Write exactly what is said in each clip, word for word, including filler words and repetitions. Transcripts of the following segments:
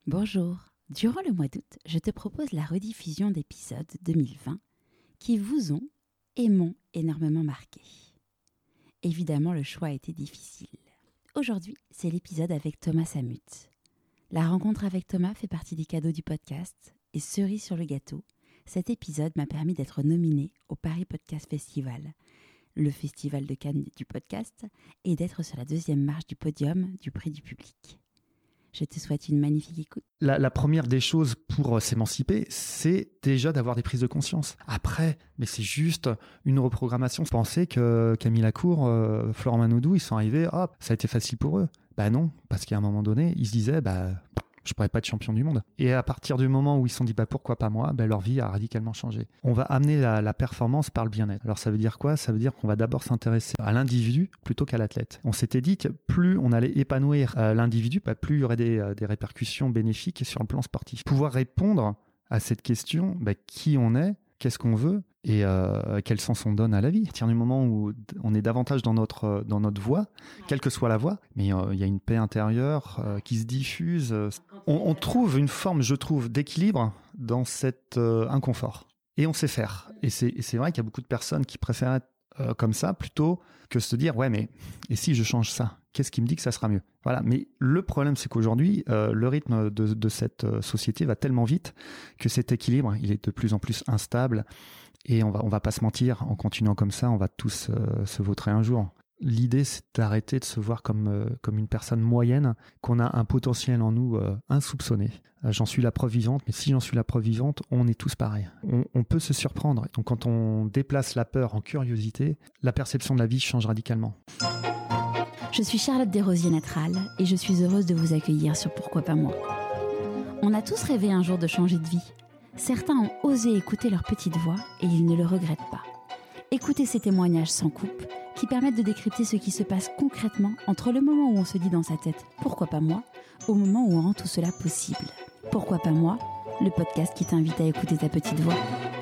Bonjour, durant le mois d'août, je te propose la rediffusion d'épisodes deux mille vingt qui vous ont et m'ont énormément marqué. Évidemment, le choix a été difficile. Aujourd'hui, c'est l'épisode avec Thomas Samut. La rencontre avec Thomas fait partie des cadeaux du podcast et cerise sur le gâteau, cet épisode m'a permis d'être nominé au Paris Podcast Festival, le festival de Cannes du podcast, et d'être sur la deuxième marche du podium du prix du public. Je te souhaite une magnifique écoute. La, la première des choses pour s'émanciper, c'est déjà d'avoir des prises de conscience. Après, mais c'est juste une reprogrammation. Penser que Camille Lacour, euh, Florent Manodou, ils sont arrivés, hop, ça a été facile pour eux. Bah non, parce qu'à un moment donné, ils se disaient, bah, je pourrais pas être champion du monde. Et à partir du moment où ils se sont dit, bah pourquoi pas moi, bah leur vie a radicalement changé. On va amener la, la performance par le bien-être. Alors ça veut dire quoi ? Ça veut dire qu'on va d'abord s'intéresser à l'individu plutôt qu'à l'athlète. On s'était dit que plus on allait épanouir euh, l'individu, bah, plus il y aurait des, euh, des répercussions bénéfiques sur le plan sportif. Pouvoir répondre à cette question, bah, qui on est, qu'est-ce qu'on veut et euh, quel sens on donne à la vie. À partir du moment où on est davantage dans notre, dans notre voie, quelle que soit la voie, mais il euh, y a une paix intérieure euh, qui se diffuse. On, on trouve une forme, je trouve, d'équilibre dans cet euh, inconfort. Et on sait faire. Et c'est, et c'est vrai qu'il y a beaucoup de personnes qui préfèrent être euh, comme ça plutôt que se dire, ouais, mais et si je change ça ? Qu'est-ce qui me dit que ça sera mieux ? Voilà. Mais le problème, c'est qu'aujourd'hui, euh, le rythme de, de cette société va tellement vite que cet équilibre, il est de plus en plus instable. Et on va, on va pas se mentir, en continuant comme ça, on va tous euh, se vautrer un jour. L'idée, c'est d'arrêter de se voir comme, euh, comme une personne moyenne, qu'on a un potentiel en nous euh, insoupçonné. Euh, j'en suis la preuve vivante, mais si j'en suis la preuve vivante, on est tous pareils. On, on peut se surprendre. Donc quand on déplace la peur en curiosité, la perception de la vie change radicalement. Je suis Charlotte Desrosiers-Natral et je suis heureuse de vous accueillir sur Pourquoi pas moi. On a tous rêvé un jour de changer de vie. Certains ont osé écouter leur petite voix et ils ne le regrettent pas. Écoutez ces témoignages sans coupe qui permettent de décrypter ce qui se passe concrètement entre le moment où on se dit dans sa tête « Pourquoi pas moi ?», au moment où on rend tout cela possible. Pourquoi pas moi ? Le podcast qui t'invite à écouter ta petite voix.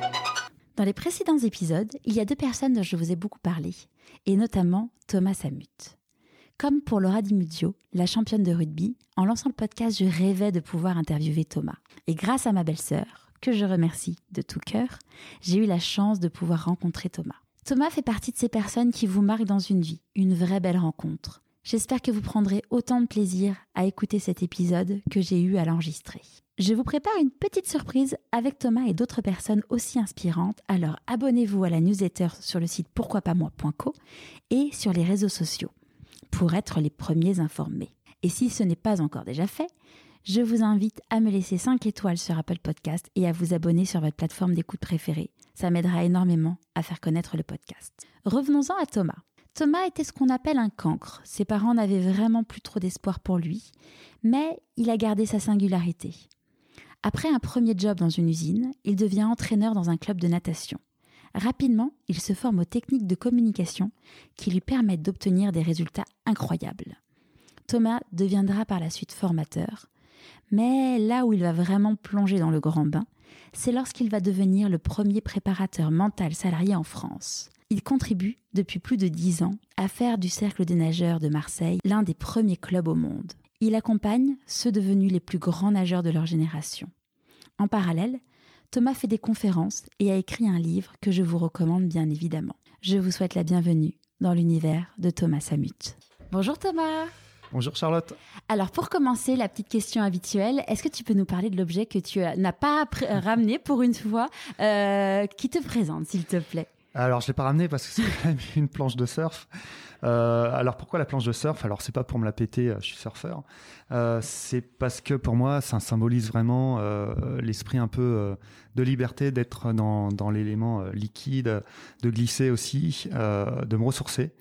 Dans les précédents épisodes, il y a deux personnes dont je vous ai beaucoup parlé, et notamment Thomas Samut. Comme pour Laura Di Muzio, la championne de rugby, en lançant le podcast, je rêvais de pouvoir interviewer Thomas. Et grâce à ma belle-sœur, que je remercie de tout cœur, j'ai eu la chance de pouvoir rencontrer Thomas. Thomas fait partie de ces personnes qui vous marquent dans une vie, une vraie belle rencontre. J'espère que vous prendrez autant de plaisir à écouter cet épisode que j'ai eu à l'enregistrer. Je vous prépare une petite surprise avec Thomas et d'autres personnes aussi inspirantes, alors abonnez-vous à la newsletter sur le site pourquoi pas moi point co et sur les réseaux sociaux pour être les premiers informés. Et si ce n'est pas encore déjà fait, je vous invite à me laisser cinq étoiles sur Apple Podcast et à vous abonner sur votre plateforme d'écoute préférée. Ça m'aidera énormément à faire connaître le podcast. Revenons-en à Thomas. Thomas était ce qu'on appelle un cancre. Ses parents n'avaient vraiment plus trop d'espoir pour lui, mais il a gardé sa singularité. Après un premier job dans une usine, il devient entraîneur dans un club de natation. Rapidement, il se forme aux techniques de communication qui lui permettent d'obtenir des résultats incroyables. Thomas deviendra par la suite formateur, mais là où il va vraiment plonger dans le grand bain, c'est lorsqu'il va devenir le premier préparateur mental salarié en France. Il contribue depuis plus de dix ans à faire du Cercle des nageurs de Marseille l'un des premiers clubs au monde. Il accompagne ceux devenus les plus grands nageurs de leur génération. En parallèle, Thomas fait des conférences et a écrit un livre que je vous recommande bien évidemment. Je vous souhaite la bienvenue dans l'univers de Thomas Samut. Bonjour Thomas. Bonjour Charlotte. Alors pour commencer, la petite question habituelle, est-ce que tu peux nous parler de l'objet que tu n'as pas pr- ramené pour une fois, euh, qui te présente s'il te plaît ? Alors je l'ai pas ramené parce que c'est quand même une planche de surf. Euh, alors pourquoi la planche de surf ? Alors c'est pas pour me la péter, je suis surfeur. Euh, c'est parce que pour moi ça symbolise vraiment euh, l'esprit un peu euh, de liberté, d'être dans dans l'élément euh, liquide, de glisser aussi, euh, de me ressourcer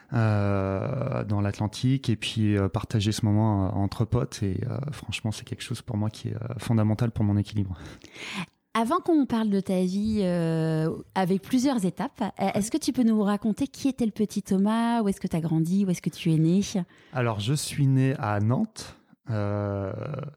euh, dans l'Atlantique et puis euh, partager ce moment euh, entre potes. Et euh, franchement c'est quelque chose pour moi qui est euh, fondamental pour mon équilibre. Avant qu'on parle de ta vie euh, avec plusieurs étapes, est-ce que tu peux nous raconter qui était le petit Thomas ? Où est-ce que tu as grandi ? Où est-ce que tu es né ? Alors, je suis né à Nantes. Euh,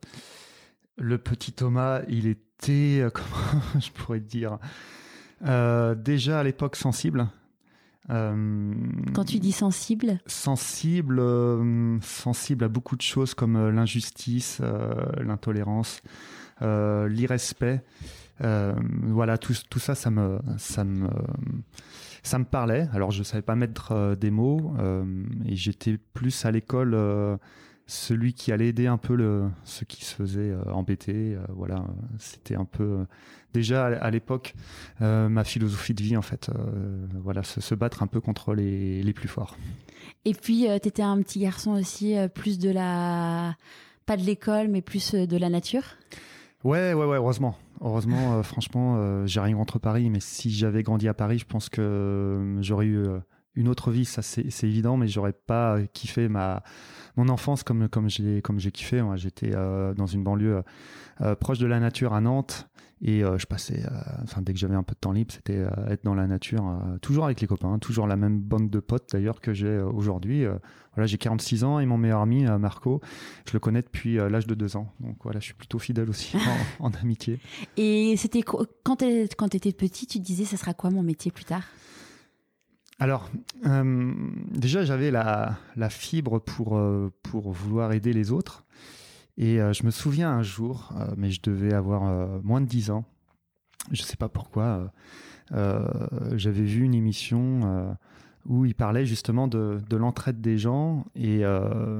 le petit Thomas, il était, comment je pourrais dire, euh, déjà à l'époque sensible. Euh, Quand tu dis sensible? Sensible, euh, sensible à beaucoup de choses comme euh, l'injustice, euh, l'intolérance, euh, l'irrespect. Euh, voilà, tout, tout ça, ça me, ça me, ça me parlait. Alors, je savais pas mettre euh, des mots euh, et j'étais plus à l'école euh, celui qui allait aider un peu le, ceux qui se faisaient euh, embêter. Euh, voilà, c'était un peu euh, déjà à, à l'époque euh, ma philosophie de vie en fait. Euh, voilà, se, se battre un peu contre les, les plus forts. Et puis, euh, tu étais un petit garçon aussi, euh, plus de la, pas de l'école, mais plus euh, de la nature. Ouais, ouais, ouais, heureusement. Heureusement, euh, franchement, euh, j'ai rien contre Paris, mais si j'avais grandi à Paris, je pense que euh, j'aurais eu euh, une autre vie, ça c'est, c'est évident, mais j'aurais pas kiffé ma mon enfance comme comme j'ai comme j'ai kiffé. Moi, j'étais euh, dans une banlieue euh, proche de la nature à Nantes et euh, je passais, euh, enfin dès que j'avais un peu de temps libre, c'était euh, être dans la nature, euh, toujours avec les copains, toujours la même bande de potes d'ailleurs que j'ai euh, aujourd'hui. Euh, voilà, j'ai quarante-six ans et mon meilleur ami euh, Marco, je le connais depuis euh, l'âge de deux ans. Donc voilà, je suis plutôt fidèle aussi en, en amitié. Et c'était quand tu quand t'étais petit, tu te disais ça sera quoi mon métier plus tard? Alors, euh, déjà, j'avais la, la fibre pour, euh, pour vouloir aider les autres. Et euh, je me souviens un jour, euh, mais je devais avoir euh, moins de dix ans, je ne sais pas pourquoi, euh, euh, j'avais vu une émission euh, où il parlait justement de, de l'entraide des gens. Et, euh,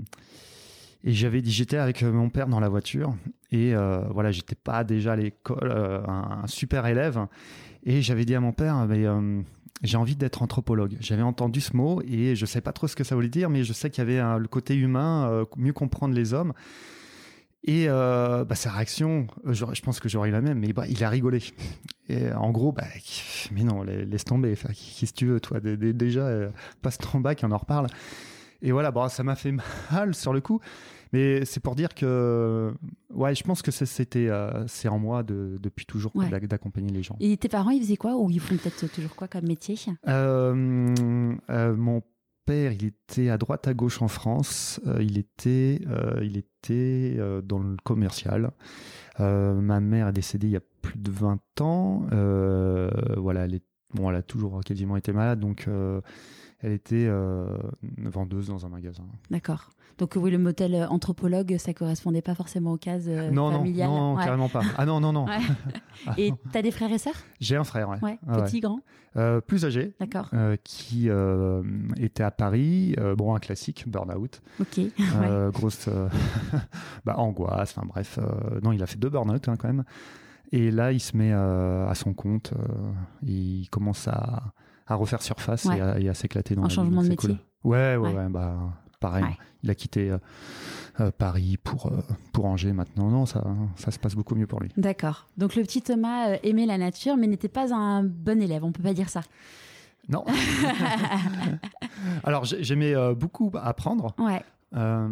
et j'avais dit, j'étais avec mon père dans la voiture. Et euh, voilà, j'étais pas déjà à l'école, euh, un, un super élève. Et j'avais dit à mon père, mais... Euh, j'ai envie d'être anthropologue. J'avais entendu ce mot et je ne sais pas trop ce que ça voulait dire, mais je sais qu'il y avait un, le côté humain, euh, mieux comprendre les hommes. Et euh, bah, sa réaction, je, je pense que j'aurais eu la même, mais bah, il a rigolé. Et en gros, bah, mais non, laisse tomber. Enfin, qu'est-ce que tu veux, toi? Déjà, euh, passe ton bac et on en reparle. Et voilà, bon, ça m'a fait mal sur le coup. Mais c'est pour dire que, ouais, je pense que c'était, euh, c'est en moi de, depuis toujours ouais. d'accompagner les gens. Et tes parents, ils faisaient quoi ou ils font peut-être toujours quoi comme métier? euh, euh, Mon père, il était à droite à gauche en France. Euh, il était, euh, il était euh, dans le commercial. Euh, ma mère est décédée il y a plus de vingt ans. Euh, voilà, elle, est, bon, elle a toujours quasiment été malade, donc euh, elle était euh, vendeuse dans un magasin. D'accord. Donc oui, le modèle anthropologue, ça correspondait pas forcément aux cases euh, non, familiales. Non, non, ouais. Carrément pas. Ah non, non, non. Ouais. Et tu as des frères et sœurs? J'ai un frère, ouais. ouais. Ah, petit, ouais. grand euh, Plus âgé. D'accord. Euh, qui euh, était à Paris. Euh, bon, un classique, burn-out. Ok. Euh, ouais. Grosse euh, bah, angoisse, enfin bref. Euh, non, il a fait deux burn-out hein, quand même. Et là, il se met euh, à son compte. Euh, il commence à, à refaire surface ouais. et à, à s'éclater dans un la vie. Un changement de métier. Cool. Ouais, ouais, ouais, ouais. Bah, pareil. Ouais. Il a quitté euh, euh, Paris pour, euh, pour Angers maintenant. Non, ça, ça se passe beaucoup mieux pour lui. D'accord. Donc le petit Thomas euh, aimait la nature, mais n'était pas un bon élève. On ne peut pas dire ça. Non. Alors, j'aimais euh, beaucoup apprendre. Ouais. Euh,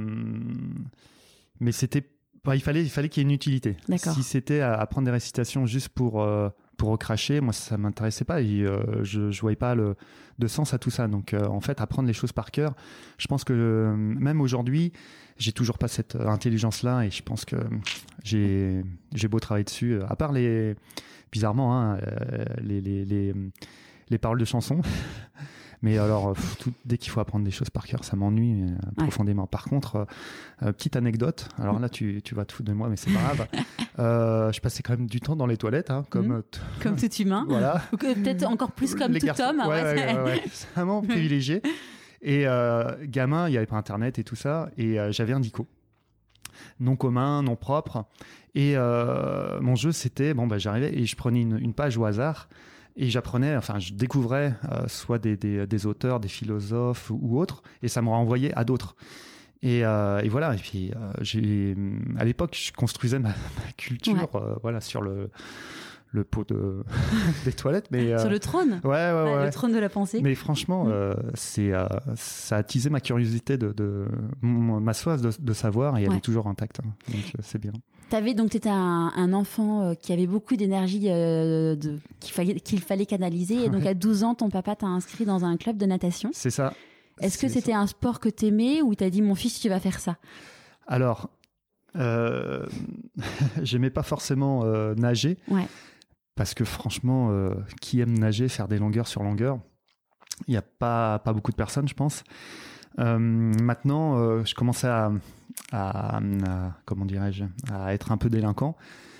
mais c'était, bah, il fallait, il fallait qu'il y ait une utilité. D'accord. Si c'était apprendre des récitations juste pour, euh, pour recracher, moi, ça ne m'intéressait pas. Et, euh, je ne voyais pas le, de sens à tout ça. Donc, euh, en fait, apprendre les choses par cœur, je pense que euh, même aujourd'hui, j'ai toujours pas cette intelligence-là. Et je pense que j'ai, j'ai beau travailler dessus. À part les, bizarrement, hein, les, les, les, les paroles de chansons. Mais alors, pff, tout, dès qu'il faut apprendre des choses par cœur, ça m'ennuie euh, ouais. profondément. Par contre, euh, petite anecdote, alors là, tu, tu vas te foutre de moi, mais c'est pas grave. Euh, je passais quand même du temps dans les toilettes, hein, comme, mmh. t- comme tout humain. Voilà. Ou peut-être encore plus comme les tout garçons. homme. Ouais, ouais, ouais, ouais, ouais. C'est vraiment privilégié. Et euh, gamin, il n'y avait pas Internet et tout ça, et euh, j'avais un dico. Non commun, non propre. Et euh, mon jeu, c'était, bon, bah, j'arrivais et je prenais une, une page au hasard. Et j'apprenais, enfin, je découvrais euh, soit des, des, des auteurs, des philosophes ou, ou autres, et ça me renvoyait à d'autres. Et, euh, et voilà. Et puis, euh, j'ai, à l'époque, je construisais ma, ma culture, ouais. euh, voilà, sur le le pot de des toilettes, mais euh, sur le trône. Ouais, ouais, ouais, ouais. Le trône de la pensée. Mais franchement, mmh. euh, c'est euh, ça a attisé ma curiosité de, de ma soif de, de savoir, et elle ouais. est toujours intacte. Hein, donc euh, c'est bien. T'avais, donc tu étais un, un enfant euh, qui avait beaucoup d'énergie euh, de, qu'il, fallait, qu'il fallait canaliser. Et donc ouais. à douze ans, ton papa t'a inscrit dans un club de natation. C'est ça. Est-ce c'est que c'était ça. un sport que t'aimais ou t'as dit mon fils, tu vas faire ça? Alors, euh, j'aimais pas forcément euh, nager. Ouais. Parce que franchement, euh, qui aime nager, faire des longueurs sur longueurs? Il n'y a pas, pas beaucoup de personnes, je pense. Euh, maintenant, euh, je commençais à, à, à, comment dirais-je, à être un peu délinquant.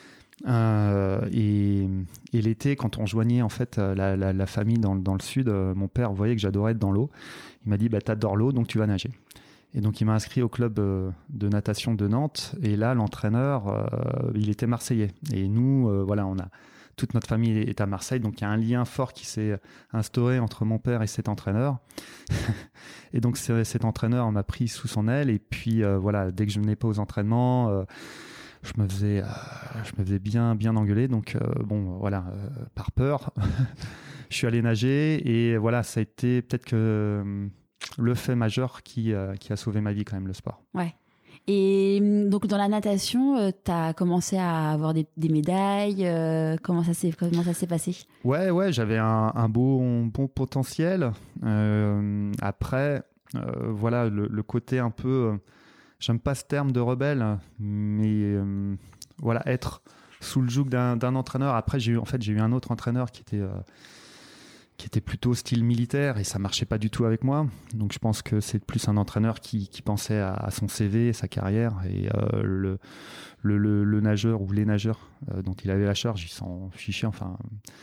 Euh, et, et l'été, quand on joignait en fait la, la, la famille dans, dans le sud, euh, mon père voyait que j'adorais être dans l'eau. Il m'a dit bah, t'adores l'eau, donc tu vas nager. Et donc il m'a inscrit au club euh, de natation de Nantes. Et là, l'entraîneur, euh, il était marseillais. Et nous, euh, voilà, on a toute notre famille est à Marseille, donc il y a un lien fort qui s'est instauré entre mon père et cet entraîneur. Et donc cet entraîneur m'a pris sous son aile. Et puis euh, voilà, dès que je venais pas aux entraînements, euh, je me faisais, euh, je me faisais bien, bien engueuler. Donc euh, bon, voilà, euh, par peur, je suis allé nager. Et voilà, ça a été peut-être que euh, le fait majeur qui, euh, qui a sauvé ma vie quand même, le sport. Ouais. Et donc dans la natation, euh, tu as commencé à avoir des, des médailles. Euh, comment ça s'est comment ça s'est passé? Ouais, ouais, j'avais un, un beau, bon potentiel. Euh, après, euh, voilà, le, le côté un peu, euh, j'aime pas ce terme de rebelle, mais euh, voilà, être sous le joug d'un, d'un entraîneur. Après, j'ai eu, en fait, j'ai eu un autre entraîneur qui était, euh, qui était plutôt style militaire et ça marchait pas du tout avec moi. Donc je pense que c'est plus un entraîneur qui, qui pensait à, à son C V, sa carrière, et euh, le, le, le, le nageur ou les nageurs euh, dont il avait la charge, ils s'en fichaient. Enfin,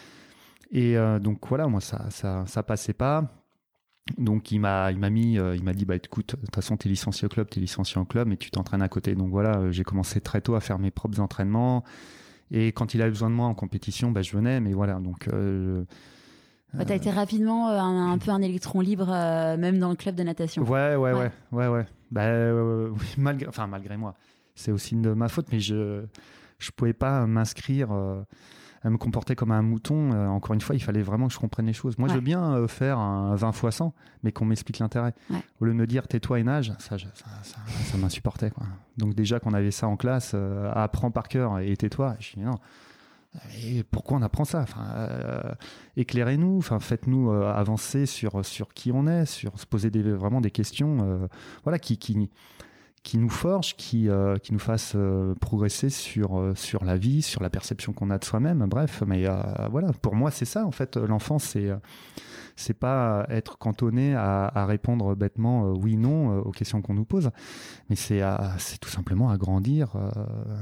et euh, donc voilà, moi ça, ça, ça passait pas. Donc il m'a, il m'a mis, euh, il m'a dit bah écoute, de toute façon t'es licencié au club, t'es licencié au club, mais tu t'entraînes à côté. Donc voilà, euh, j'ai commencé très tôt à faire mes propres entraînements. Et quand il avait besoin de moi en compétition, bah je venais. Mais voilà, donc euh, Bah, tu as été rapidement euh, un, un peu un électron libre, euh, même dans le club de natation. Ouais, ouais, ouais, ouais, ouais. Bah, euh, oui, malgré, enfin, malgré moi. C'est aussi de ma faute, mais je je pouvais pas m'inscrire, euh, à me comporter comme un mouton. Euh, encore une fois, il fallait vraiment que je comprenne les choses. Moi, Ouais. je veux bien euh, faire un vingt fois cent, mais qu'on m'explique l'intérêt. Ouais. Au lieu de me dire tais-toi et nage, ça, ça, ça, ça m'insupportait, quoi. Donc déjà qu'on avait ça en classe, euh, apprends par cœur et tais-toi. Je dis non. Et pourquoi on apprend ça? Enfin, euh, éclairez-nous, enfin, faites-nous euh, avancer sur, sur qui on est, sur se poser des, vraiment des questions euh, voilà, qui, qui, qui nous forgent, qui, euh, qui nous fassent euh, progresser sur, euh, sur la vie, sur la perception qu'on a de soi-même. Bref, mais euh, voilà, pour moi, c'est ça, en fait. L'enfance, c'est, c'est pas être cantonné à, à répondre bêtement euh, oui, non euh, aux questions qu'on nous pose, mais c'est, à, c'est tout simplement à grandir. Euh,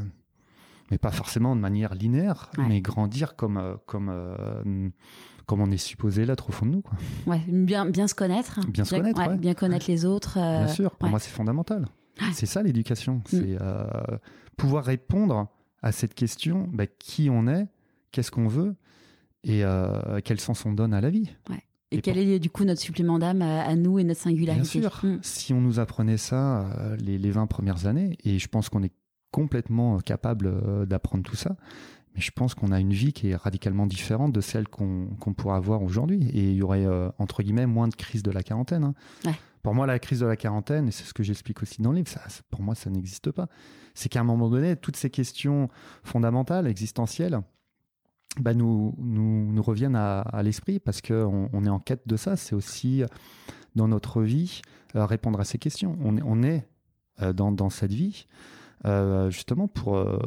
mais pas forcément de manière linéaire, ouais. mais grandir comme, euh, comme, euh, comme on est supposé l'être au fond de nous. Quoi. Ouais, bien, bien se connaître. Bien, bien se connaître, ouais, ouais. Bien connaître les autres. Euh... Bien sûr, pour ouais. moi c'est fondamental. C'est ça l'éducation, c'est mm. euh, pouvoir répondre à cette question, bah, qui on est, qu'est-ce qu'on veut et euh, quel sens on donne à la vie. Ouais. Et, et quel pour... est du coup notre supplément d'âme à, à nous et notre singularité. Bien sûr, mm. si on nous apprenait ça euh, les, les vingt premières années, et je pense qu'on est complètement capable d'apprendre tout ça, mais je pense qu'on a une vie qui est radicalement différente de celle qu'on, qu'on pourra avoir aujourd'hui, et il y aurait euh, entre guillemets moins de crise de la quarantaine, hein. Ouais. Pour moi la crise de la quarantaine, et c'est ce que j'explique aussi dans le livre, ça, pour moi ça n'existe pas. C'est qu'à un moment donné toutes ces questions fondamentales, existentielles, bah, nous, nous, nous reviennent à, à l'esprit, parce qu'on on est en quête de ça. C'est aussi dans notre vie euh, répondre à ces questions. On est, on est euh, dans, dans cette vie Euh, justement pour, euh,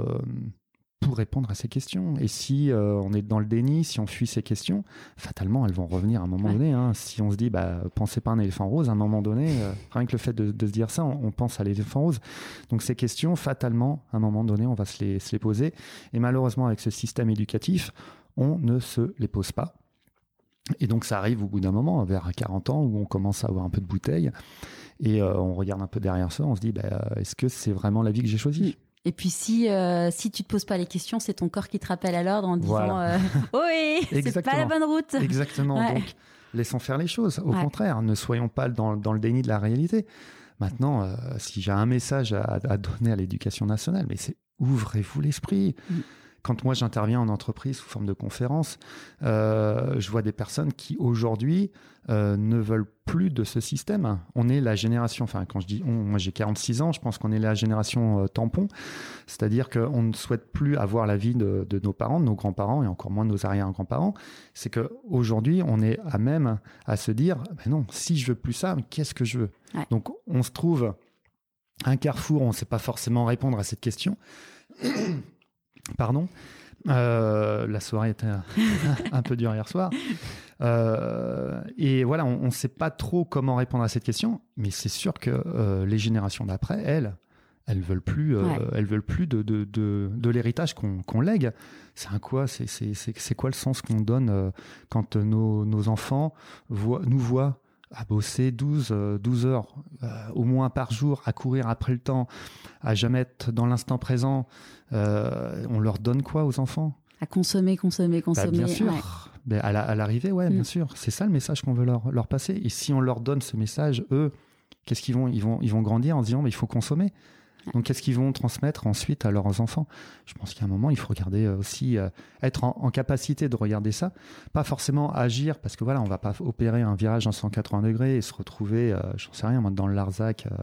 pour répondre à ces questions. Et si euh, on est dans le déni, si on fuit ces questions, fatalement elles vont revenir à un moment ouais. donné, hein. Si on se dit bah, pensez pas à un éléphant rose, à un moment donné, euh, rien que le fait de, de se dire ça, on, on pense à l'éléphant rose. Donc ces questions, fatalement, à un moment donné, on va se les, se les poser. Et malheureusement, avec ce système éducatif, on ne se les pose pas. Et donc ça arrive au bout d'un moment, vers quarante ans, où on commence à avoir un peu de bouteille. Et euh, on regarde un peu derrière ça, on se dit, bah, est-ce que c'est vraiment la vie que j'ai choisie ? Et puis si, euh, si tu ne te poses pas les questions, c'est ton corps qui te rappelle à l'ordre en disant voilà. euh, « Oui, c'est pas la bonne route !» Exactement, ouais. Donc laissons faire les choses. Au ouais. contraire, ne soyons pas dans, dans le déni de la réalité. Maintenant, euh, si j'ai un message à, à donner à l'éducation nationale, mais c'est ouvrez-vous l'esprit. Mm. Quand moi j'interviens en entreprise sous forme de conférence, euh, je vois des personnes qui aujourd'hui euh, ne veulent plus de ce système. On est la génération, enfin quand je dis on, moi j'ai quarante-six ans, je pense qu'on est la génération euh, tampon, c'est-à-dire qu'on ne souhaite plus avoir la vie de, de nos parents, de nos grands-parents et encore moins de nos arrière-grands-parents. C'est qu'aujourd'hui on est à même à se dire, ben non, si je veux plus ça, qu'est-ce que je veux ? Ouais. Donc on se trouve à un carrefour, on ne sait pas forcément répondre à cette question. Pardon, euh, la soirée était un, un peu dure hier soir. Euh, et voilà, on ne sait pas trop comment répondre à cette question, mais c'est sûr que euh, les générations d'après, elles, elles veulent plus, euh, Ouais. elles veulent plus de, de, de, de l'héritage qu'on, qu'on lègue. C'est un quoi c'est, c'est, c'est, c'est quoi le sens qu'on donne euh, quand nos, nos enfants voient, nous voient à bosser douze, douze heures euh, au moins par jour, à courir après le temps, à jamais être dans l'instant présent. Euh, on leur donne quoi aux enfants ? À consommer, consommer, consommer. Bah, bien sûr. Ouais. Ben, à, la, à l'arrivée, ouais, Mm. bien sûr. C'est ça le message qu'on veut leur, leur passer. Et si on leur donne ce message, eux, qu'est-ce qu'ils vont ils vont, ils vont grandir en se disant, mais il faut consommer. Donc, qu'est-ce qu'ils vont transmettre ensuite à leurs enfants ? Je pense qu'à un moment, il faut regarder aussi, euh, être en, en capacité de regarder ça. Pas forcément agir, parce que voilà, on ne va pas opérer un virage à cent quatre-vingts degrés et se retrouver, euh, j'en sais rien, moi, dans le Larzac euh,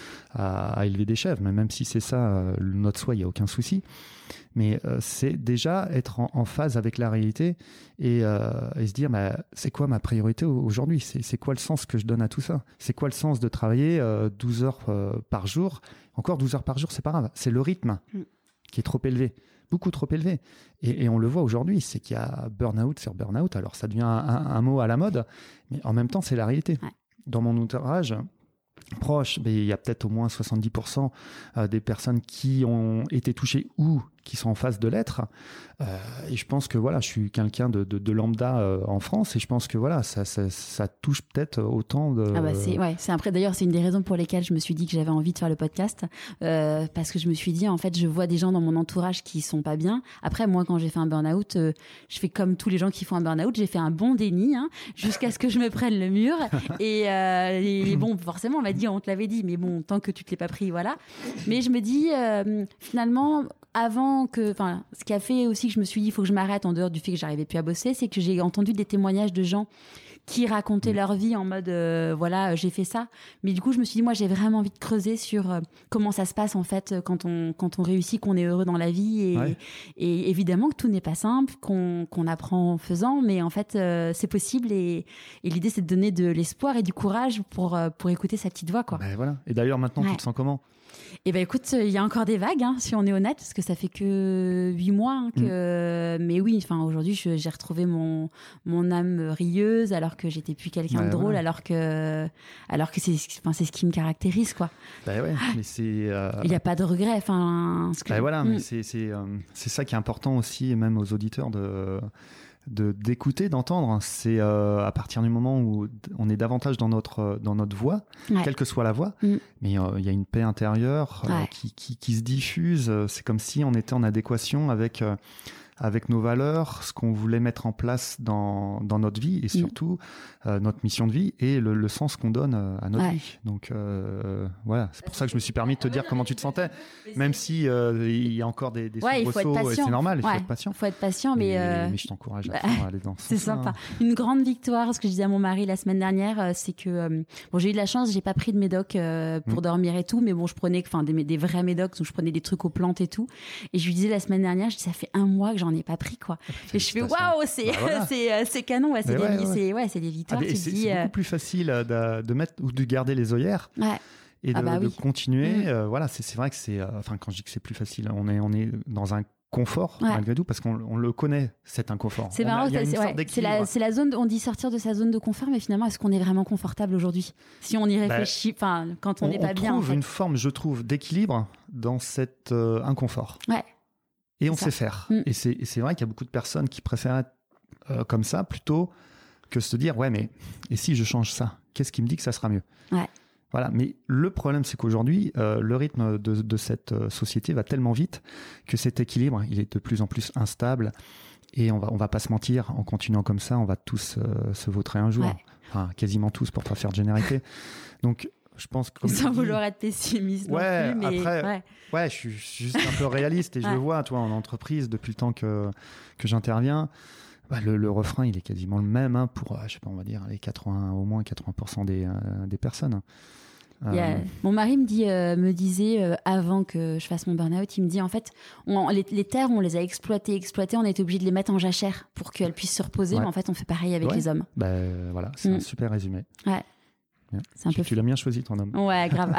à, à élever des chèvres. Mais même si c'est ça, euh, notre soi, il n'y a aucun souci. Mais euh, c'est déjà être en, en phase avec la réalité et, euh, et se dire, bah, c'est quoi ma priorité aujourd'hui ? c'est, c'est quoi le sens que je donne à tout ça ? C'est quoi le sens de travailler euh, douze heures euh, par jour ? Encore douze heures par jour, c'est pas grave. C'est le rythme mm. qui est trop élevé, beaucoup trop élevé. Et, et on le voit aujourd'hui, c'est qu'il y a burn-out sur burn-out. Alors ça devient un, un, un mot à la mode, mais en même temps, c'est la réalité. Ouais. Dans mon entourage proche, mais il y a peut-être au moins soixante-dix pour cent des personnes qui ont été touchées ou qui sont en phase de l'être. Euh, et je pense que voilà, je suis quelqu'un de, de, de lambda euh, en France et je pense que voilà, ça, ça, ça touche peut-être autant de... Ah bah c'est, ouais, c'est après, d'ailleurs, c'est une des raisons pour lesquelles je me suis dit que j'avais envie de faire le podcast euh, parce que je me suis dit, en fait, je vois des gens dans mon entourage qui sont pas bien. Après, moi, quand j'ai fait un burn-out, euh, je fais comme tous les gens qui font un burn-out, j'ai fait un bon déni hein, jusqu'à ce que je me prenne le mur. Et, euh, et bon, forcément, on m'a dit, on te l'avait dit, mais bon, tant que tu te l'es pas pris, voilà. Mais je me dis, euh, finalement... Avant que, enfin, ce qui a fait aussi que je me suis dit, il faut que je m'arrête en dehors du fait que j'arrivais plus à bosser, c'est que j'ai entendu des témoignages de gens qui racontaient mmh. leur vie en mode, euh, voilà, j'ai fait ça. Mais du coup, je me suis dit, moi, j'ai vraiment envie de creuser sur euh, comment ça se passe en fait quand on quand on réussit, qu'on est heureux dans la vie. Et, ouais. et évidemment que tout n'est pas simple, qu'on qu'on apprend en faisant, mais en fait, euh, c'est possible. Et, et l'idée, c'est de donner de l'espoir et du courage pour euh, pour écouter sa petite voix, quoi. Ben voilà. Et d'ailleurs, maintenant, ouais. tu te sens comment ? Eh ben écoute, il y a encore des vagues, hein, si on est honnête, parce que ça fait que huit mois. Hein, que... mmh. Mais oui, enfin aujourd'hui, je, j'ai retrouvé mon mon âme rieuse, alors que j'étais plus quelqu'un ouais, de drôle, ouais. alors que alors que c'est, enfin c'est ce qui me caractérise, quoi. Ben ouais, mais c'est. Euh... Il n'y a pas de regret, enfin. Que... Ben voilà, mmh. mais c'est c'est euh, c'est ça qui est important aussi, même aux auditeurs de. De, d'écouter, d'entendre, c'est euh, à partir du moment où on est davantage dans notre, dans notre voix, ouais. quelle que soit la voix, mm. mais il euh, y a une paix intérieure euh, ouais. qui, qui, qui se diffuse, c'est comme si on était en adéquation avec, euh, avec nos valeurs, ce qu'on voulait mettre en place dans, dans notre vie et surtout mm. euh, notre mission de vie et le, le sens qu'on donne à notre ouais. vie. Donc euh, voilà, c'est pour ça que je me suis permis de te dire comment tu te sentais, même si euh, il y a encore des, des ouais, soubresauts, c'est normal, il faut ouais. être patient. Il faut être patient, mais... Mais, euh... mais je t'encourage à, à aller dans ce C'est sens-là. sympa. Une grande victoire, ce que je disais à mon mari la semaine dernière, c'est que euh, bon, j'ai eu de la chance, j'ai pas pris de médoc euh, pour mmh. dormir et tout, mais bon, je prenais enfin des, des vrais médocs, donc je prenais des trucs aux plantes et tout. Et je lui disais la semaine dernière, je dis, ça fait un mois que j'en ai pas pris, quoi. Et je fais waouh, c'est bah voilà. c'est c'est canon, ouais, c'est des, ouais, ouais. c'est ouais, c'est des victoires. Ah, tu c'est, dis, c'est euh... beaucoup plus facile de, de mettre ou de garder les œillères. Ouais. Et de, ah bah de oui. continuer. Mmh. Euh, voilà, c'est, c'est vrai que c'est. Euh, enfin, quand je dis que c'est plus facile, on est on est dans un confort ouais. malgré tout parce qu'on on le connaît cet inconfort. C'est on marrant, a, c'est, ouais, c'est, la, c'est la zone, on dit sortir de sa zone de confort, mais finalement est-ce qu'on est vraiment confortable aujourd'hui ? Si on y réfléchit, enfin bah, quand on n'est pas on bien. On trouve en fait. une forme, je trouve, d'équilibre dans cet euh, inconfort. Ouais. Et on ça. sait faire. Mm. Et, c'est, et c'est vrai qu'il y a beaucoup de personnes qui préfèrent être euh, comme ça plutôt que se dire ouais mais et si je change ça, qu'est-ce qui me dit que ça sera mieux ? Ouais. Voilà, mais le problème, c'est qu'aujourd'hui, euh, le rythme de, de cette société va tellement vite que cet équilibre, il est de plus en plus instable. Et on va, on va pas se mentir, en continuant comme ça, on va tous euh, se vautrer un jour. Ouais. Enfin, quasiment tous, pour pas faire de généralité. Donc, je pense que... Sans vouloir être pessimiste ouais, non plus, mais... Après, ouais, ouais je, suis, je suis juste un peu réaliste et je ouais. le vois, toi, en entreprise, depuis le temps que, que j'interviens. Bah, le, le refrain, il est quasiment le même hein, pour, je sais pas, on va dire, les quatre-vingts, au moins quatre-vingts pour cent des, euh, des personnes. Euh... Yeah. Mon mari me, dit, euh, me disait, euh, avant que je fasse mon burn-out, il me dit, en fait, on, les, les terres, on les a exploitées, exploitées, on était obligé de les mettre en jachère pour qu'elles puissent se reposer, ouais. mais en fait, on fait pareil avec ouais. les hommes. Bah, voilà, c'est mm. un super résumé. Ouais. Bien. C'est un tu, peu tu l'as bien choisi, ton homme. Ouais, grave.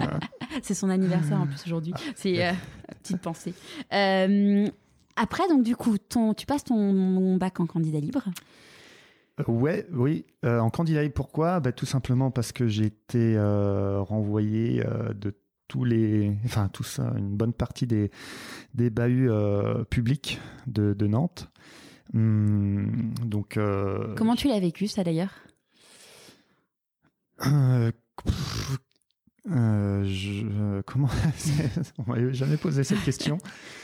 C'est son anniversaire, en plus, aujourd'hui. C'est euh, petite pensée. Euh, après, donc, du coup, ton, tu passes ton bac en candidat libre ? Euh, ouais, oui. Euh, en candidat libre, pourquoi? Bah, tout simplement parce que j'ai été euh, renvoyé euh, de tous les, enfin tous, euh, une bonne partie des, des bahuts euh, publics de, de Nantes. Hum, donc, euh, Comment tu l'as vécu, ça, d'ailleurs? euh, pff, euh, je, euh, comment On m'avait jamais posé cette question.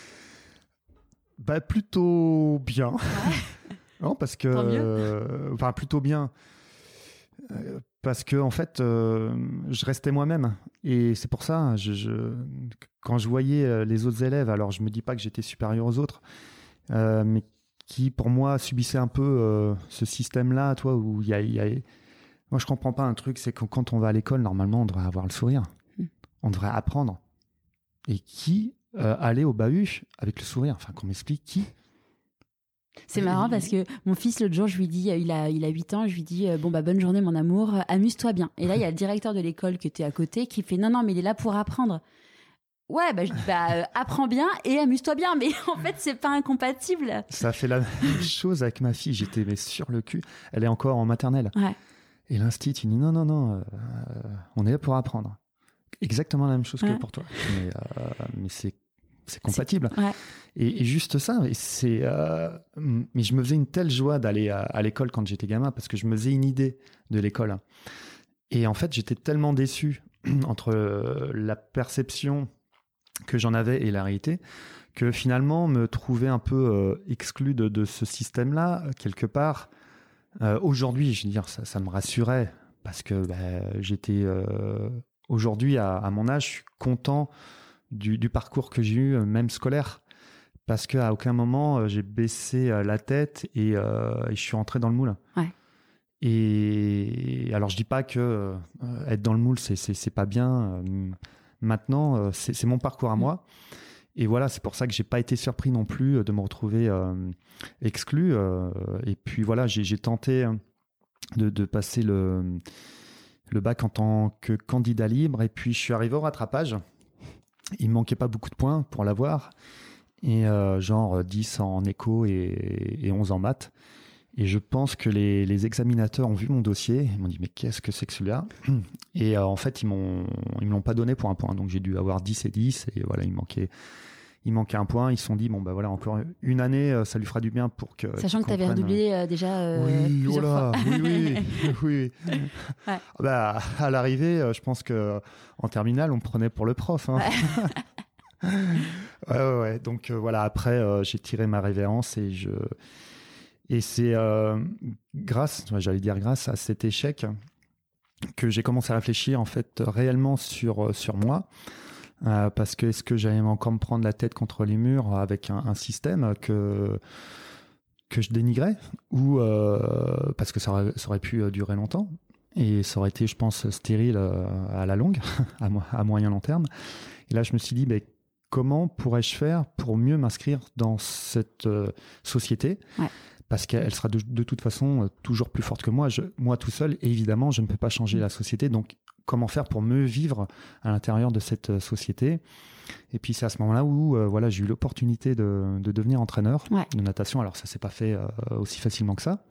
Bah plutôt bien. Ouais. Non, parce que, Tant mieux. euh, enfin plutôt bien. Euh, Parce que en fait, euh, je restais moi-même, et c'est pour ça, je, je- quand je voyais euh, les autres élèves, alors je me dis pas que j'étais supérieur aux autres, euh, mais qui pour moi subissaient un peu euh, ce système-là, toi, où il y a, il y a- moi je comprends pas un truc, c'est que quand on va à l'école, normalement, on devrait avoir le sourire, Mm. on devrait apprendre. Et qui euh, allait au bahut avec le sourire? Enfin, qu'on m'explique qui? C'est marrant parce que mon fils, l'autre jour, je lui dis, euh, il a, il a huit ans, je lui dis, euh, bon, bah, bonne journée, mon amour, euh, amuse-toi bien. Et là, il y a le directeur de l'école qui était à côté qui fait, non, non, mais il est là pour apprendre. Ouais, bah, je dis, bah, euh, apprends bien et amuse-toi bien. Mais en fait, c'est pas incompatible. Ça fait la même chose avec ma fille. J'étais mais sur le cul. Elle est encore en maternelle. Ouais. Et l'instit, il dit non, non, non, euh, on est là pour apprendre. Exactement la même chose Ouais. que pour toi. Mais, euh, mais c'est, c'est compatible. Ouais. Et, et juste ça, et c'est, euh, mais je me faisais une telle joie d'aller à, à l'école quand j'étais gamin parce que je me faisais une idée de l'école. Et en fait, j'étais tellement déçu entre la perception que j'en avais et la réalité que finalement, me trouver un peu euh, exclu de, de ce système-là, quelque part, euh, aujourd'hui, je veux dire, ça, ça me rassurait parce que bah, j'étais euh, aujourd'hui, à, à mon âge, je suis content du, du parcours que j'ai eu, même scolaire, parce qu'à aucun moment euh, j'ai baissé euh, la tête et, euh, et je suis rentré dans le moule. Ouais. Et alors, je dis pas que euh, être dans le moule, c'est, c'est, c'est pas bien. Euh, maintenant, euh, c'est, c'est mon parcours à moi. Et voilà, c'est pour ça que j'ai pas été surpris non plus de me retrouver euh, exclu. Euh, et puis voilà, j'ai, j'ai tenté de, de passer le, le bac en tant que candidat libre. Et puis je suis arrivé au rattrapage. Il me manquait pas beaucoup de points pour l'avoir. Et euh, genre dix en éco et, et onze en maths. Et je pense que les, les examinateurs ont vu mon dossier. Ils m'ont dit, mais qu'est-ce que c'est que celui-là? Et euh, en fait, ils m'ont, ils me l'ont pas donné pour un point. Donc j'ai dû avoir dix et dix. Et voilà, il manquait, il manquait un point. Ils se sont dit, bon, bah voilà, encore une année, ça lui fera du bien pour que. Sachant que tu avais redoublé euh, déjà euh, oui, plusieurs oh là, fois. oui, oui, oui. Ouais. Bah, à l'arrivée, je pense que en terminale, on me prenait pour le prof. Hein. Ouais. ouais, ouais, ouais. Donc euh, voilà, après, euh, j'ai tiré ma révérence et je. Et c'est euh, grâce, j'allais dire grâce à cet échec que j'ai commencé à réfléchir en fait réellement sur, sur moi. Euh, parce que est-ce que j'allais encore me prendre la tête contre les murs avec un, un système que, que je dénigrais ou euh, parce que ça aurait, ça aurait pu durer longtemps et ça aurait été, je pense, stérile à la longue, à, mo- à moyen long terme. Et là, je me suis dit, mais comment pourrais-je faire pour mieux m'inscrire dans cette euh, société ? Ouais. Parce qu'elle sera de, de toute façon euh, toujours plus forte que moi. Je, moi tout seul, et évidemment, je ne peux pas changer la société. Donc, comment faire pour mieux vivre à l'intérieur de cette euh, société? Et puis, c'est à ce moment-là où euh, voilà, j'ai eu l'opportunité de, de devenir entraîneur Ouais. de natation. Alors, ça ne s'est pas fait euh, aussi facilement que ça.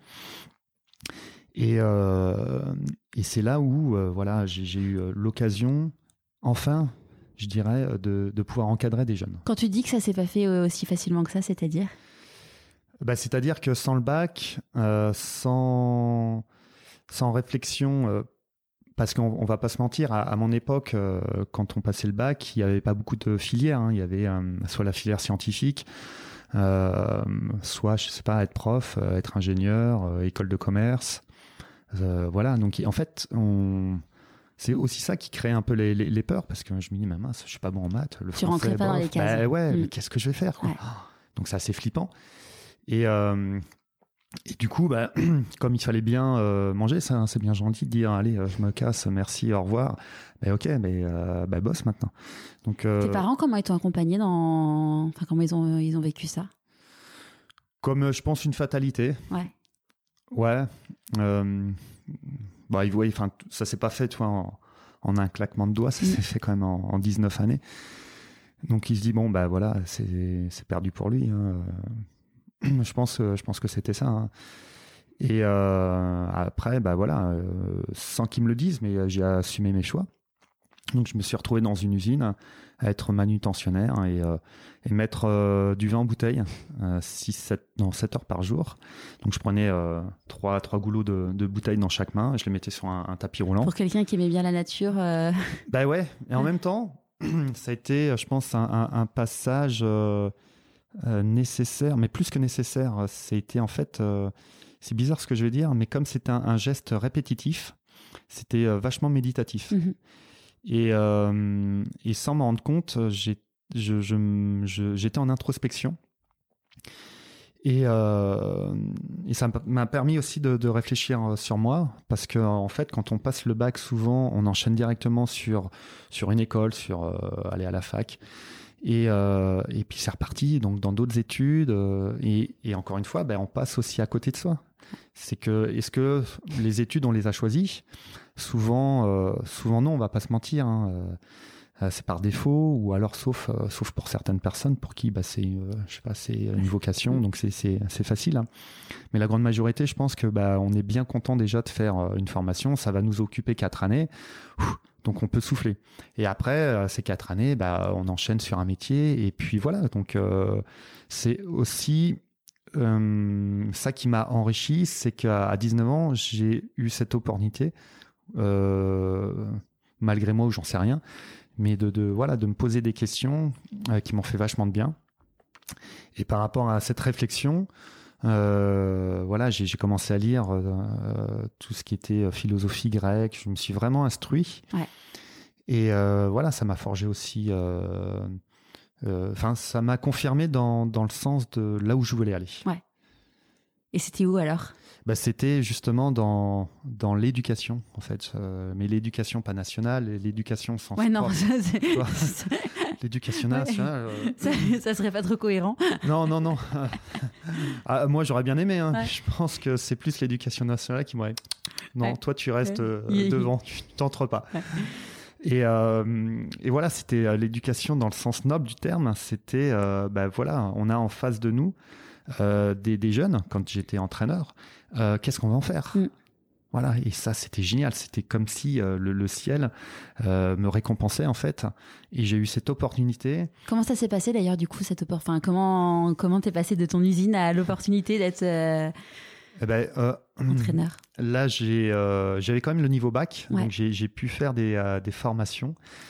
Et, euh, et c'est là où euh, voilà, j'ai, j'ai eu euh, l'occasion, enfin, je dirais, de, de pouvoir encadrer des jeunes. Quand tu dis que ça s'est pas fait aussi facilement que ça, c'est-à-dire? Bah, c'est-à-dire que sans le bac, euh, sans, sans réflexion, euh, parce qu'on ne va pas se mentir, à, à mon époque, euh, quand on passait le bac, il n'y avait pas beaucoup de filières. Hein. Il y avait euh, soit la filière scientifique, euh, soit, je ne sais pas, être prof, euh, être ingénieur, euh, école de commerce. Euh, voilà, donc en fait, on... c'est aussi ça qui crée un peu les, les, les peurs, parce que je me dis, mais mince, je ne suis pas bon en maths. Le Tu français, rentrais pas bof. dans les cases. Bah, ouais, Mm. mais qu'est-ce que je vais faire quoi. Ouais. Donc c'est assez flippant. Et, euh, et du coup, bah, comme il fallait bien euh, manger, ça, c'est bien gentil de dire allez, euh, je me casse, merci, au revoir. Mais ok, mais euh, bah, bosse maintenant. Donc, euh, Tes parents, comment ils t'ont accompagné dans. Enfin, comment ils ont, ils ont vécu ça? comme euh, je pense une fatalité. Ouais. Ouais. Euh, bah, ils voient, enfin, ça s'est pas fait, toi, en, en un claquement de doigts, ça Mm. s'est fait quand même en, en dix-neuf années. Donc il se dit bon bah voilà, c'est, c'est perdu pour lui. Hein. Je pense, je pense que c'était ça. Hein. Et euh, après, bah voilà, euh, sans qu'ils me le disent, mais j'ai assumé mes choix. Donc, je me suis retrouvé dans une usine à être manutentionnaire et, euh, et mettre euh, du vin en bouteille, euh, six, sept, non, sept heures par jour. Donc, je prenais euh, trois, trois goulots de, de bouteilles dans chaque main et je les mettais sur un, un tapis roulant. Pour quelqu'un qui aimait bien la nature. Euh... Bah ouais, et en même temps, ça a été, je pense, un, un, un passage euh, euh, nécessaire, mais plus que nécessaire. C'était en fait, euh, c'est bizarre ce que je vais dire, mais comme c'était un, un geste répétitif, c'était euh, vachement méditatif. Mm-hmm. Et, euh, et sans m'en rendre compte, j'ai, je, je, je, j'étais en introspection. Et, euh, et ça m'a permis aussi de, de réfléchir sur moi, parce que en fait, quand on passe le bac, souvent, on enchaîne directement sur, sur une école, sur euh, aller à la fac. Et, euh, et puis c'est reparti, donc dans d'autres études. Euh, et, et encore une fois, ben, on passe aussi à côté de soi. C'est que, est-ce que les études, on les a choisies ? Souvent, euh, souvent non, on va pas se mentir. Hein, euh, c'est par défaut, ou alors sauf, euh, sauf pour certaines personnes pour qui bah, c'est, euh, je sais pas, c'est une vocation, donc c'est, c'est, c'est facile. Hein. Mais la grande majorité, je pense que bah, on est bien content déjà de faire euh, une formation. Ça va nous occuper quatre années, donc on peut souffler. Et après, euh, ces quatre années, bah, on enchaîne sur un métier, et puis voilà. Donc euh, c'est aussi euh, ça qui m'a enrichi, c'est qu'à dix-neuf ans, j'ai eu cette opportunité. Euh, malgré moi ou j'en sais rien, mais de, de, voilà, de me poser des questions euh, qui m'ont fait vachement de bien. Et par rapport à cette réflexion, euh, voilà, j'ai, j'ai commencé à lire euh, tout ce qui était philosophie grecque, je me suis vraiment instruit. Ouais. Et euh, voilà, ça m'a forgé aussi, euh, euh, enfin, ça m'a confirmé dans, dans le sens de là où je voulais aller. Ouais. Et c'était où alors ? Bah, c'était justement dans, dans l'éducation, en fait. Euh, mais l'éducation pas nationale, l'éducation sans ouais, sport. Non, ça, c'est... L'éducation nationale... Ouais. Euh... Ça, ça serait pas trop cohérent. Non, non, non. Ah, moi, j'aurais bien aimé. Hein. Ouais. Je pense que c'est plus l'éducation nationale qui m'aurait... Non, ouais. Toi, tu restes ouais. euh, yeah, devant, yeah. tu t'entres pas. Ouais. Et, euh, et voilà, c'était l'éducation dans le sens noble du terme. C'était, euh, bah, voilà, on a en face de nous euh, des, des jeunes, quand j'étais entraîneur, euh, qu'est-ce qu'on va en faire ? mm. Voilà, et ça, c'était génial. C'était comme si euh, le, le ciel euh, me récompensait, en fait. Et j'ai eu cette opportunité. Comment ça s'est passé, d'ailleurs, du coup, cette opportunité enfin, Comment comment t'es passé de ton usine à l'opportunité d'être euh, eh ben, euh, entraîneur ? Là, j'ai, euh, j'avais quand même le niveau bac. Ouais. Donc, j'ai, j'ai pu faire des, euh, des formations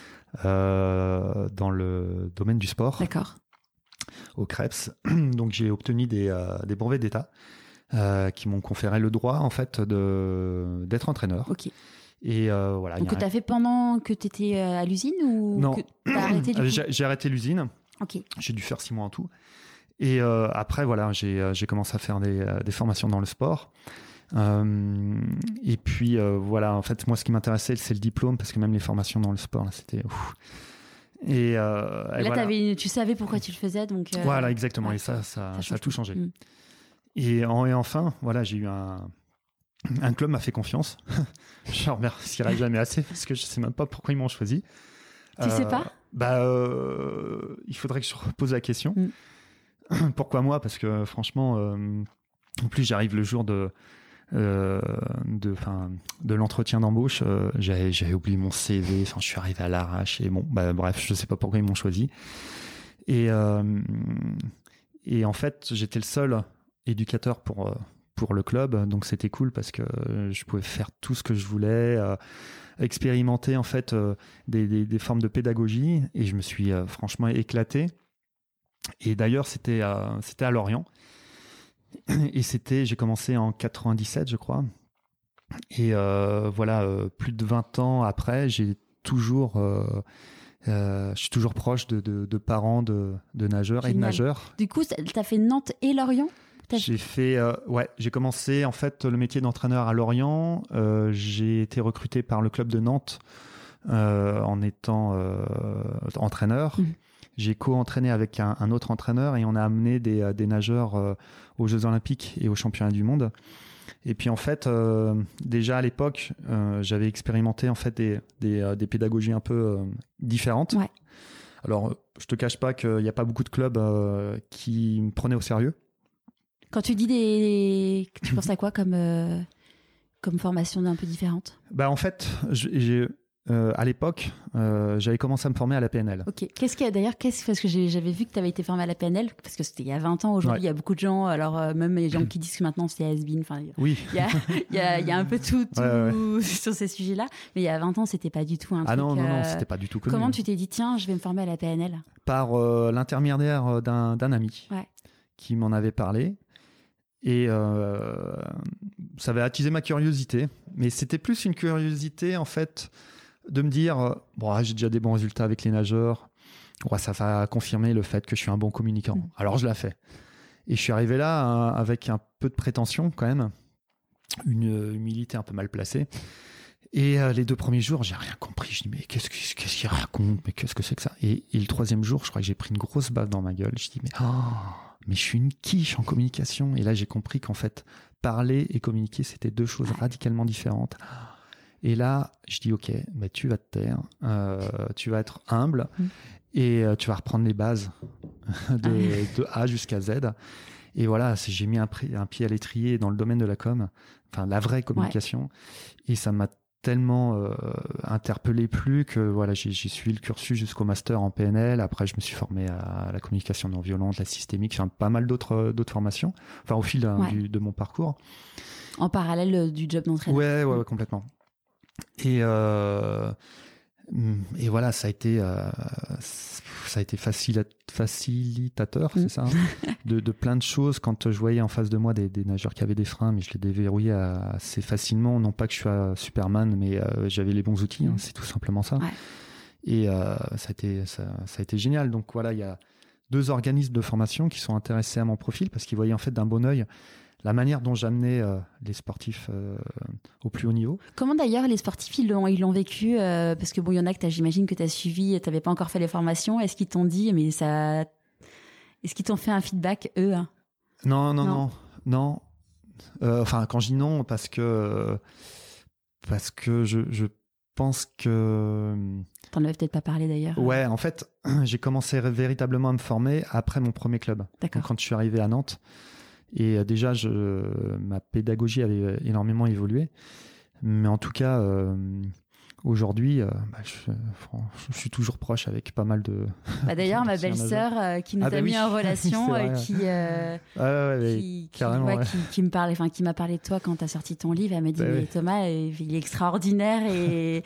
euh, dans le domaine du sport. D'accord. Au CREPS. Donc, j'ai obtenu des, euh, des brevets d'État. Euh, qui m'ont conféré le droit en fait de d'être entraîneur. Ok. Et euh, voilà. Donc que tu as fait pendant que tu étais à l'usine ou non. que t'as arrêté du coup ? j'ai, j'ai arrêté l'usine. Ok. J'ai dû faire six mois en tout. Et euh, après voilà, j'ai j'ai commencé à faire des des formations dans le sport. Euh, et puis euh, voilà, en fait moi ce qui m'intéressait c'est le diplôme parce que même les formations dans le sport là, c'était ouf. Et, euh, et là, et voilà. t'avais, tu savais pourquoi tu le faisais, donc. Euh... Voilà, exactement. Ouais, et ça, ça, ça, ça a tout changé. Mmh. Et, en, et enfin, voilà, j'ai eu un, un club m'a fait confiance. Je ne remercierai jamais assez parce que je ne sais même pas pourquoi ils m'ont choisi. Tu ne euh, sais pas ? Bah, euh, il faudrait que je repose la question. Mm. Pourquoi moi ? Parce que franchement, euh, en plus, j'arrive le jour de, euh, de, de l'entretien d'embauche. Euh, j'avais, j'avais oublié mon C V. Enfin, je suis arrivé à l'arrache. Et bon, bah, bref, je ne sais pas pourquoi ils m'ont choisi. Et, euh, et en fait, j'étais le seul éducateur pour, pour le club, donc c'était cool parce que je pouvais faire tout ce que je voulais, euh, expérimenter en fait euh, des, des, des formes de pédagogie et je me suis euh, franchement éclaté. Et d'ailleurs c'était, euh, c'était à Lorient et c'était, j'ai commencé en quatre-vingt-dix-sept je crois et euh, voilà, euh, plus de vingt ans après j'ai toujours euh, Euh, je suis toujours proche de, de, de parents de, de nageurs. Génial. Et de nageurs. Du coup, tu as fait Nantes et Lorient ? T'as... J'ai fait, euh, ouais, j'ai commencé en fait le métier d'entraîneur à Lorient. Euh, j'ai été recruté par le club de Nantes euh, en étant euh, entraîneur. Mmh. J'ai co-entraîné avec un, un autre entraîneur et on a amené des, des nageurs euh, aux Jeux Olympiques et aux Championnats du Monde. Et puis en fait, euh, déjà à l'époque, euh, j'avais expérimenté en fait des, des, euh, des pédagogies un peu euh, différentes. Ouais. Alors, je te cache pas qu'il n'y a pas beaucoup de clubs euh, qui me prenaient au sérieux. Quand tu dis des... Tu penses à quoi comme, euh, comme formation un peu différente? Bah, en fait, j'ai... Euh, à l'époque, euh, j'avais commencé à me former à la P N L. Ok. Qu'est-ce qu'il y a d'ailleurs qu'est-ce, Parce que j'ai, j'avais vu que tu avais été formé à la P N L, parce que c'était il y a vingt ans. Aujourd'hui, ouais. Il y a beaucoup de gens, alors euh, même les gens qui disent que maintenant c'est has-been. Enfin, oui. Il y a, il y, a, il y a un peu tout, tout ouais, ouais. sur ces sujets-là. Mais il y a vingt ans, c'était pas du tout un ah truc. Ah non, non, non, euh... c'était pas du tout connu. Comment tu t'es dit, tiens, je vais me former à la P N L? Par euh, l'intermédiaire d'un, d'un ami ouais. qui m'en avait parlé. Et euh, ça avait attisé ma curiosité. Mais c'était plus une curiosité, en fait, de me dire, bon, j'ai déjà des bons résultats avec les nageurs, ouais, ça va confirmer le fait que je suis un bon communicant. Mmh. Alors, je l'ai fait. Et je suis arrivé là hein, avec un peu de prétention, quand même, une humilité un peu mal placée. Et euh, les deux premiers jours, j'ai rien compris. Je dis, mais qu'est-ce, qu'est-ce qu'il raconte? Mais qu'est-ce que c'est que ça? et, et le troisième jour, je crois que j'ai pris une grosse baffe dans ma gueule. Je dis, mais, oh, mais je suis une quiche en communication. Et là, j'ai compris qu'en fait, parler et communiquer, c'était deux choses radicalement différentes. Et là, je dis, OK, bah, tu vas te taire, euh, tu vas être humble mmh. et euh, tu vas reprendre les bases de, de A jusqu'à Z. Et voilà, j'ai mis un, un pied à l'étrier dans le domaine de la com, enfin la vraie communication. Ouais. Et ça m'a tellement euh, interpellé plus que voilà, j'ai, j'ai suivi le cursus jusqu'au master en P N L. Après, je me suis formé à la communication non violente, la systémique, enfin, pas mal d'autres, d'autres formations, enfin au fil hein, ouais. du, de mon parcours. En parallèle du job d'entraîneur. Ouais, ouais, ouais, complètement. Et, euh, et voilà, ça a été, euh, ça a été facilita- facilitateur, mmh. c'est ça, hein, de, de plein de choses. Quand je voyais en face de moi des, des nageurs qui avaient des freins, mais je les déverrouillais assez facilement. Non pas que je sois Superman, mais euh, j'avais les bons outils, mmh. hein, c'est tout simplement ça. Ouais. Et euh, ça, a été, ça, ça a été génial. Donc voilà, il y a deux organismes de formation qui sont intéressés à mon profil parce qu'ils voyaient en fait d'un bon œil la manière dont j'amenais euh, les sportifs euh, au plus haut niveau. Comment d'ailleurs les sportifs ils l'ont, ils l'ont vécu euh, parce que bon, il y en a que t'as, j'imagine que tu as suivi, tu n'avais pas encore fait les formations. Est-ce qu'ils t'ont dit, mais ça... Est-ce qu'ils t'ont fait un feedback, eux hein? Non, non, non. non. Euh, enfin, quand je dis non, parce que, parce que je, je pense que... T'en avais peut-être pas parlé d'ailleurs. Ouais, en fait, j'ai commencé véritablement à me former après mon premier club. D'accord. Donc, quand je suis arrivé à Nantes. Et déjà, je, ma pédagogie avait énormément évolué. Mais en tout cas, euh, aujourd'hui, euh, bah, je, je suis toujours proche avec pas mal de... Bah d'ailleurs, ma belle-sœur euh, qui nous ah a bah mis oui. en relation, vrai, euh, qui, euh, ah ouais, ouais, qui, qui, carrément, ouais, ouais. qui, qui, me parlait, enfin, qui m'a parlé de toi quand tu as sorti ton livre. Elle m'a dit, bah mais oui. Thomas, il est extraordinaire. Et,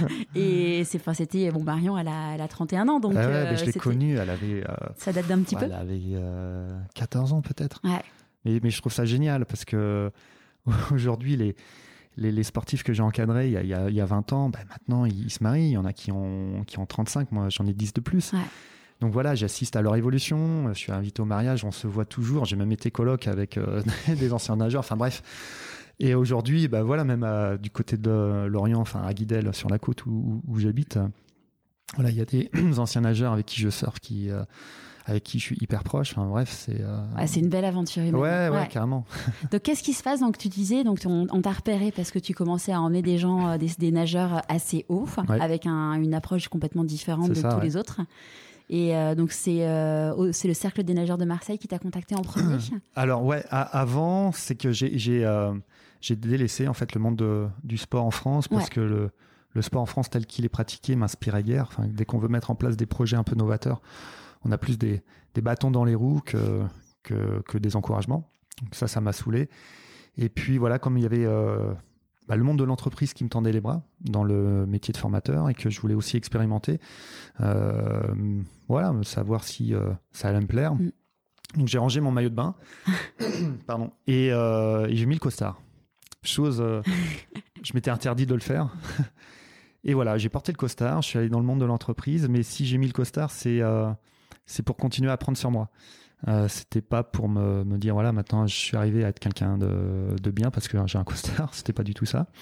et c'est, enfin, c'était... Bon, Marion, elle a, elle a trente et un ans. Donc, ah ouais, euh, bah, je l'ai connue, elle avait... Euh, ça date d'un petit bah, peu. Elle avait euh, quatorze ans peut-être. Ouais. Mais, mais je trouve ça génial parce que aujourd'hui, les, les, les sportifs que j'ai encadrés il y a, il y a, il y a vingt ans, bah maintenant, ils, ils se marient. Il y en a qui ont, qui ont trente-cinq, moi j'en ai dix de plus. Ouais. Donc voilà, j'assiste à leur évolution. Je suis invité au mariage, on se voit toujours. J'ai même été coloc avec euh, des anciens nageurs. Enfin bref. Et aujourd'hui, bah voilà, même à, du côté de Lorient, enfin à Guidel, sur la côte où, où, où j'habite, euh, voilà, il y a des anciens nageurs avec qui je surfe qui... Euh, avec qui je suis hyper proche. Enfin, bref, c'est... Euh... Ouais, c'est une belle aventure humaine. Ouais, ouais, ouais, carrément. Donc, qu'est-ce qui se passe? Donc, tu disais, donc, on, on t'a repéré parce que tu commençais à emmener des gens, des, des nageurs assez hauts, ouais. avec un, une approche complètement différente c'est de ça, tous ouais. les autres. Et euh, donc, c'est, euh, c'est le Cercle des nageurs de Marseille qui t'a contacté en premier? Alors, ouais, à, avant, c'est que j'ai, j'ai, euh, j'ai délaissé, en fait, le monde de, du sport en France parce ouais. que le, le sport en France tel qu'il est pratiqué m'inspirait guère. Enfin, dès qu'on veut mettre en place des projets un peu novateurs, on a plus des, des bâtons dans les roues que, que, que des encouragements. Donc ça, ça m'a saoulé. Et puis voilà, comme il y avait euh, bah, le monde de l'entreprise qui me tendait les bras dans le métier de formateur et que je voulais aussi expérimenter, euh, voilà, savoir si euh, ça allait me plaire. Mm. Donc j'ai rangé mon maillot de bain pardon, et, euh, et j'ai mis le costard. Chose, euh, je m'étais interdit de le faire. Et voilà, j'ai porté le costard, je suis allé dans le monde de l'entreprise, mais si j'ai mis le costard, c'est... Euh, c'est pour continuer à apprendre sur moi. Euh, c'était pas pour me, me dire, voilà, maintenant je suis arrivé à être quelqu'un de, de bien parce que j'ai un costard, c'était pas du tout ça.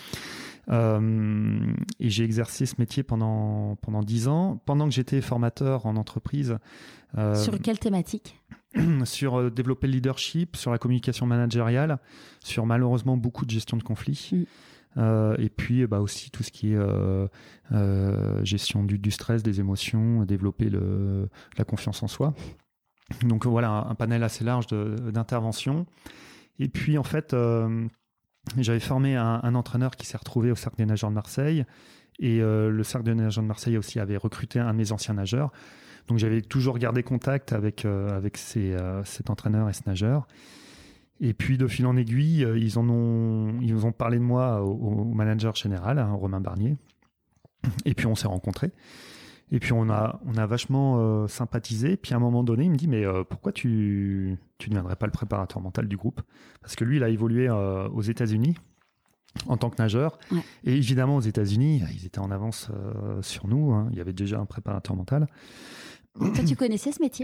Euh, et j'ai exercé ce métier pendant, pendant dix ans. Pendant que j'étais formateur en entreprise. Euh, sur quelle thématique? Sur euh, développer le leadership, sur la communication managériale, sur malheureusement beaucoup de gestion de conflits. Mm. Euh, et puis bah, aussi tout ce qui est euh, euh, gestion du, du stress, des émotions, développer le, la confiance en soi. Donc voilà, un, un panel assez large de, d'interventions. Et puis en fait, euh, j'avais formé un, un entraîneur qui s'est retrouvé au Cercle des nageurs de Marseille. Et euh, le Cercle des nageurs de Marseille aussi avait recruté un de mes anciens nageurs. Donc j'avais toujours gardé contact avec, euh, avec ces, euh, cet entraîneur et ce nageur. Et puis de fil en aiguille, euh, ils, en ont, ils ont parlé de moi au, au manager général, hein, Romain Barnier. Et puis on s'est rencontrés. Et puis on a, on a vachement euh, sympathisé. Puis à un moment donné, il me dit mais euh, pourquoi tu tu ne deviendrais pas le préparateur mental du groupe ? Parce que lui, il a évolué euh, aux États-Unis en tant que nageur. Ouais. Et évidemment, aux États-Unis, ils étaient en avance euh, sur nous. Hein. Il y avait déjà un préparateur mental. Toi, tu connaissais ce métier ?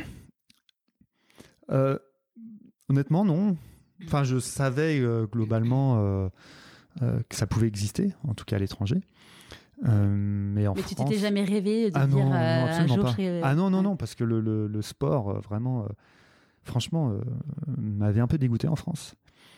euh, Honnêtement, non. Enfin, je savais euh, globalement euh, euh, que ça pouvait exister, en tout cas à l'étranger. Euh, mais en mais France... tu t'étais jamais rêvé de ah dire non, euh, non, un jour pas. je serais... Ah non, non, non, parce que le, le, le sport, euh, vraiment, euh, franchement, euh, m'avait un peu dégoûté en France.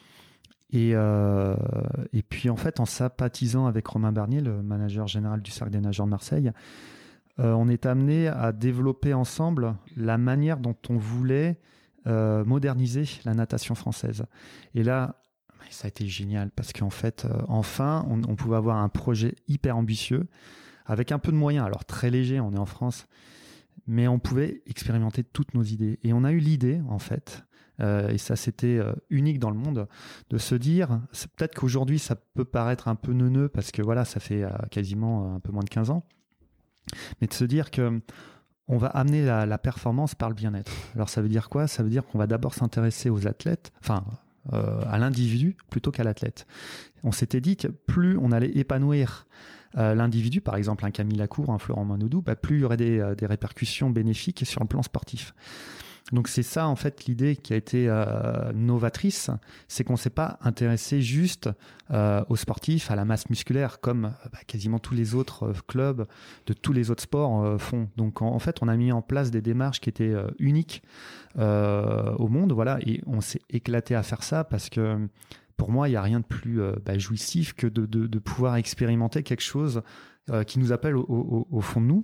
Et, euh, et puis, en fait, en sympathisant avec Romain Barnier, le manager général du Cercle des nageurs de Marseille, euh, on est amené à développer ensemble la manière dont on voulait euh, moderniser la natation française. Et là, ça a été génial parce qu'en fait, euh, enfin, on, on pouvait avoir un projet hyper ambitieux avec un peu de moyens. Alors, très léger, on est en France, mais on pouvait expérimenter toutes nos idées. Et on a eu l'idée, en fait, euh, et ça, c'était euh, unique dans le monde, de se dire, c'est peut-être qu'aujourd'hui, ça peut paraître un peu neuneux parce que voilà, ça fait euh, quasiment un peu moins de quinze ans, mais de se dire que on va amener la, la performance par le bien-être. Alors, ça veut dire quoi ? Ça veut dire qu'on va d'abord s'intéresser aux athlètes, enfin, Euh, à l'individu plutôt qu'à l'athlète. On s'était dit que plus on allait épanouir euh, l'individu, par exemple un Camille Lacour, un Florent Manodou, bah, plus il y aurait des, euh, des répercussions bénéfiques sur le plan sportif. Donc c'est ça en fait l'idée qui a été euh, novatrice, c'est qu'on ne s'est pas intéressé juste euh, aux sportifs, à la masse musculaire comme bah, quasiment tous les autres euh, clubs de tous les autres sports euh, font. Donc en, en fait on a mis en place des démarches qui étaient euh, uniques euh, au monde, voilà, et on s'est éclaté à faire ça parce que pour moi il n'y a rien de plus euh, bah, jouissif que de, de, de pouvoir expérimenter quelque chose euh, qui nous appelle au, au, au fond de nous.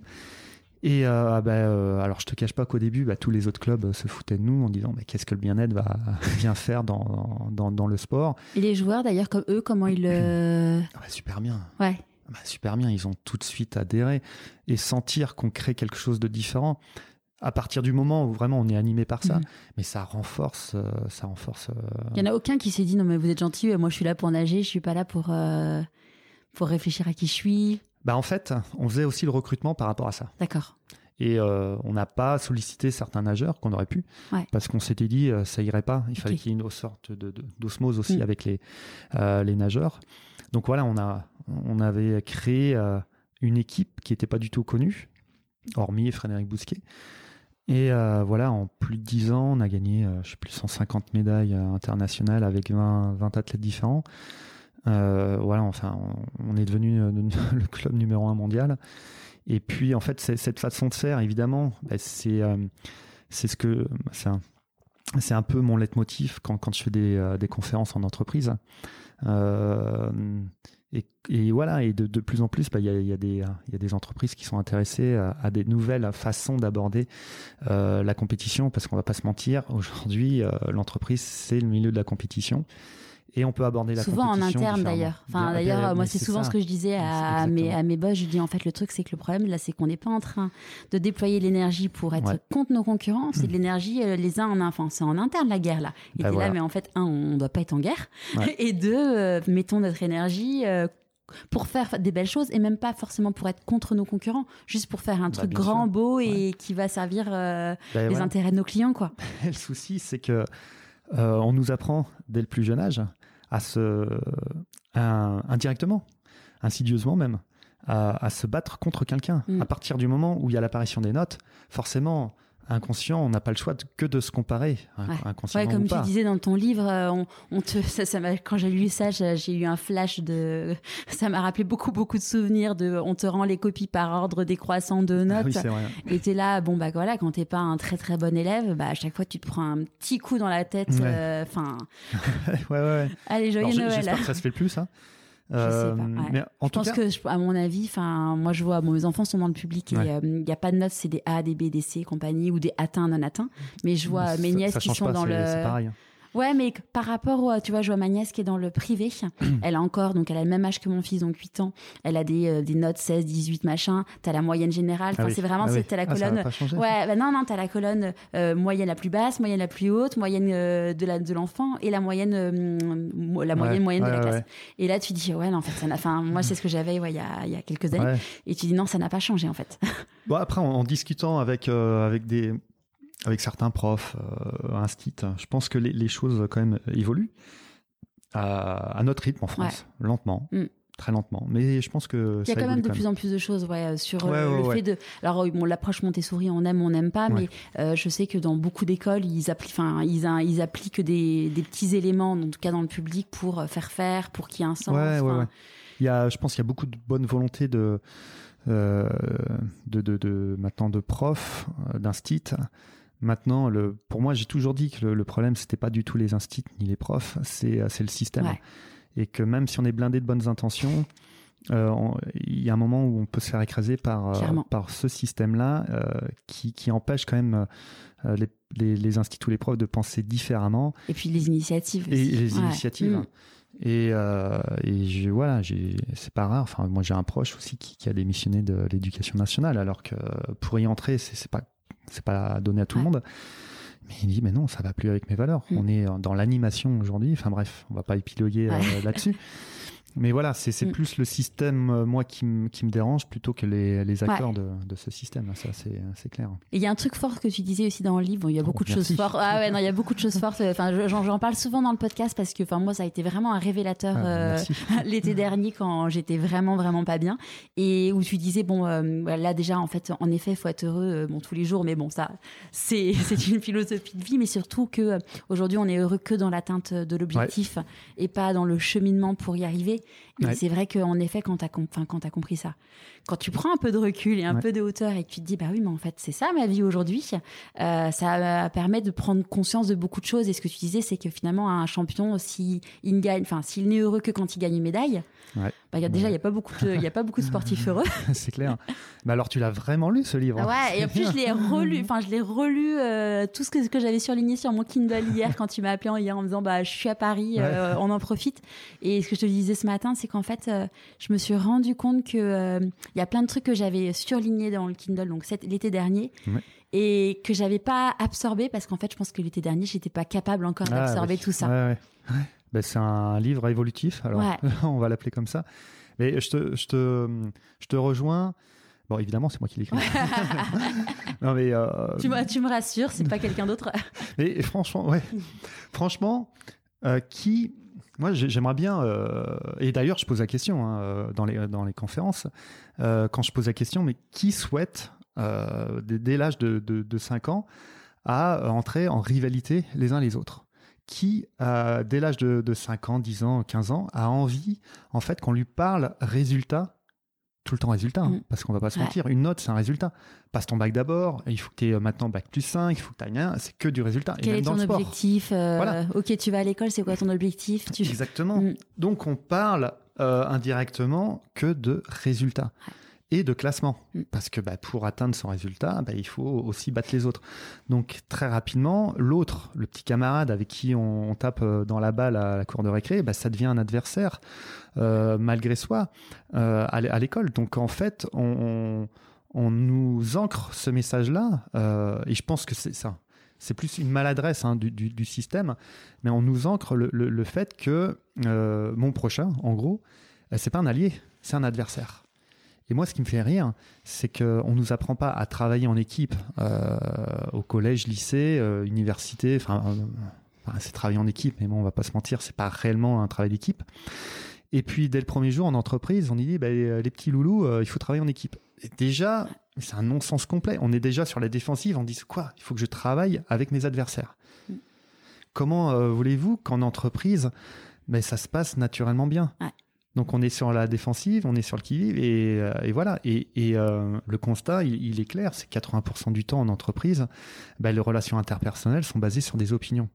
Et euh, bah, euh, alors je te cache pas qu'au début bah, tous les autres clubs se foutaient de nous en disant bah, qu'est-ce que le bien-être va bien faire dans, dans, dans le sport. Et les joueurs d'ailleurs comme eux, comment ils le... Ah bah, super bien. Ouais. Bah, super bien, ils ont tout de suite adhéré et sentir qu'on crée quelque chose de différent à partir du moment où vraiment on est animé par ça, mmh. mais ça renforce, euh, ça renforce. Euh... Il y en a aucun qui s'est dit non mais vous êtes gentil, moi je suis là pour nager, je suis pas là pour euh, pour réfléchir à qui je suis. Bah en fait, on faisait aussi le recrutement par rapport à ça. D'accord. Et euh, on n'a pas sollicité certains nageurs qu'on aurait pu, ouais. parce qu'on s'était dit euh, ça irait pas. Il okay. fallait qu'il y ait une sorte de, de, d'osmose aussi mmh. avec les euh, les nageurs. Donc voilà, on a on avait créé euh, une équipe qui n'était pas du tout connue, hormis Frédéric Bousquet. Et euh, voilà, en plus de dix ans, on a gagné, euh, je sais plus, cent cinquante médailles euh, internationales avec vingt, vingt athlètes différents. Euh, voilà, enfin, on, on est devenu euh, le club numéro un mondial. Et puis, en fait, c'est, cette façon de faire, évidemment, bah, c'est, euh, c'est ce que, c'est un, c'est un peu mon leitmotiv quand, quand je fais des, euh, des conférences en entreprise. Euh, Et, et voilà, et de, de plus en plus, bah, y a, y a des, y a des entreprises qui sont intéressées à, à des nouvelles façons d'aborder euh, la compétition, parce qu'on va pas se mentir, aujourd'hui, euh, l'entreprise, c'est le milieu de la compétition. Et on peut aborder la souvent compétition en interne d'ailleurs. Enfin, d'ailleurs, d'ailleurs, moi c'est, c'est souvent ça. Ce que je disais à, à, mes, à mes boss. Je dis en fait le truc c'est que le problème là c'est qu'on n'est pas en train de déployer l'énergie pour être ouais. contre nos concurrents. C'est de l'énergie euh, les uns en enfin c'est en interne la guerre là. Et bah, t'es voilà. là mais en fait un on doit pas être en guerre ouais. et deux euh, mettons notre énergie euh, pour faire des belles choses et même pas forcément pour être contre nos concurrents, juste pour faire un truc bah, grand, sûr. beau et ouais. qui va servir euh, bah, les ouais. intérêts de nos clients quoi. Le souci c'est que euh, on nous apprend dès le plus jeune âge à se, à, indirectement, insidieusement même, à, à se battre contre quelqu'un. Mm. À partir du moment où il y a l'apparition des notes, forcément, inconscient, on n'a pas le choix de, que de se comparer. Ouais. Inconsciemment ouais, comme ou tu pas. disais dans ton livre, on, on te, ça, ça m'a, quand j'ai lu ça, j'ai, j'ai eu un flash de... Ça m'a rappelé beaucoup, beaucoup de souvenirs de... On te rend les copies par ordre décroissant de notes. Ah oui, c'est vrai. Et t'es là, bon bah voilà, quand t'es pas un très très bon élève, bah à chaque fois tu te prends un petit coup dans la tête. Enfin... Ouais. Euh, ouais, ouais, ouais. Allez, joyeux Alors, Noël. J'espère que ça se fait plus, ça. Euh, je sais pas. Ouais. Mais en je tout pense cas, que, je, à mon avis, enfin, moi je vois, bon, mes enfants sont dans le public et il Ouais. n'y a pas de notes, c'est des A, des B, des C, compagnie, ou des atteints, non atteints. Mais je vois ça, mes nièces ça qui change sont pas, dans c'est, le. c'est pareil. Ouais, mais par rapport au, tu vois, je vois ma nièce qui est dans le privé. Elle a encore, donc elle a le même âge que mon fils, donc huit ans. Elle a des, euh, des notes seize, dix-huit, machin. T'as la moyenne générale. Enfin, Ah oui. c'est vraiment, Ah c'est, oui. t'as la Ah, ça colonne. va pas changer, Ouais, bah non, non, t'as la colonne euh, moyenne la plus basse, moyenne la plus haute, moyenne euh, de, la, de l'enfant et la moyenne, euh, la moyenne Ouais, moyenne ouais, de la ouais, classe. ouais. Et là, tu dis, ouais, non, en fait, ça n'a, enfin, moi, c'est ce que j'avais, ouais, il y a, il y a quelques années. Ouais. Et tu dis, non, ça n'a pas changé, en fait. Bon, après, en, en discutant avec, euh, avec, des, avec certains profs, euh, instit, je pense que les, les choses quand même évoluent à, à notre rythme en France, ouais. lentement. Mm. Très lentement, mais je pense que il y a ça quand même de quand plus même. en plus de choses ouais, sur ouais, euh, ouais, le ouais. fait de. Alors, bon, l'approche Montessori, on aime, on n'aime pas, ouais. mais euh, je sais que dans beaucoup d'écoles, ils, appli- ils, ils appliquent des, des petits éléments, en tout cas dans le public, pour faire faire, pour qu'il y ait un sens. Ouais, ouais, ouais. Il y a, je pense qu'il y a beaucoup de bonne volonté de, euh, de, de, de, maintenant de profs, d'instit. Maintenant, le, pour moi, j'ai toujours dit que le, le problème, c'était pas du tout les instits ni les profs, c'est, c'est le système. Ouais. Et que même si on est blindé de bonnes intentions, Euh, il y a un moment où on peut se faire écraser par, euh, par ce système-là euh, qui, qui empêche quand même euh, les, les, les instituts ou les profs de penser différemment. Et puis les initiatives. Et aussi. les ouais. initiatives. Mmh. Et, euh, et je, voilà, j'ai, c'est pas rare. Enfin, moi, j'ai un proche aussi qui, qui a démissionné de l'éducation nationale, alors que pour y entrer, c'est, c'est pas, c'est pas donné à tout ouais. le monde. Mais il dit, mais non, ça va plus avec mes valeurs. Mmh. On est dans l'animation aujourd'hui. Enfin bref, on va pas épiloguer ouais. euh, là-dessus. Mais voilà, c'est, c'est mm. plus le système, euh, moi, qui, m- qui me dérange plutôt que les, les acteurs ouais. de, de ce système. Ça, c'est, c'est clair. Et il y a un truc fort que tu disais aussi dans le livre. Bon, il y a beaucoup oh, de merci. choses fortes. Ah ouais, non, il y a beaucoup de choses fortes. Enfin, j'en, j'en parle souvent dans le podcast parce que, enfin, moi, ça a été vraiment un révélateur ah, euh, l'été dernier quand j'étais vraiment, vraiment pas bien. Et où tu disais, bon, euh, là déjà, en fait, en effet, il faut être heureux, euh, bon, tous les jours. Mais bon, ça, c'est, c'est une philosophie de vie. Mais surtout que euh, aujourd'hui, on est heureux que dans l'atteinte de l'objectif ouais. et pas dans le cheminement pour y arriver. Et ouais. c'est vrai qu'en effet, quand tu as com- compris ça, quand tu prends un peu de recul et un ouais. peu de hauteur et que tu te dis, bah oui, mais en fait, c'est ça ma vie aujourd'hui, euh, ça permet de prendre conscience de beaucoup de choses. Et ce que tu disais, c'est que finalement, un champion, s'il, il gagne, enfin, s'il n'est heureux que quand il gagne une médaille, ouais. bah, y a, déjà, il n'y a pas beaucoup de, y a pas beaucoup de sportifs heureux. C'est clair. Mais alors, tu l'as vraiment lu, ce livre? Ouais, et en plus, je l'ai relu, enfin, je l'ai relu euh, tout ce que, ce que j'avais surligné sur mon Kindle hier quand tu m'as appelé hier en me disant, bah, je suis à Paris, euh, ouais. on en profite. Et ce que je te disais ce matin, c'est qu'en fait, euh, je me suis rendu compte que euh, y a plein de trucs que j'avais surlignés dans le Kindle, donc cet, l'été dernier, ouais. et que j'avais pas absorbé parce qu'en fait, je pense que l'été dernier, j'étais pas capable encore ah, d'absorber oui. tout ça. Ouais, ouais. Ouais. Ben, c'est un livre évolutif, alors ouais. on va l'appeler comme ça. Mais je te, je te, je te rejoins. Bon, évidemment, c'est moi qui l'écris. non, mais euh... tu, me, tu me rassures, c'est pas quelqu'un d'autre. Mais franchement, ouais. franchement, euh, qui Moi, j'aimerais bien, euh, et d'ailleurs, je pose la question hein, dans, les, dans les conférences, euh, quand je pose la question, mais qui souhaite, euh, dès, dès l'âge de, de, de cinq ans, à entrer en rivalité les uns les autres? Qui, euh, dès l'âge de, de cinq ans, dix ans, quinze ans, a envie, en fait, qu'on lui parle résultat, tout le temps résultat, hein, mmh. parce qu'on va pas se mentir, ouais. une note, c'est un résultat. Passe ton bac d'abord, il faut que tu aies maintenant bac plus cinq, il faut que tu ailles un, c'est que du résultat. Quel et même est ton dans le sport. objectif euh, voilà. Ok, tu vas à l'école, c'est quoi ton objectif tu... Exactement. Mmh. Donc, on parle euh, indirectement que de résultats. Ouais. Et de classement, mmh. parce que bah, pour atteindre son résultat, bah, il faut aussi battre les autres. Donc très rapidement, l'autre, le petit camarade avec qui on, on tape dans la balle à la cour de récré, bah, ça devient un adversaire euh, malgré soi euh, à, à l'école. Donc en fait, on, on, on nous ancre ce message-là, euh, et je pense que c'est ça. C'est plus une maladresse hein, du, du, du système, mais on nous ancre le, le, le fait que euh, mon prochain, en gros, c'est pas un allié, c'est un adversaire. Et moi, ce qui me fait rire, c'est qu'on ne nous apprend pas à travailler en équipe euh, au collège, lycée, euh, université. Enfin, euh, c'est travailler en équipe, mais bon, on ne va pas se mentir, ce n'est pas réellement un travail d'équipe. Et puis, dès le premier jour en entreprise, on y dit, bah, les petits loulous, euh, il faut travailler en équipe. Et déjà, c'est un non-sens complet. On est déjà sur la défensive, on dit quoi ? Il faut que je travaille avec mes adversaires. Mm. Comment euh, voulez-vous qu'en entreprise, bah, ça se passe naturellement bien ? Ouais. Donc, on est sur la défensive, on est sur le qui-vive, et, euh, et voilà. Et, et euh, le constat, il, il est clair, c'est quatre-vingts pour cent du temps en entreprise, bah, les relations interpersonnelles sont basées sur des opinions.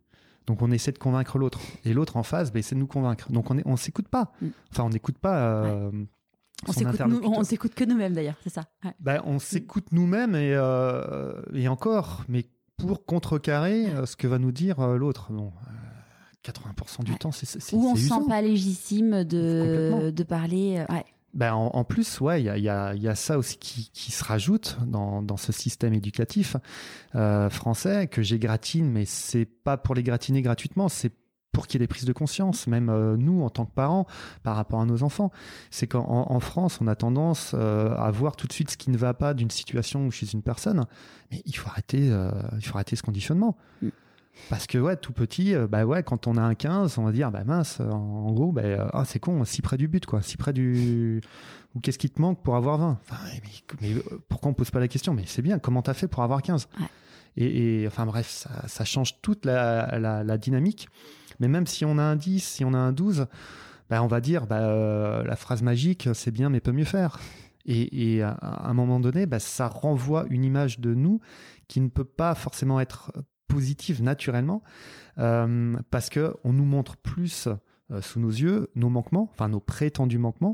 Donc on essaie de convaincre l'autre. Et l'autre en face, bah, essaie de nous convaincre. Donc on ne s'écoute pas. Mm. Enfin, on n'écoute pas euh, ouais. son on s'écoute interlocuteur. Nous, on s'écoute que nous-mêmes d'ailleurs, c'est ça. Ouais. Bah, on s'écoute mm. nous-mêmes et, euh, et encore, mais pour contrecarrer euh, ce que va nous dire euh, l'autre. Bon, euh, quatre-vingts pour cent du ouais. temps, c'est, c'est Ou on c'est ne se usant. sent pas légitime de, de parler. Euh, ouais. Ben, en, en plus, ouais, il y a, y a, y a ça aussi qui, qui se rajoute dans, dans ce système éducatif euh, français que j'égratine, mais c'est pas pour les gratiner gratuitement, c'est pour qu'il y ait des prises de conscience, même euh, nous en tant que parents, par rapport à nos enfants. C'est qu'en en France, on a tendance euh, à voir tout de suite ce qui ne va pas d'une situation ou chez une personne, mais il faut arrêter, euh, il faut arrêter ce conditionnement. Mm. Parce que ouais, tout petit, euh, bah ouais, quand on a un quinze, on va dire bah mince, en, en gros, bah, euh, ah, c'est con, si près du but, quoi, si près du. Ou qu'est-ce qui te manque pour avoir vingt? Enfin, mais, mais pourquoi on pose pas la question? Mais c'est bien, comment t'as fait pour avoir quinze? Ouais. et, et enfin bref, ça, ça change toute la, la, la dynamique. Mais même si on a un dix, si on a un douze, bah, on va dire bah, euh, la phrase magique, c'est bien, mais peut mieux faire. Et, et à, à un moment donné, bah, ça renvoie une image de nous qui ne peut pas forcément être positive naturellement, euh, parce qu'on nous montre plus euh, sous nos yeux nos manquements, enfin nos prétendus manquements,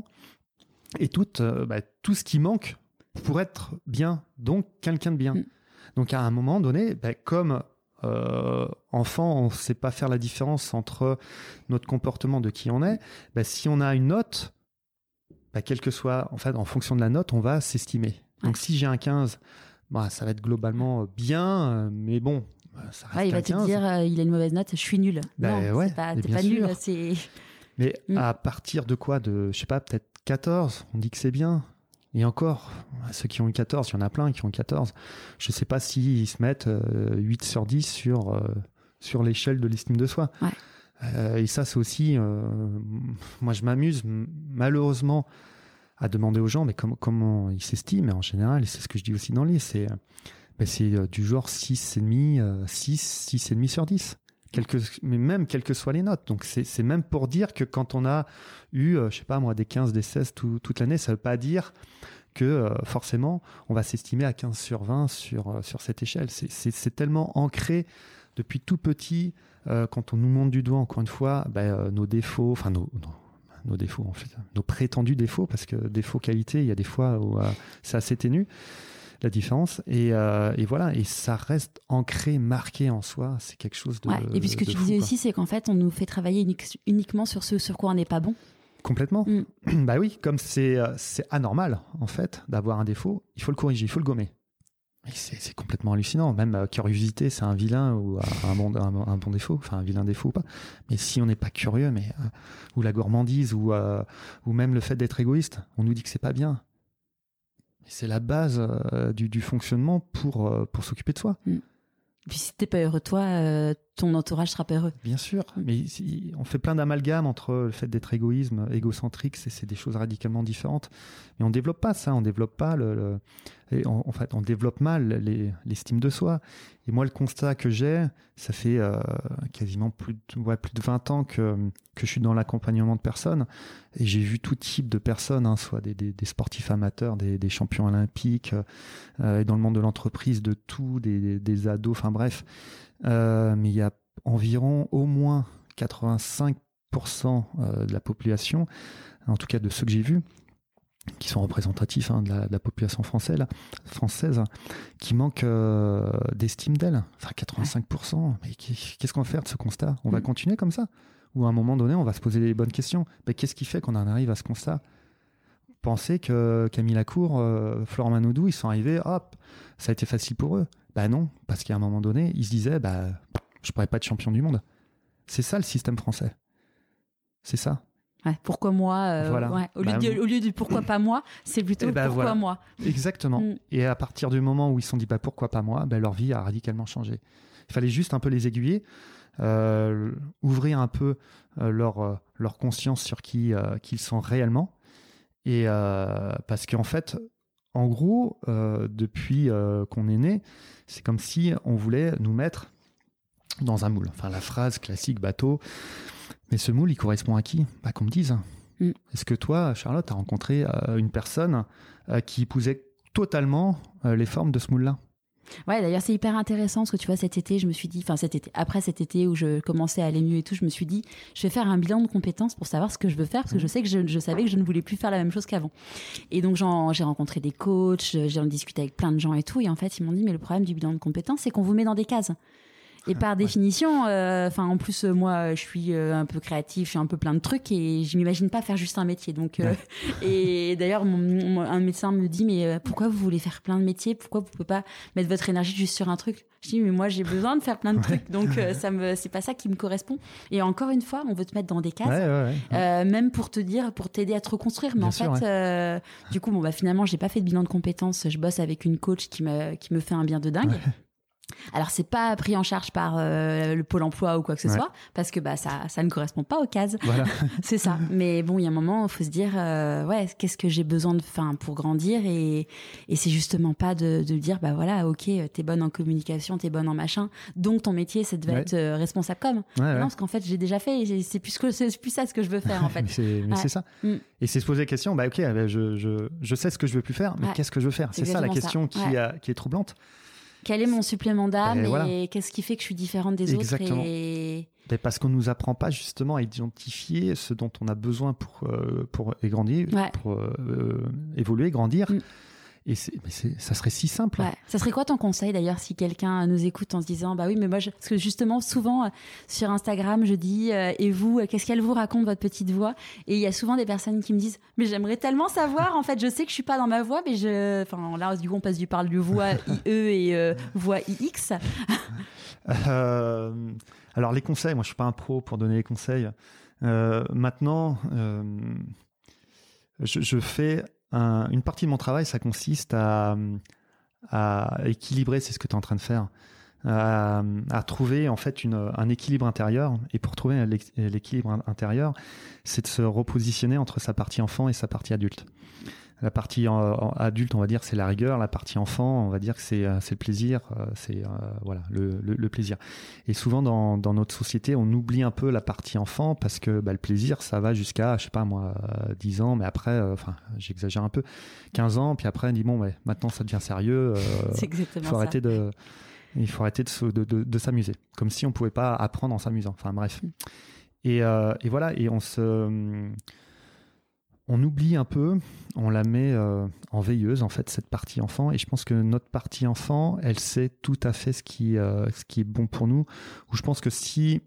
et tout, euh, bah, tout ce qui manque pour être bien, donc quelqu'un de bien. Mm. Donc à un moment donné, bah, comme euh, enfant, on ne sait pas faire la différence entre notre comportement de qui on est, bah, si on a une note, bah, quelle que soit, en fait, en fonction de la note, on va s'estimer. Donc ouais. si j'ai un quinze, bah, ça va être globalement bien, mais bon, ça reste ouais, il va un te quinze. dire, euh, il a une mauvaise note, je suis nul. Bah, non, ouais, c'est pas, t'es pas sûr. nul. C'est... Mais mm. à partir de quoi? De, je sais pas, peut-être quatorze, on dit que c'est bien. Et encore, ceux qui ont eu quatorze, il y en a plein qui ont quatorze. Je sais pas s'ils se mettent euh, huit sur dix sur, euh, sur l'échelle de l'estime de soi. Ouais. Euh, et ça, c'est aussi... Euh, moi, je m'amuse, malheureusement, à demander aux gens mais comment, comment ils s'estiment. Et en général, et c'est ce que je dis aussi dans le livre, c'est... Ben c'est du genre six virgule cinq, six, six virgule cinq sur dix. Quelque, mais même quelles que soient les notes. Donc, c'est, c'est même pour dire que quand on a eu, euh, je sais pas moi, des quinze, des seize tout, toute l'année, ça veut pas dire que euh, forcément, on va s'estimer à quinze sur vingt sur, euh, sur cette échelle. C'est, c'est, c'est tellement ancré depuis tout petit, euh, quand on nous montre du doigt, encore une fois, ben, euh, nos défauts, enfin nos, nos, nos défauts en fait, nos prétendus défauts, parce que défauts qualité, il y a des fois où euh, c'est assez ténu. La différence et, euh, et voilà, et ça reste ancré, marqué en soi, c'est quelque chose de ouais, et puis ce que tu fou, disais quoi. aussi, c'est qu'en fait on nous fait travailler unique, uniquement sur ce sur quoi on n'est pas bon. Complètement. Mm. Bah oui, comme c'est, c'est anormal en fait d'avoir un défaut, il faut le corriger, il faut le gommer. Et c'est, c'est complètement hallucinant. Même euh, curiosité, c'est un vilain ou un bon, un, un bon défaut, enfin un vilain défaut ou pas. Mais si on n'est pas curieux, mais euh, ou la gourmandise ou euh, ou même le fait d'être égoïste, on nous dit que c'est pas bien. C'est la base euh, du, du fonctionnement pour, euh, pour s'occuper de soi. Mm. Puis si t'es pas heureux toi, euh, ton entourage sera pas heureux. Bien sûr, mm. mais si, on fait plein d'amalgames entre le fait d'être égoïsme, égocentrique, c'est, c'est des choses radicalement différentes. Mais on développe pas ça, on développe pas le, le et on, en fait, on développe mal les, l'estime de soi. Et moi, le constat que j'ai, ça fait euh, quasiment plus de, ouais, plus de vingt ans que, que je suis dans l'accompagnement de personnes. Et j'ai vu tout type de personnes, hein, soit des, des, des sportifs amateurs, des, des champions olympiques, euh, et dans le monde de l'entreprise, de tout, des, des, des ados, enfin bref. Euh, mais il y a environ au moins quatre-vingt-cinq pour cent de la population, en tout cas de ceux que j'ai vus, qui sont représentatifs hein, de, la, de la population française, là, française qui manquent euh, d'estime d'elle. Enfin, quatre-vingt-cinq pour cent. Mais qu'est-ce qu'on va faire de ce constat? On va continuer comme ça? Ou à un moment donné, on va se poser les bonnes questions. Mais qu'est-ce qui fait qu'on en arrive à ce constat? Pensez que Camille Lacour, euh, Florent Manodou, ils sont arrivés, hop, ça a été facile pour eux. Bah non, parce qu'à un moment donné, ils se disaient, bah, je pourrais pas être champion du monde. C'est ça le système français. C'est ça. Ouais, pourquoi moi euh, voilà. ouais, au, lieu bah, de, au lieu de pourquoi pas moi, c'est plutôt bah, pourquoi voilà. moi. Exactement. Mm. Et à partir du moment où ils se sont dit bah, pourquoi pas moi, bah, leur vie a radicalement changé. Il fallait juste un peu les aiguiller, euh, ouvrir un peu euh, leur, euh, leur conscience sur qui euh, qu'ils sont réellement. Et euh, parce qu'en fait, en gros, euh, depuis euh, qu'on est né, c'est comme si on voulait nous mettre dans un moule. Enfin, la phrase classique bateau. Mais ce moule, il correspond à qui? Bah, qu'on me dise. Mm. Est-ce que toi, Charlotte, tu as rencontré euh, une personne euh, qui épousait totalement euh, les formes de ce moule-là? Ouais, d'ailleurs, c'est hyper intéressant parce que tu vois, cet été, je me suis dit, enfin cet été, après cet été où je commençais à aller mieux et tout, je me suis dit, je vais faire un bilan de compétences pour savoir ce que je veux faire parce que je sais que je, je savais que je ne voulais plus faire la même chose qu'avant. Et donc, j'en, j'ai rencontré des coachs, j'ai discuté avec plein de gens et tout. Et en fait, ils m'ont dit, mais le problème du bilan de compétences, c'est qu'on vous met dans des cases. Et par définition, enfin euh, en plus euh, moi je suis euh, un peu créatif, je suis un peu plein de trucs et je m'imagine pas faire juste un métier. Donc euh, et d'ailleurs mon, mon, un médecin me dit mais euh, pourquoi vous voulez faire plein de métiers, pourquoi vous pouvez pas mettre votre énergie juste sur un truc? Je dis mais moi j'ai besoin de faire plein de trucs, donc euh, ça me c'est pas ça qui me correspond. Et encore une fois, on veut te mettre dans des cases, ouais, ouais, ouais. Euh, même pour te dire, pour t'aider à te reconstruire. Mais Bien en sûr, fait, ouais. euh, du coup bon bah finalement j'ai pas fait de bilan de compétences. Je bosse avec une coach qui me qui me fait un bien de dingue. Ouais. Alors c'est pas pris en charge par euh, le Pôle emploi ou quoi que ce ouais. soit parce que bah ça ça ne correspond pas aux cases. Voilà. C'est ça. Mais bon, il y a un moment il faut se dire euh, ouais, qu'est-ce que j'ai besoin de enfin pour grandir et et c'est justement pas de de dire bah voilà, OK, t'es bonne en communication, t'es bonne en machin, donc ton métier ça devait ouais. être euh, responsable com. Ouais, ouais. Non, parce qu'en fait, j'ai déjà fait et c'est plus que c'est plus ça ce que je veux faire en fait. mais c'est mais ouais. c'est ça. Mm. Et c'est se poser la question bah OK, je je je sais ce que je veux plus faire, mais ouais. qu'est-ce que je veux faire? C'est ça la question ça. qui ouais. a, qui est troublante. Quel est mon supplément d'âme et, et voilà. qu'est-ce qui fait que je suis différente des Exactement. autres et... Mais parce qu'on nous apprend pas justement à identifier ce dont on a besoin pour euh, pour grandir, ouais. pour euh, évoluer, grandir. Mm. Et c'est, mais c'est, ça serait si simple. Ouais. Ça serait quoi ton conseil d'ailleurs si quelqu'un nous écoute en se disant bah oui mais moi je... parce que justement souvent euh, sur Instagram je dis euh, et vous euh, qu'est-ce qu'elle vous raconte votre petite voix et il y a souvent des personnes qui me disent mais j'aimerais tellement savoir en fait je sais que je suis pas dans ma voix mais je enfin là du coup on passe du parle du voix I E et euh, voix I X. euh, alors les conseils, moi je suis pas un pro pour donner les conseils. Euh, maintenant euh, je, je fais Un, une partie de mon travail, ça consiste à, à équilibrer, c'est ce que tu es en train de faire, à, à trouver en fait une, un équilibre intérieur. Et pour trouver l'équilibre intérieur, c'est de se repositionner entre sa partie enfant et sa partie adulte. La partie en, en adulte, on va dire, c'est la rigueur. La partie enfant, on va dire que c'est, c'est le plaisir. C'est euh, voilà, le, le, le plaisir. Et souvent, dans, dans notre société, on oublie un peu la partie enfant parce que bah, le plaisir, ça va jusqu'à, je sais pas moi, dix ans. Mais après, enfin, euh, j'exagère un peu, quinze ans. Puis après, on dit, bon, ouais, maintenant, ça devient sérieux. Euh, c'est exactement faut ça. Arrêter de, il faut arrêter de, de, de, de s'amuser. Comme si on pouvait pas apprendre en s'amusant. Enfin, bref. Et, euh, et voilà, et on se... On oublie un peu, on la met euh, en veilleuse, en fait, cette partie enfant. Et je pense que notre partie enfant, elle sait tout à fait ce qui, euh, ce qui est bon pour nous. Ou je pense que si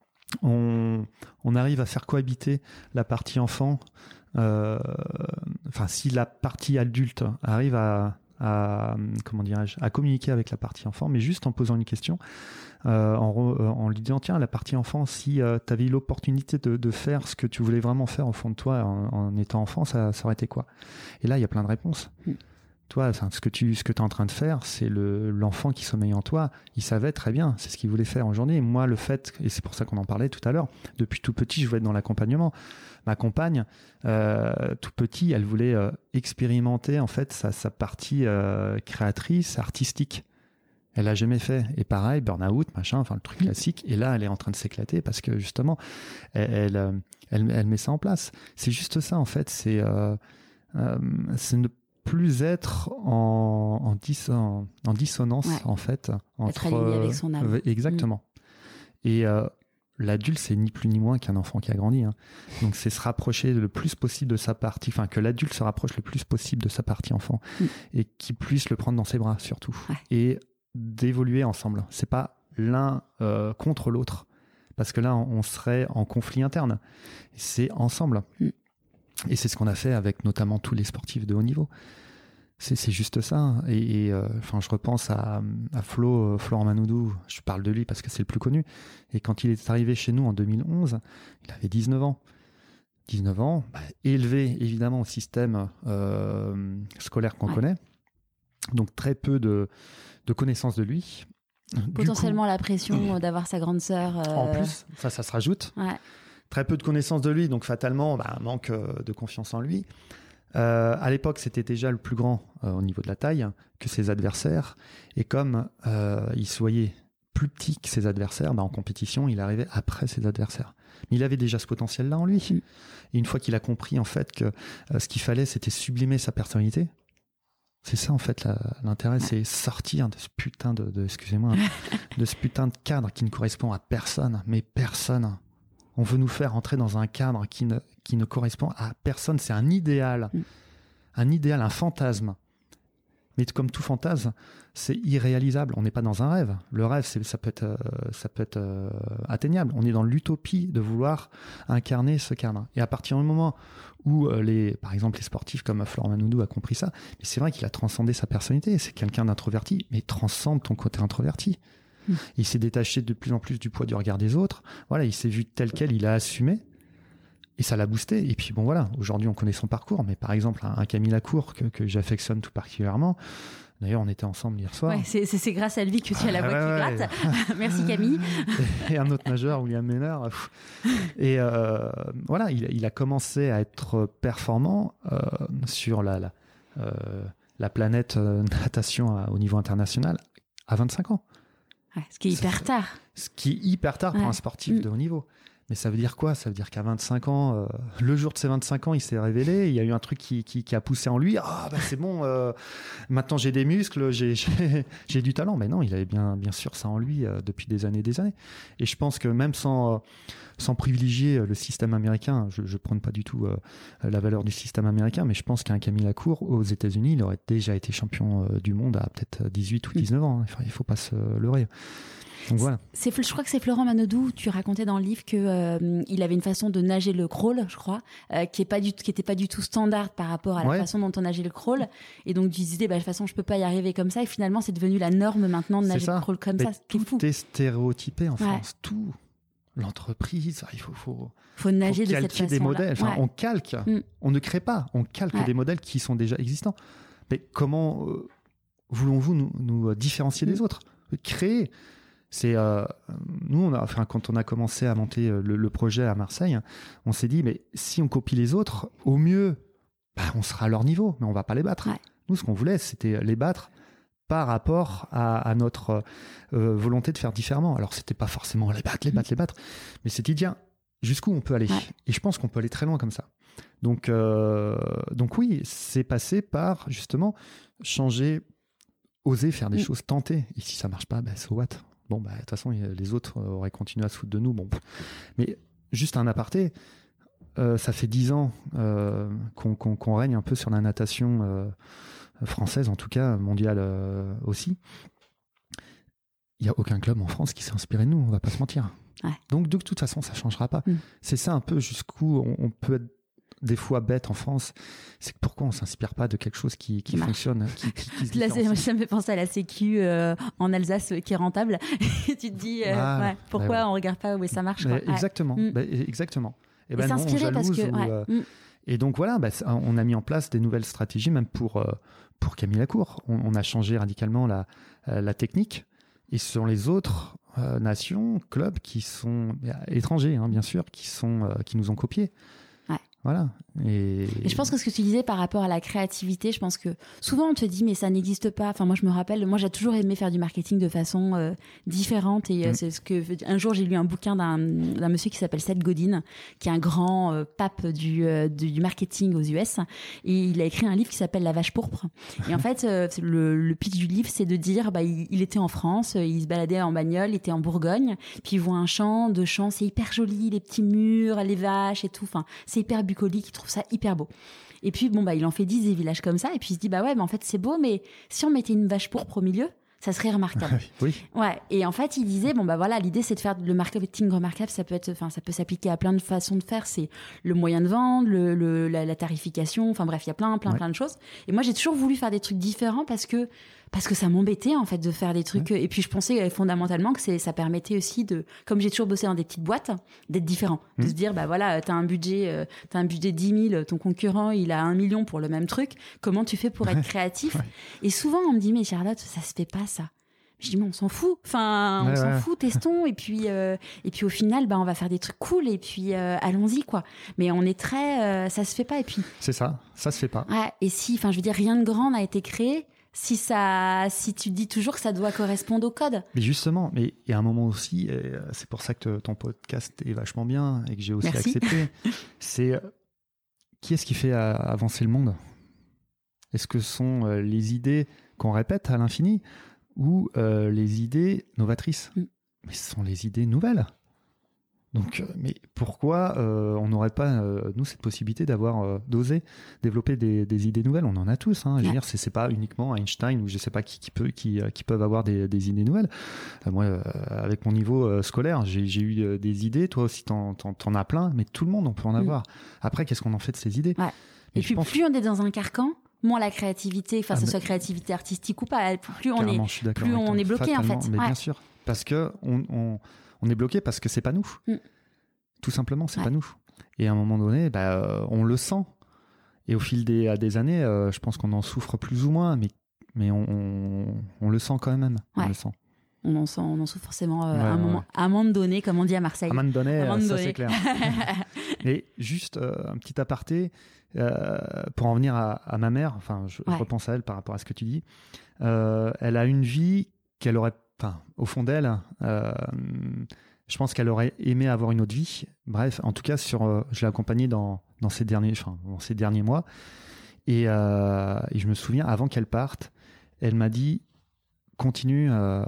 on, on arrive à faire cohabiter la partie enfant, euh, enfin, si la partie adulte arrive à, à, comment dirais-je, à communiquer avec la partie enfant, mais juste en posant une question, Euh, en, en lui disant tiens la partie enfant si euh, tu avais eu l'opportunité de, de faire ce que tu voulais vraiment faire au fond de toi en, en étant enfant ça, ça aurait été quoi? Et là il y a plein de réponses. mm. Toi ce que tu ce que tu es en train de faire c'est le, l'enfant qui sommeille en toi, il savait très bien c'est ce qu'il voulait faire en journée. Et moi le fait, et c'est pour ça qu'on en parlait tout à l'heure, depuis tout petit je voulais être dans l'accompagnement. Ma compagne euh, tout petit elle voulait euh, expérimenter en fait sa, sa partie euh, créatrice artistique. Elle l'a jamais fait. Et pareil, burn-out, machin, enfin le truc classique. Et là, elle est en train de s'éclater parce que justement, elle, elle, elle, elle met ça en place. C'est juste ça, en fait. C'est, euh, euh, c'est ne plus être en, en, dis, en, en dissonance, ouais. en fait. Entre, être aligné avec son âme. Euh, exactement. Mmh. Et euh, l'adulte, c'est ni plus ni moins qu'un enfant qui a grandi. Hein. Donc, c'est se rapprocher le plus possible de sa partie, enfin, que l'adulte se rapproche le plus possible de sa partie enfant mmh. et qu'il puisse le prendre dans ses bras, surtout. Ouais. Et d'évoluer ensemble. C'est pas l'un euh, contre l'autre, parce que là on serait en conflit interne. C'est ensemble. Mm. Et c'est ce qu'on a fait avec notamment tous les sportifs de haut niveau. C'est, c'est juste ça. Et, et euh, enfin, je repense à, à Flo, Florent Manoudou. Je parle de lui parce que c'est le plus connu. Et quand il est arrivé chez nous en deux mille onze, il avait dix-neuf ans. dix-neuf ans, bah, élevé évidemment au système euh, scolaire qu'on ouais. connaît. Donc très peu de de connaissance de lui. Potentiellement coup, la pression d'avoir sa grande sœur. Euh... En plus, ça, ça se rajoute. Ouais. Très peu de connaissance de lui, donc fatalement, bah, manque de confiance en lui. Euh, à l'époque, c'était déjà le plus grand euh, au niveau de la taille que ses adversaires. Et comme euh, il se voyait plus petit que ses adversaires, bah, en compétition, il arrivait après ses adversaires. Mais il avait déjà ce potentiel-là en lui. Et une fois qu'il a compris en fait que euh, ce qu'il fallait, c'était sublimer sa personnalité, C'est ça en fait la, l'intérêt, ouais. c'est sortir de ce putain de, de excusez-moi, de ce putain de cadre qui ne correspond à personne, mais personne. On veut nous faire entrer dans un cadre qui ne, qui ne correspond à personne. C'est un idéal, mm. un idéal, un fantasme. Mais comme tout fantasme, c'est irréalisable. On n'est pas dans un rêve. Le rêve, c'est, ça peut être, euh, ça peut être euh, atteignable. On est dans l'utopie de vouloir incarner ce cadre. Et à partir du moment où, euh, les, par exemple, les sportifs comme Florent Manodou a compris ça, mais c'est vrai qu'il a transcendé sa personnalité. C'est quelqu'un d'introverti, mais transcende ton côté introverti. Mmh. Il s'est détaché de plus en plus du poids du regard des autres. Voilà, il s'est vu tel quel, il a assumé. Et ça l'a boosté. Et puis bon, voilà, aujourd'hui, on connaît son parcours. Mais par exemple, un, un Camille Lacour que, que j'affectionne tout particulièrement. D'ailleurs, on était ensemble hier soir. Ouais, c'est, c'est, c'est grâce à lui que tu as la voix ah, qui gratte. Ouais. Merci Camille. Et un autre nageur, William Ménard. Et euh, voilà, il, il a commencé à être performant euh, sur la, la, euh, la planète euh, natation à, au niveau international à vingt-cinq ans. Ouais, ce qui est hyper Ça, tard. Ce qui est hyper tard pour ouais. un sportif mmh. de haut niveau. Mais ça veut dire quoi ? Ça veut dire qu'à vingt-cinq ans, euh, le jour de ses vingt-cinq ans, il s'est révélé, il y a eu un truc qui, qui, qui a poussé en lui. Ah, bah c'est bon, euh, maintenant j'ai des muscles, j'ai, j'ai, j'ai du talent. Mais non, il avait bien, bien sûr ça en lui euh, depuis des années et des années. Et je pense que même sans, euh, sans privilégier le système américain, je ne prône pas du tout euh, la valeur du système américain, mais je pense qu'un Camille Lacour, aux États-Unis, il aurait déjà été champion euh, du monde à peut-être dix-huit ou dix-neuf ans. Hein. Enfin, il ne faut pas se leurrer. Donc voilà. C'est, je crois que c'est Florent Manodou, tu racontais dans le livre qu'il euh, avait une façon de nager le crawl, je crois, euh, qui n'était pas du tout standard par rapport à la ouais. façon dont on nageait le crawl. Et donc tu disais, bah, de toute façon, je ne peux pas y arriver comme ça. Et finalement, c'est devenu la norme maintenant de nager le crawl comme mais ça. Tout fou. est stéréotypé en ouais. France. Tout. L'entreprise, il faut, faut, faut nager faut de cette façon. Des modèles. Enfin, ouais. On calque, mm. on ne crée pas, on calque ouais. des modèles qui sont déjà existants. Mais comment euh, voulons-vous nous, nous différencier mm. des autres ? Créer. C'est euh, nous, on a, enfin, quand on a commencé à monter le, le projet à Marseille, on s'est dit, mais si on copie les autres, au mieux, bah, on sera à leur niveau, mais on va pas les battre. Ouais. Nous, ce qu'on voulait, c'était les battre par rapport à, à notre euh, volonté de faire différemment. Alors, c'était pas forcément les battre, les battre, les battre, mais c'était dire jusqu'où on peut aller. Ouais. Et je pense qu'on peut aller très loin comme ça. Donc, euh, donc oui, c'est passé par justement changer, oser faire des mmh. choses, tenter. Et si ça marche pas, bah, so what ? Bon, bah, de toute façon, les autres auraient continué à se foutre de nous. Bon. Mais juste un aparté, euh, ça fait dix ans euh, qu'on, qu'on, qu'on règne un peu sur la natation euh, française, en tout cas mondiale euh, aussi. Il n'y a aucun club en France qui s'est inspiré de nous, on ne va pas se mentir. Ouais. Donc, de toute façon, ça ne changera pas. Mmh. C'est ça un peu jusqu'où on, on peut être des fois bête en France, c'est que pourquoi on ne s'inspire pas de quelque chose qui, qui fonctionne, qui, qui, qui se Là, c'est, ça me fait penser à la Sécu euh, en Alsace qui est rentable. Et tu te dis, euh, ah, ouais, pourquoi bah ouais. on ne regarde pas où ça marche quoi. Exactement, ouais. bah, exactement. Et, et ben s'inspirer non, parce que... Ou, ouais. euh, mm. Et donc voilà, bah, on a mis en place des nouvelles stratégies, même pour, euh, pour Camille Lacour. On, on a changé radicalement la, euh, la technique. Et ce sont les autres euh, nations, clubs qui sont étrangers, hein, bien sûr, qui, sont, euh, qui nous ont copiés. Voilà. Et... et je pense que ce que tu disais par rapport à la créativité, je pense que souvent on te dit mais ça n'existe pas. Enfin moi je me rappelle, moi j'ai toujours aimé faire du marketing de façon euh, différente et euh, mmh. c'est ce que un jour j'ai lu un bouquin d'un, d'un monsieur qui s'appelle Seth Godin, qui est un grand euh, pape du, euh, du marketing aux U S et il a écrit un livre qui s'appelle La Vache Pourpre. Et en fait euh, le, le pitch du livre c'est de dire bah il, il était en France, il se baladait en bagnole, il était en Bourgogne, puis il voit un champ, deux champs, c'est hyper joli, les petits murs, les vaches et tout. Enfin c'est hyper bucolique, il trouve ça hyper beau. Et puis, bon, bah, il en fait dix des villages comme ça. Et puis, il se dit, bah ouais, mais en fait, c'est beau, mais si on mettait une vache pourpre au milieu, ça serait remarquable. Oui. Ouais. Et en fait, il disait, bon, bah voilà, l'idée, c'est de faire le marketing remarquable. Ça peut être, enfin, ça peut s'appliquer à plein de façons de faire. C'est le moyen de vendre, le, le, la, la tarification. Enfin, bref, il y a plein, plein, ouais. plein de choses. Et moi, j'ai toujours voulu faire des trucs différents parce que, parce que ça m'embêtait, en fait, de faire des trucs. Ouais. Et puis, je pensais fondamentalement que c'est, ça permettait aussi de, comme j'ai toujours bossé dans des petites boîtes, d'être différent. Mmh. De se dire, bah voilà, t'as un budget, euh, t'as un budget de dix mille, ton concurrent, il a un million pour le même truc. Comment tu fais pour être créatif? Ouais. Et souvent, on me dit, mais Charlotte, ça se fait pas, ça. Je dis, mais on s'en fout. Enfin, on ouais, s'en ouais. fout, testons. Et puis, euh, et puis, au final, bah, on va faire des trucs cool. Et puis, euh, allons-y, quoi. Mais on est très, euh, ça se fait pas. Et puis. C'est ça, ça se fait pas. Ouais. Et si, enfin, je veux dire, rien de grand n'a été créé. Si ça, si tu dis toujours que ça doit correspondre au code. Mais justement, mais il y a un moment aussi, et c'est pour ça que ton podcast est vachement bien et que j'ai aussi Merci. accepté. C'est qui est-ce qui fait avancer le monde? Est-ce que ce sont euh, les idées qu'on répète à l'infini ou euh, les idées novatrices? mm. Mais ce sont les idées nouvelles. Donc, euh, mais pourquoi euh, on n'aurait pas, euh, nous, cette possibilité d'avoir, euh, d'oser développer des, des idées nouvelles? On en a tous. Hein. Je veux ouais. dire, c'est, c'est pas uniquement Einstein ou je sais pas qui, qui, peut, qui, qui peuvent avoir des, des idées nouvelles. Euh, moi, euh, avec mon niveau euh, scolaire, j'ai, j'ai eu euh, des idées. Toi aussi, t'en, t'en, t'en as plein, mais tout le monde, on peut en avoir. Mm. Après, qu'est-ce qu'on en fait de ces idées? ouais. Et puis, pense... plus on est dans un carcan, moins la créativité, enfin, ah, que ce mais... soit créativité artistique ou pas, plus on est, plus on est bloqué, en fait. Mais ouais. bien sûr. Parce que on, on, on est bloqué parce que c'est pas nous. Mm. Tout simplement, c'est ouais. pas nous. Et à un moment donné, bah, euh, on le sent. Et au fil des, des années, euh, je pense qu'on en souffre plus ou moins, mais, mais on, on, on le sent quand même. Ouais. On le sent. On en, sent, on en souffre forcément euh, ouais, à, un ouais. moment, à un moment donné, comme on dit à Marseille. À un moment donné, à un moment ça donné. c'est clair. Et juste euh, un petit aparté, euh, pour en venir à, à ma mère, enfin, je, ouais. je repense à elle par rapport à ce que tu dis. Euh, elle a une vie qu'elle aurait, enfin, au fond d'elle, euh, je pense qu'elle aurait aimé avoir une autre vie. Bref, en tout cas, sur, euh, je l'ai accompagnée dans, dans, ces derniers, enfin, dans ces derniers mois. Et, euh, et je me souviens, avant qu'elle parte, elle m'a dit, continue euh,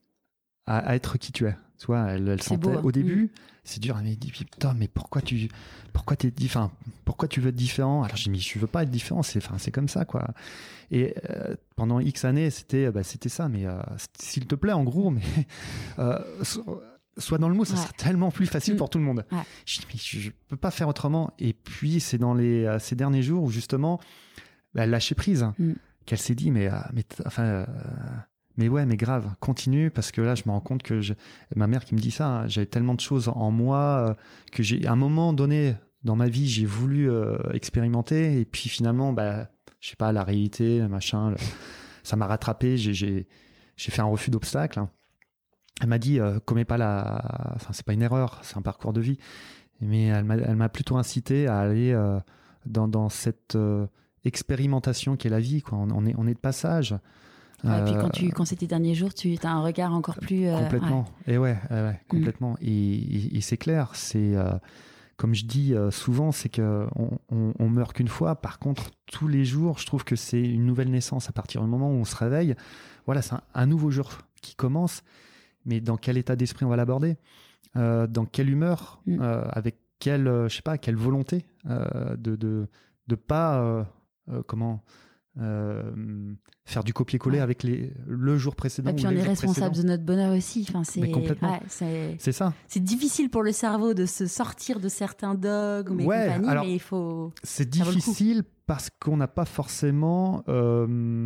à, à être qui tu es. Tu vois, elle, elle sentait, beau, hein. Au début, mmh. c'est dur. Elle m'a dit, putain, mais pourquoi tu, pourquoi t'es, enfin, pourquoi tu veux être différent? Alors j'ai dit, mais je veux pas être différent. C'est, enfin, c'est comme ça, quoi. Et euh, pendant X années, c'était, bah, c'était ça. Mais euh, s'il te plaît, en gros, mais euh, soit dans le mot, ça ouais. sera tellement plus facile mmh. pour tout le monde. Ouais. Je dis, mais je, je peux pas faire autrement. Et puis c'est dans les euh, ces derniers jours où justement, bah, elle lâchait prise, mmh. qu'elle s'est dit, mais, euh, mais enfin. Euh, Mais ouais, mais grave, continue, parce que là, je me rends compte que je... ma mère qui me dit ça, hein, j'avais tellement de choses en moi euh, que j'ai, à un moment donné dans ma vie, j'ai voulu euh, expérimenter, et puis finalement, bah, je sais pas, la réalité, machin, le... ça m'a rattrapé, j'ai, j'ai, j'ai fait un refus d'obstacle. Hein. Elle m'a dit, euh, commets pas la, enfin, c'est pas une erreur, c'est un parcours de vie, mais elle m'a, elle m'a plutôt incité à aller euh, dans, dans cette euh, expérimentation qu'est la vie, quoi. On, on est, on est de passage. Ouais, et puis quand, tu, quand c'est tes derniers jours, tu as un regard encore plus... Euh, complètement, ouais. et ouais, ouais complètement. Mm. Et, et, et c'est clair, c'est, euh, comme je dis euh, souvent, c'est qu'on on, on meurt qu'une fois. Par contre, tous les jours, je trouve que c'est une nouvelle naissance. À partir du moment où on se réveille, voilà, c'est un, un nouveau jour qui commence. Mais dans quel état d'esprit on va l'aborder, euh, dans quelle humeur, mm. euh, avec quelle, euh, je sais pas, quelle volonté euh, de de de pas euh, euh, comment euh, faire du copier-coller ouais. avec les le jour précédent. Et puis on est responsable de notre bonheur aussi. Enfin, c'est mais complètement. Ouais, c'est, c'est ça. C'est difficile pour le cerveau de se sortir de certains dogmes et ouais, compagnie, alors, mais il faut. C'est difficile parce qu'on n'a pas forcément euh,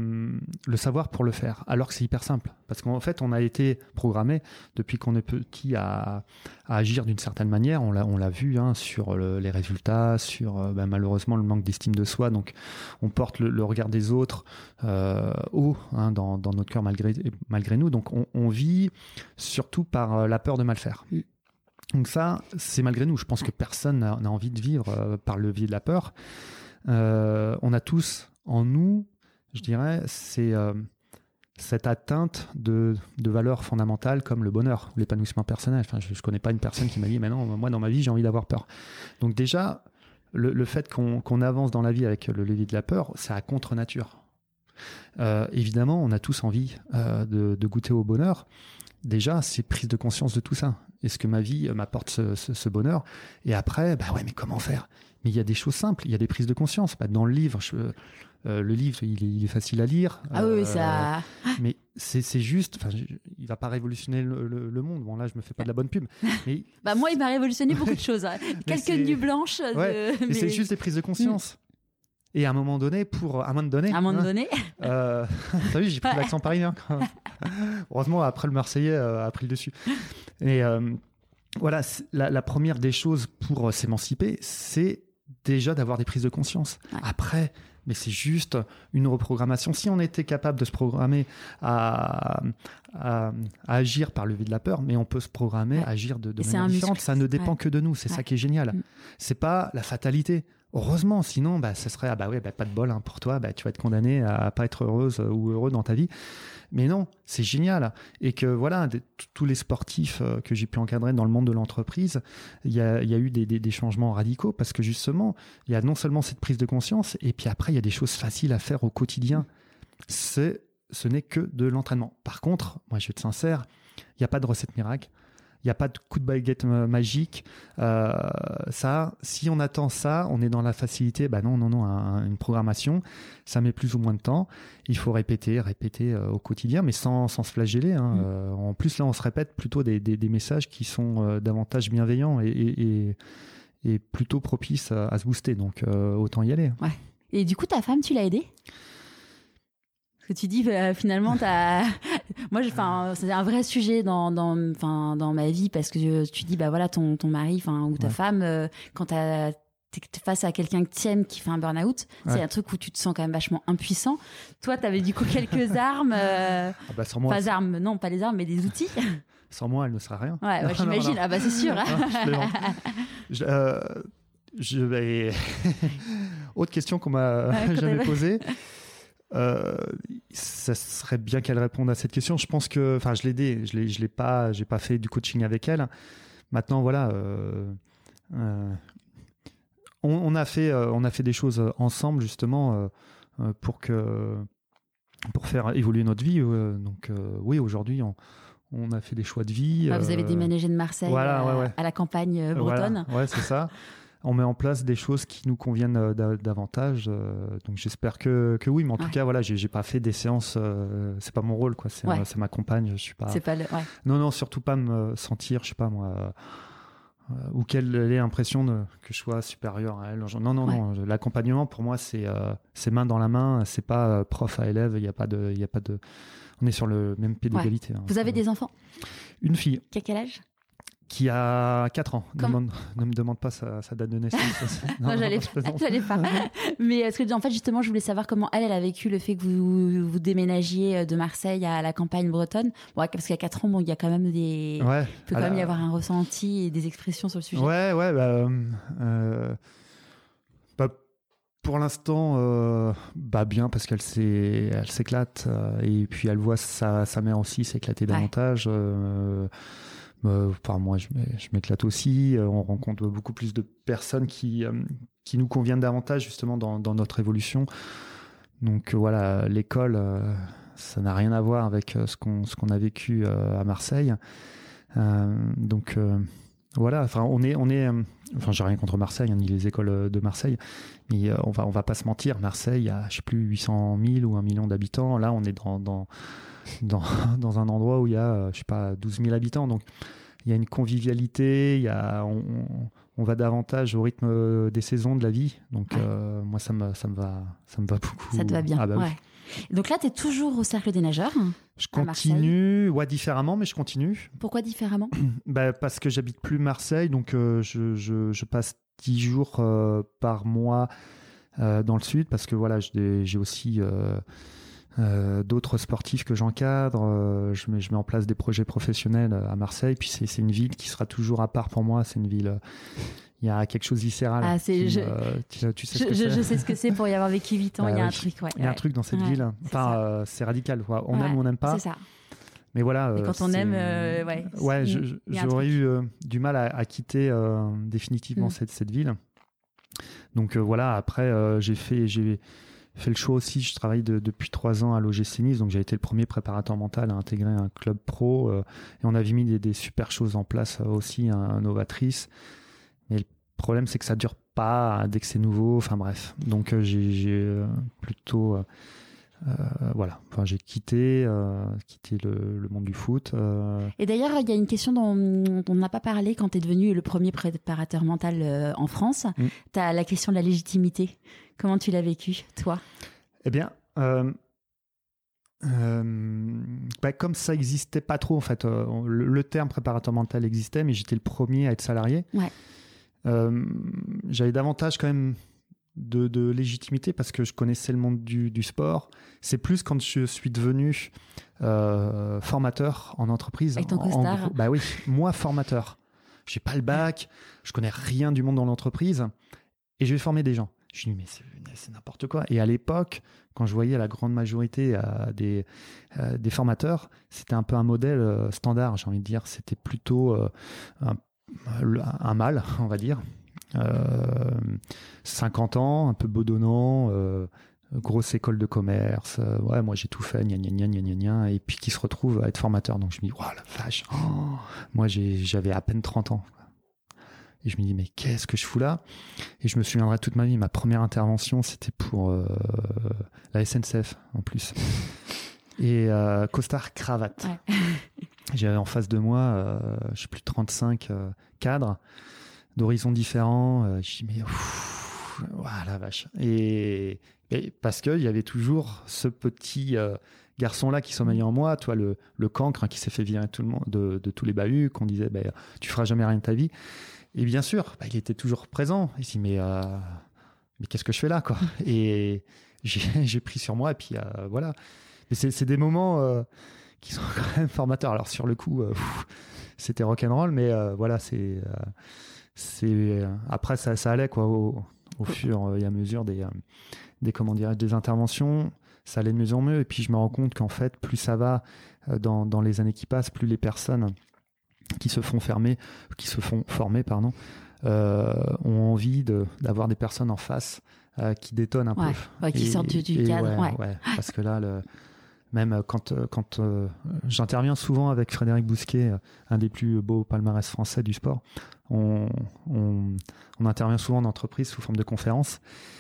le savoir pour le faire, alors que c'est hyper simple. Parce qu'en fait, on a été programmé depuis qu'on est petit à, à agir d'une certaine manière. On l'a, on l'a vu hein, sur le, les résultats, sur euh, bah, malheureusement le manque d'estime de soi. Donc, on porte le, le regard des autres euh, haut hein, dans, dans notre cœur malgré, malgré nous. Donc, on, on vit surtout par euh, la peur de mal faire. Mm. Donc ça, c'est malgré nous. Je pense que personne n'a, n'a envie de vivre euh, par le biais de la peur. Euh, on a tous en nous, je dirais, c'est euh, cette atteinte de, de valeurs fondamentales comme le bonheur ou l'épanouissement personnel. Enfin, je ne connais pas une personne qui m'a dit « mais non, moi dans ma vie j'ai envie d'avoir peur ». Donc déjà, le, le fait qu'on, qu'on avance dans la vie avec le levier de la peur, c'est à contre-nature. Euh, évidemment, on a tous envie euh, de, de goûter au bonheur. Déjà, c'est prise de conscience de tout ça. Est-ce que ma vie m'apporte ce, ce, ce bonheur ? Et après, bah ouais, mais comment faire ? Mais il y a des choses simples, il y a des prises de conscience. Bah, dans le livre, je, euh, le livre, il est, il est facile à lire. Ah euh, oui, ça. Mais c'est, c'est juste, enfin, il va pas révolutionner le, le, le monde. Bon là, je me fais pas de la bonne pub. Mais bah moi, il m'a révolutionné beaucoup de choses. Hein. Quelques nuits blanches. De... Ouais, mais, mais c'est juste des prises de conscience. Mmh. Et à un moment donné, pour à un moment donné, à un moment hein, donné, euh, t'as vu, j'ai pris l'accent parisien. Heureusement, après le Marseillais euh, a pris le dessus. Et euh, voilà, la, la première des choses pour euh, s'émanciper, c'est déjà d'avoir des prises de conscience. Ouais. Après, mais c'est juste une reprogrammation. Si on était capable de se programmer à, à, à agir par le biais de la peur, mais on peut se programmer ouais. à agir de, de manière différente. Ça ne dépend ouais. que de nous. C'est ouais. ça qui est génial. Mm. C'est pas la fatalité. Heureusement, sinon, bah, ça serait, ah bah ouais, bah, pas de bol hein, pour toi, bah, tu vas être condamné à pas être heureuse ou heureux dans ta vie. Mais non, c'est génial. Et que voilà, de, tous les sportifs euh, que j'ai pu encadrer dans le monde de l'entreprise, il y a, y a eu des, des, des changements radicaux parce que justement, il y a non seulement cette prise de conscience, et puis après, il y a des choses faciles à faire au quotidien. C'est, ce n'est que de l'entraînement. Par contre, moi, je vais être sincère, il n'y a pas de recette miracle. Il n'y a pas de coup de baguette magique. Euh, ça, si on attend ça, on est dans la facilité. Bah non, non, non. Un, une programmation, ça met plus ou moins de temps. Il faut répéter, répéter euh, au quotidien, mais sans, sans se flageller. Hein. Mmh. Euh, en plus, là, on se répète plutôt des, des, des messages qui sont euh, davantage bienveillants et, et, et, et plutôt propices à, à se booster. Donc, euh, autant y aller. Ouais. Et du coup, ta femme, tu l'as aidée ? Parce que tu dis, euh, finalement, t'as... moi, c'est un vrai sujet dans, dans, dans ma vie parce que tu dis, bah voilà, ton, ton mari ou ta ouais. femme, euh, quand tu es face à quelqu'un que tu aimes qui fait un burn-out, ouais. c'est un truc où tu te sens quand même vachement impuissant. Toi, tu avais du coup quelques armes. Euh... Ah bah sans moi, pas armes, non, pas les armes, mais des outils. Sans moi, elle ne sera rien. Ouais, ouais j'imagine. Ah bah c'est sûr. Hein. Non, je, euh, je vais... Autre question qu'on m'a ouais, jamais posée. Euh, ça serait bien qu'elle réponde à cette question. Je pense que, enfin, je l'ai aidée, je l'ai, je l'ai pas, j'ai pas fait du coaching avec elle. Maintenant, voilà, euh, euh, on, on a fait, euh, on a fait des choses ensemble justement euh, pour que, pour faire évoluer notre vie. Euh, donc, euh, oui, aujourd'hui, on, on a fait des choix de vie. Ah, vous avez déménagé de Marseille voilà, à, ouais, ouais. à la campagne bretonne. Voilà, ouais, c'est ça. On met en place des choses qui nous conviennent davantage. Donc j'espère que, que oui, mais en ouais. tout cas, voilà, j'ai, j'ai pas fait des séances. Euh, c'est pas mon rôle, quoi. C'est, ouais. euh, c'est ma compagne. Je suis pas. C'est pas le... ouais. Non, non, surtout pas me sentir, je sais pas moi, euh, ou qu'elle ait l'impression de, que je sois supérieur à elle. Non, non, ouais. non. L'accompagnement pour moi, c'est, euh, c'est main dans la main. C'est pas prof à élève. Il y a pas de, il y a pas de. On est sur le même pied d'égalité. Ouais. Hein, Vous avez des enfants ? Une fille. Qui a quel âge ? Qui a quatre ans. Demande, ne me demande pas sa, sa date de naissance. non, non, j'allais, non, j'allais pas. Mais est-ce que, en fait, justement, je voulais savoir comment elle, elle a vécu le fait que vous, vous déménagiez de Marseille à la campagne bretonne. Bon, parce qu'à quatre ans, bon, il y a quand même des. Ouais, il peut quand même la... y avoir un ressenti et des expressions sur le sujet. Ouais, ouais. Bah, euh, bah, pour l'instant, euh, bah, bien, parce qu'elle s'est, elle s'éclate. Euh, et puis, elle voit sa, sa mère aussi s'éclater davantage. Ouais. Euh, Euh, enfin, moi, je, je m'éclate aussi. Euh, on rencontre beaucoup plus de personnes qui, euh, qui nous conviennent davantage justement dans, dans notre évolution. Donc euh, voilà, l'école, euh, ça n'a rien à voir avec euh, ce qu'on, ce qu'on a vécu euh, à Marseille. Euh, donc euh, voilà, enfin, on est, on est, euh, enfin, j'ai rien contre Marseille, hein, ni les écoles de Marseille, mais euh, on va, on va pas se mentir. Marseille, il y a, je sais plus, huit cent mille ou un million d'habitants. Là, on est dans, dans Dans, dans un endroit où il y a, je sais pas, douze mille habitants. Donc, il y a une convivialité, il y a, on, on va davantage au rythme des saisons de la vie. Donc, ouais. euh, moi, ça me, ça, me va, ça me va beaucoup. Ça te va bien. Ah bah ouais. Oui. Donc là, tu es toujours au Cercle des Nageurs. Je continue, ouais, différemment, mais je continue. Pourquoi différemment ? bah, Parce que j'habite plus Marseille, donc euh, je, je, je passe dix jours euh, par mois euh, dans le sud, parce que voilà, j'ai, j'ai aussi... Euh, Euh, d'autres sportifs que j'encadre, euh, je, mets, je mets en place des projets professionnels à Marseille, puis c'est, c'est une ville qui sera toujours à part pour moi, c'est une ville, il y a quelque chose de viscéral. Ah, c'est, qui, je, euh, tu, tu sais je, ce que je, c'est. je sais ce que c'est pour y avoir vécu huit ans, bah, il y a oui. un truc. Ouais, il y a ouais. un truc dans cette ouais, ville, enfin, c'est, euh, c'est radical, quoi. On ouais, aime ou on n'aime pas. C'est ça. Mais voilà. Et quand c'est, on aime, euh, ouais. Ouais, je, je, j'aurais eu euh, du mal à, à quitter euh, définitivement mm. cette, cette ville. Donc euh, voilà, après, euh, j'ai fait... J'ai, fait le choix aussi, je travaille de, depuis trois ans à l'O G C Nice, donc j'ai été le premier préparateur mental à intégrer un club pro euh, et on avait mis des, des super choses en place euh, aussi, hein, novatrices. Mais le problème, c'est que ça dure pas dès que c'est nouveau, enfin bref. Donc euh, j'ai, j'ai euh, plutôt... Euh, Euh, voilà, enfin, j'ai quitté, euh, quitté le, le monde du foot. Euh... Et d'ailleurs, il y a une question dont, dont on n'a pas parlé quand tu es devenu le premier préparateur mental euh, en France. Mm. Tu as la question de la légitimité. Comment tu l'as vécu, toi ? Eh bien, euh, euh, bah, comme ça n'existait pas trop, en fait, euh, le, le terme préparateur mental existait, mais j'étais le premier à être salarié. Ouais. Euh, j'avais davantage quand même De, de légitimité parce que je connaissais le monde du, du sport. C'est plus quand je suis devenu euh, formateur en entreprise. Avec ton en, costard. en, bah oui, moi formateur. J'ai pas le bac, je connais rien du monde dans l'entreprise et je vais former des gens. Je dis, mais c'est, c'est n'importe quoi. Et à l'époque, quand je voyais la grande majorité euh, des, euh, des formateurs, c'était un peu un modèle euh, standard, j'ai envie de dire. C'était plutôt euh, un, un mâle, on va dire. Euh, cinquante ans, un peu bedonnant, euh, grosse école de commerce. Euh, ouais, moi j'ai tout fait, gna gna gna gna gna gna, et puis qui se retrouve à être formateur. Donc je me dis, oh la vache, oh, moi j'ai, j'avais à peine trente ans. Et je me dis, mais qu'est-ce que je fous là? Et je me souviendrai toute ma vie, ma première intervention, c'était pour euh, la S N C F, en plus. Et euh, costard cravate. Ouais. J'avais en face de moi, euh, je sais plus, trente-cinq euh, cadres d'horizons différents. Euh, je dis, mais ouf, oh, la vache. Et, et parce qu'il y avait toujours ce petit euh, garçon-là qui sommeillait en moi, toi, le, le cancre hein, qui s'est fait virer tout le monde, de, de tous les bahuts, qu'on disait, bah, tu feras jamais rien de ta vie. Et bien sûr, bah, il était toujours présent. Il dit, mais, euh, mais qu'est-ce que je fais là, quoi? Et j'ai, j'ai pris sur moi, et puis euh, voilà. Mais c'est, c'est des moments euh, qui sont quand même formateurs. Alors, sur le coup, euh, pff, c'était rock'n'roll, mais euh, voilà, c'est. Euh, c'est euh, après, ça, ça allait, quoi, au, au fur et à mesure des, euh, des, comment dirais-je, des interventions. Ça allait de mieux en mieux. Et puis, je me rends compte qu'en fait, plus ça va euh, dans, dans les années qui passent, plus les personnes qui se font fermer, qui se font former, pardon, euh, ont envie de, d'avoir des personnes en face euh, qui détonnent un ouais, peu. Ouais, qui et, sortent du, du et cadre. Ouais, ouais. Ouais, parce que là, le, même quand, quand euh, j'interviens souvent avec Frédéric Bousquet, un des plus beaux palmarès français du sport, on, on, on intervient souvent en entreprise sous forme de conférence.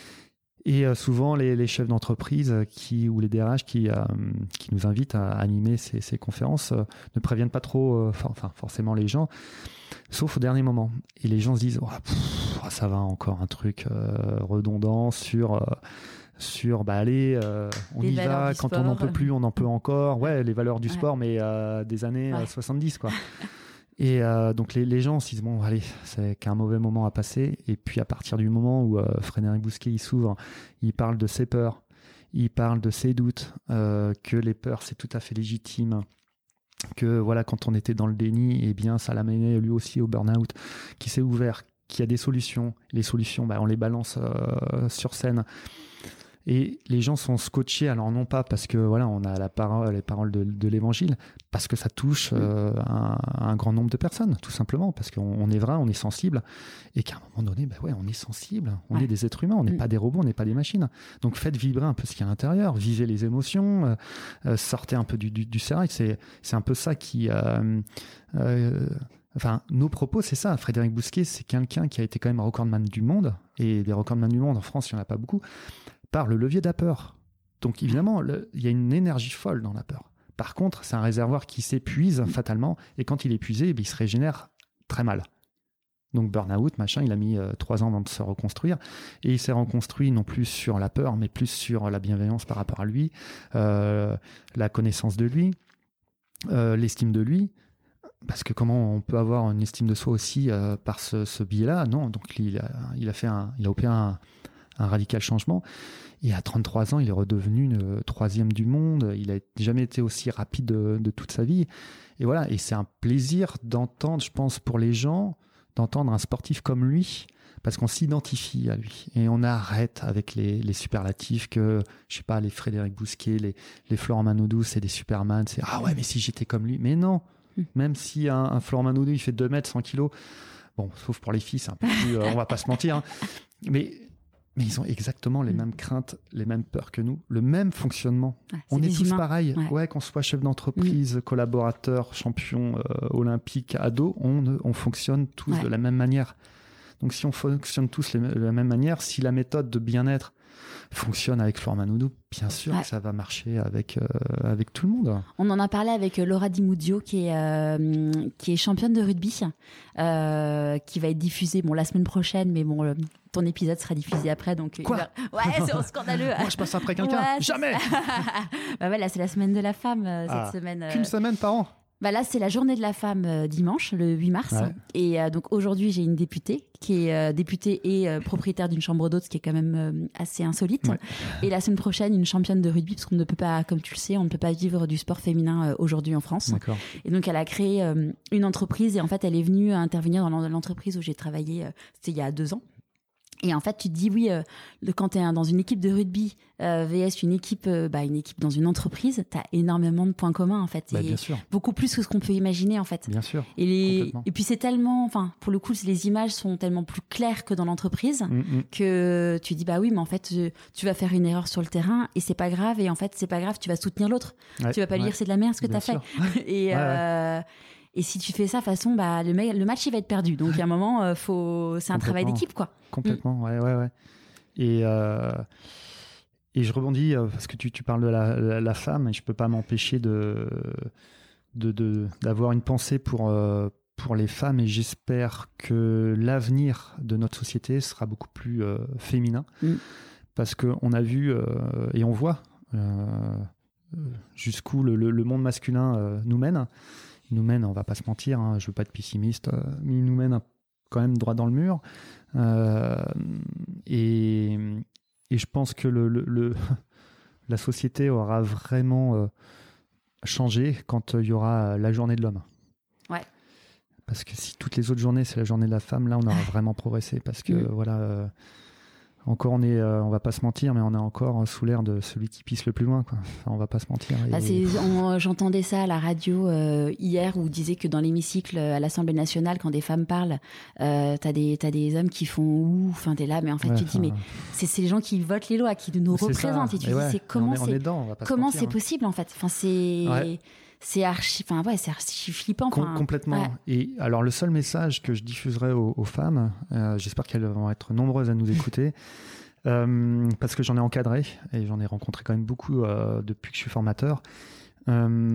Et euh, souvent, les, les chefs d'entreprise qui, ou les D R H qui, euh, qui nous invitent à animer ces, ces conférences euh, ne préviennent pas trop, euh, enfin forcément les gens, sauf au dernier moment. Et les gens se disent, oh, pff, ça va encore un truc euh, redondant sur, euh, sur bah allez, euh, on les y va, quand sport. On n'en peut plus, on en peut encore. Ouais, les valeurs du ouais. sport, mais euh, des années ouais. euh, soixante-dix, quoi. Et euh, donc les, les gens se disent bon allez, c'est qu'un mauvais moment à passer. Et puis à partir du moment où euh, Frédéric Bousquet il s'ouvre, il parle de ses peurs, il parle de ses doutes, euh, que les peurs c'est tout à fait légitime, que voilà quand on était dans le déni, eh bien ça l'amenait lui aussi au burn-out, qui s'est ouvert, qu'il y a des solutions. Les solutions, bah, on les balance euh, sur scène. Et les gens sont scotchés, alors non pas parce que voilà on a la parole, les paroles de, de l'évangile, parce que ça touche euh, un, un grand nombre de personnes, tout simplement, parce qu'on on est vrai, on est sensible, et qu'à un moment donné, bah ouais, on est sensible, on ouais. est des êtres humains, on n'est mmh. pas des robots, on n'est pas des machines. Donc faites vibrer un peu ce qu'il y a à l'intérieur, vivez les émotions, euh, euh, sortez un peu du, du, du sérail. C'est, c'est un peu ça qui... Euh, euh, Enfin, nos propos, c'est ça. Frédéric Bousquet, c'est quelqu'un qui a été quand même recordman du monde, et des recordman du monde en France, il n'y en a pas beaucoup, par le levier de la peur. Donc évidemment, le, il y a une énergie folle dans la peur. Par contre, c'est un réservoir qui s'épuise fatalement, et quand il est épuisé, eh bien, il se régénère très mal. Donc burn-out, machin, il a mis euh, trois ans avant de se reconstruire, et il s'est reconstruit non plus sur la peur, mais plus sur la bienveillance par rapport à lui, euh, la connaissance de lui, euh, l'estime de lui. Parce que comment on peut avoir une estime de soi aussi euh, par ce, ce biais-là? Non, donc il a, il a fait un, il a opéré un, un radical changement. Et à trente-trois ans, il est redevenu le troisième du monde. Il n'a jamais été aussi rapide de, de toute sa vie. Et voilà. Et c'est un plaisir d'entendre, je pense, pour les gens, d'entendre un sportif comme lui, parce qu'on s'identifie à lui. Et on arrête avec les, les superlatifs que, je sais pas, les Frédéric Bousquet, les, les Florent Manodou, c'est des Superman. C'est ah ouais, mais si j'étais comme lui. Mais non. Même si un, un Florent Manodou, il fait deux mètres, cent kilos, bon, sauf pour les filles, c'est un peu plus, euh, on va pas se mentir, hein. mais, mais ils ont exactement les mmh. mêmes craintes, les mêmes peurs que nous, le même fonctionnement. Ouais, on est tous humains. Pareils, ouais. ouais, qu'on soit chef d'entreprise, mmh. collaborateur, champion euh, olympique, ado, on, on fonctionne tous ouais. de la même manière. Donc si on fonctionne tous les, de la même manière, si la méthode de bien-être fonctionne avec Florent Manodou, bien sûr ouais. que ça va marcher avec, euh, avec tout le monde. On en a parlé avec Laura Di Muzio, qui est, euh, qui est championne de rugby, euh, qui va être diffusée bon, la semaine prochaine, mais bon, le, ton épisode sera diffusé après. Donc, Quoi va... Ouais, c'est scandaleux. Moi, je passe après quelqu'un ouais, Jamais bah ouais, là, c'est la semaine de la femme, euh, ah, cette semaine. Euh... Qu'une semaine par an. Bah là, c'est la journée de la femme euh, dimanche, le huit mars. Ouais. Et euh, donc aujourd'hui, j'ai une députée qui est euh, députée et euh, propriétaire d'une chambre d'hôtes, ce qui est quand même euh, assez insolite. Ouais. Et la semaine prochaine, une championne de rugby, parce qu'on ne peut pas, comme tu le sais, on ne peut pas vivre du sport féminin euh, aujourd'hui en France. D'accord. Et donc, elle a créé euh, une entreprise et en fait, elle est venue intervenir dans l'entreprise où j'ai travaillé, euh, c'était il y a deux ans. Et en fait, tu te dis, oui, euh, le, quand tu es dans une équipe de rugby euh, vs une équipe, euh, bah, une équipe dans une entreprise, tu as énormément de points communs, en fait. Bah, et bien sûr. Beaucoup plus que ce qu'on peut imaginer, en fait. Bien sûr. Et, les, et puis, c'est tellement... Enfin, pour le coup, les images sont tellement plus claires que dans l'entreprise mm-hmm. que tu dis, bah oui, mais en fait, je, tu vas faire une erreur sur le terrain et c'est pas grave. Et en fait, c'est pas grave, tu vas soutenir l'autre. Ouais, tu vas pas lui ouais. dire, c'est de la merde ce que tu as fait. et... Ouais, euh, ouais. Et si tu fais ça, de toute façon, bah, le, le match, il va être perdu. Donc, à un moment, euh, faut... c'est un travail d'équipe, quoi. Complètement, mm. ouais, ouais, ouais. Et, euh, et je rebondis, euh, parce que tu, tu parles de la, la, la femme, et je ne peux pas m'empêcher de, de, de, d'avoir une pensée pour, euh, pour les femmes. Et j'espère que l'avenir de notre société sera beaucoup plus euh, féminin. Mm. Parce qu'on a vu, euh, et on voit, euh, jusqu'où le, le, le monde masculin euh, nous mène. Il nous mène, on va pas se mentir, hein, je veux pas être pessimiste, euh, mais il nous mène quand même droit dans le mur. Euh, et, et je pense que le, le, le, la société aura vraiment euh, changé quand il euh, y aura la journée de l'homme. Ouais. Parce que si toutes les autres journées, c'est la journée de la femme, là, on aura vraiment progressé. Parce que, mmh. voilà... Euh, Encore, on est, euh, on va pas se mentir, mais on est encore sous l'air de celui qui pisse le plus loin, quoi. Enfin, on va pas se mentir. Bah, c'est, on, j'entendais ça à la radio euh, hier, où on disait que dans l'hémicycle à l'Assemblée nationale, quand des femmes parlent, euh, t'as des, t'as des hommes qui font ouh, enfin t'es là, mais en fait ouais, tu te dis, mais c'est, c'est les gens qui votent les lois, qui nous représentent, ça. Et tu te dis, ouais, c'est comment, on est, c'est, on est dedans, on va pas comment se mentir, c'est hein. possible en fait. Enfin c'est. Ouais. C'est archi, enfin ouais, c'est archi flippant. Com- complètement. Ouais. Et alors le seul message que je diffuserai aux, aux femmes, euh, j'espère qu'elles vont être nombreuses à nous écouter. Euh, parce que j'en ai encadré et j'en ai rencontré quand même beaucoup euh, depuis que je suis formateur. Euh,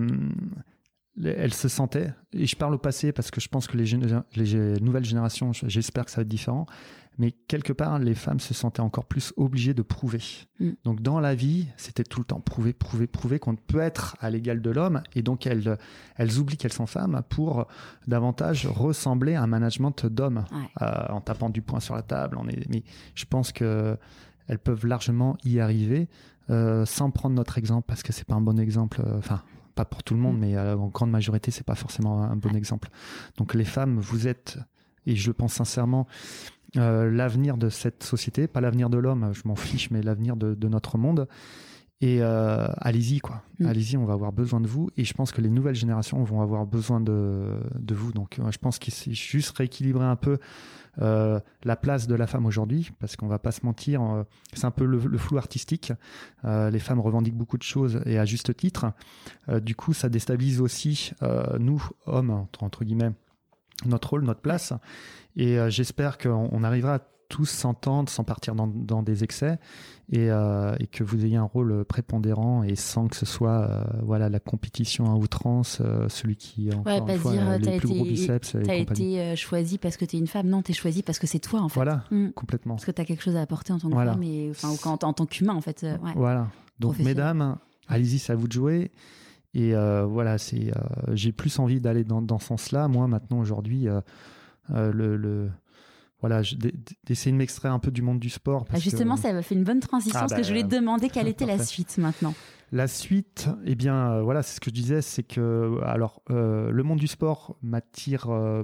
elles se sentaient, et je parle au passé parce que je pense que les, gén- les nouvelles générations, j'espère que ça va être différent, mais quelque part, les femmes se sentaient encore plus obligées de prouver. Mm. Donc dans la vie, c'était tout le temps prouver, prouver, prouver qu'on peut être à l'égal de l'homme, et donc elles, elles oublient qu'elles sont femmes pour davantage ressembler à un management d'hommes, ouais. euh, en tapant du poing sur la table. On est, mais je pense que elles peuvent largement y arriver euh, sans prendre notre exemple, parce que c'est pas un bon exemple. Enfin, euh, pas pour tout le monde, mm. mais euh, en grande majorité, c'est pas forcément un bon ouais. exemple. Donc les femmes, vous êtes, et je le pense sincèrement, Euh, l'avenir de cette société, pas l'avenir de l'homme, je m'en fiche, mais l'avenir de, de notre monde. Et euh, allez-y, quoi. Mmh. Allez-y, on va avoir besoin de vous. Et je pense que les nouvelles générations vont avoir besoin de, de vous. Donc, euh, je pense qu'il c'est juste rééquilibrer un peu euh, la place de la femme aujourd'hui, parce qu'on va pas se mentir, euh, c'est un peu le, le flou artistique. Euh, les femmes revendiquent beaucoup de choses, et à juste titre. Euh, du coup, ça déstabilise aussi euh, nous, hommes, entre, entre guillemets, notre rôle, notre place. Et euh, j'espère qu'on on arrivera à tous s'entendre sans partir dans, dans des excès, et, euh, et que vous ayez un rôle prépondérant, et sans que ce soit euh, voilà, la compétition à outrance, euh, celui qui encore ouais, une pas fois dire, a les t'as plus été, gros biceps. T'as et été euh, choisi parce que t'es une femme. Non, t'es choisi parce que c'est toi, en fait. Voilà, mmh. complètement. Parce que t'as quelque chose à apporter en tant que voilà. femme, et, enfin, ou en, en tant qu'humain, en fait. Euh, ouais. Voilà. Donc, mesdames, allez-y, c'est à vous de jouer. Et euh, voilà, c'est, euh, j'ai plus envie d'aller dans, dans ce sens-là. Moi, maintenant, aujourd'hui, euh, euh, le... le Voilà, d'essayer de m'extraire un peu du monde du sport. Parce ah justement, que... ça m'a fait une bonne transition, ah parce bah, que je voulais te demander quelle était la suite maintenant. La suite, eh bien, euh, voilà, c'est ce que je disais, c'est que, alors, euh, le monde du sport m'attire euh,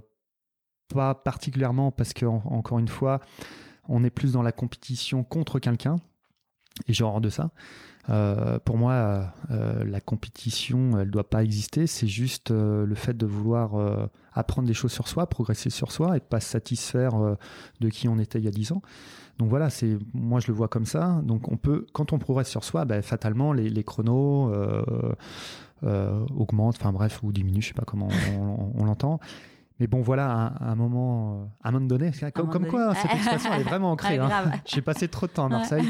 pas particulièrement, parce que, en, encore une fois, on est plus dans la compétition contre quelqu'un, et j'ai horreur de ça. Euh, pour moi, euh, la compétition, elle doit pas exister. C'est juste euh, le fait de vouloir euh, apprendre des choses sur soi, progresser sur soi, et de pas se satisfaire euh, de qui on était il y a dix ans. Donc voilà, c'est, moi je le vois comme ça. Donc on peut, quand on progresse sur soi, ben, fatalement les, les chronos euh, euh, augmentent, enfin bref, ou diminuent, je sais pas comment on, on, on l'entend. Mais bon, voilà, à un moment, à un moment donné, comme, un moment comme donné. Quoi, cette expression, elle est vraiment ancrée. Ah, hein. J'ai passé trop de temps à Marseille.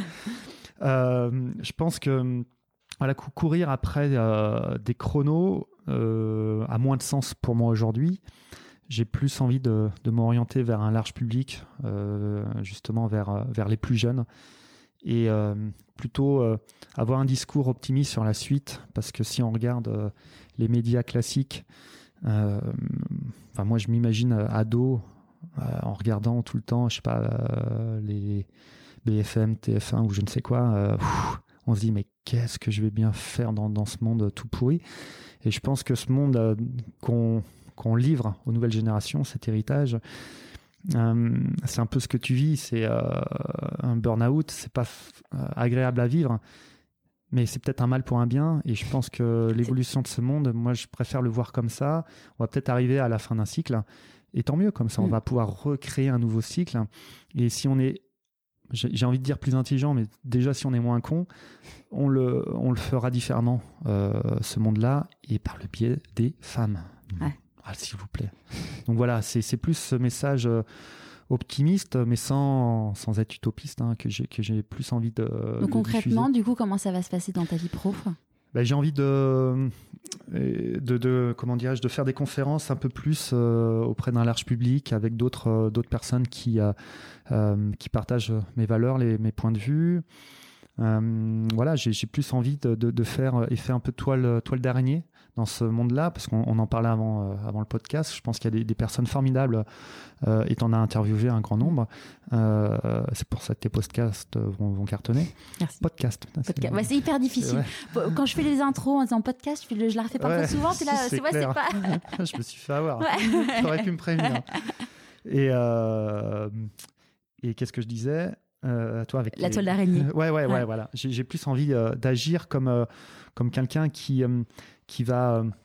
Euh, je pense que voilà, courir après euh, des chronos euh, a moins de sens pour moi aujourd'hui. J'ai plus envie de, de m'orienter vers un large public, euh, justement vers, vers les plus jeunes, et euh, plutôt euh, avoir un discours optimiste sur la suite, parce que si on regarde euh, les médias classiques, euh, enfin moi je m'imagine ado euh, en regardant tout le temps, je sais pas, euh, les B F M, T F un ou je ne sais quoi, euh, pff, on se dit mais qu'est-ce que je vais bien faire dans, dans ce monde tout pourri. Et je pense que ce monde euh, qu'on, qu'on livre aux nouvelles générations, cet héritage, Euh, c'est un peu ce que tu vis, c'est euh, un burn-out, c'est pas f- euh, agréable à vivre, mais c'est peut-être un mal pour un bien. Et je pense que l'évolution de ce monde, moi, je préfère le voir comme ça. On va peut-être arriver à la fin d'un cycle, et tant mieux, comme ça, on Mm. va pouvoir recréer un nouveau cycle. Et si on est, j'ai, j'ai envie de dire plus intelligent, mais déjà, si on est moins con, on le, on le fera différemment, euh, ce monde-là, et par le biais des femmes. Ouais. Ah, s'il vous plaît. Donc voilà, c'est, c'est plus ce message euh, optimiste, mais sans, sans être utopiste, hein, que, j'ai, que j'ai plus envie de. Donc de concrètement, diffuser. du coup, comment ça va se passer dans ta vie pro? Ben, j'ai envie de, de, de, comment dirais-je, de faire des conférences un peu plus euh, auprès d'un large public, avec d'autres, euh, d'autres personnes qui, euh, euh, qui partagent mes valeurs, les, mes points de vue. Euh, voilà, j'ai, j'ai plus envie de, de, de faire effet un peu de toile, toile d'araignée dans ce monde-là, parce qu'on on en parlait avant, euh, avant le podcast. Je pense qu'il y a des, des personnes formidables, euh, et tu en as interviewé un grand nombre. Euh, c'est pour ça que tes podcasts vont, vont cartonner. Merci. Podcast. putain, c'est- Podcast. Ouais, c'est hyper difficile. C'est Quand je fais les intros en disant podcast, je, fais le- je la refais pas Ouais, trop souvent. C'est là, c'est c'est, ouais, c'est clair. pas. Je me suis fait avoir. Ouais. Tu aurais pu me prévenir. Et, euh, et qu'est-ce que je disais euh, toi avec La les- toile d'araignée. Ouais, ouais, ouais, Ouais. voilà. J'ai, j'ai plus envie euh, d'agir comme, euh, comme quelqu'un qui, euh, qui va. euh,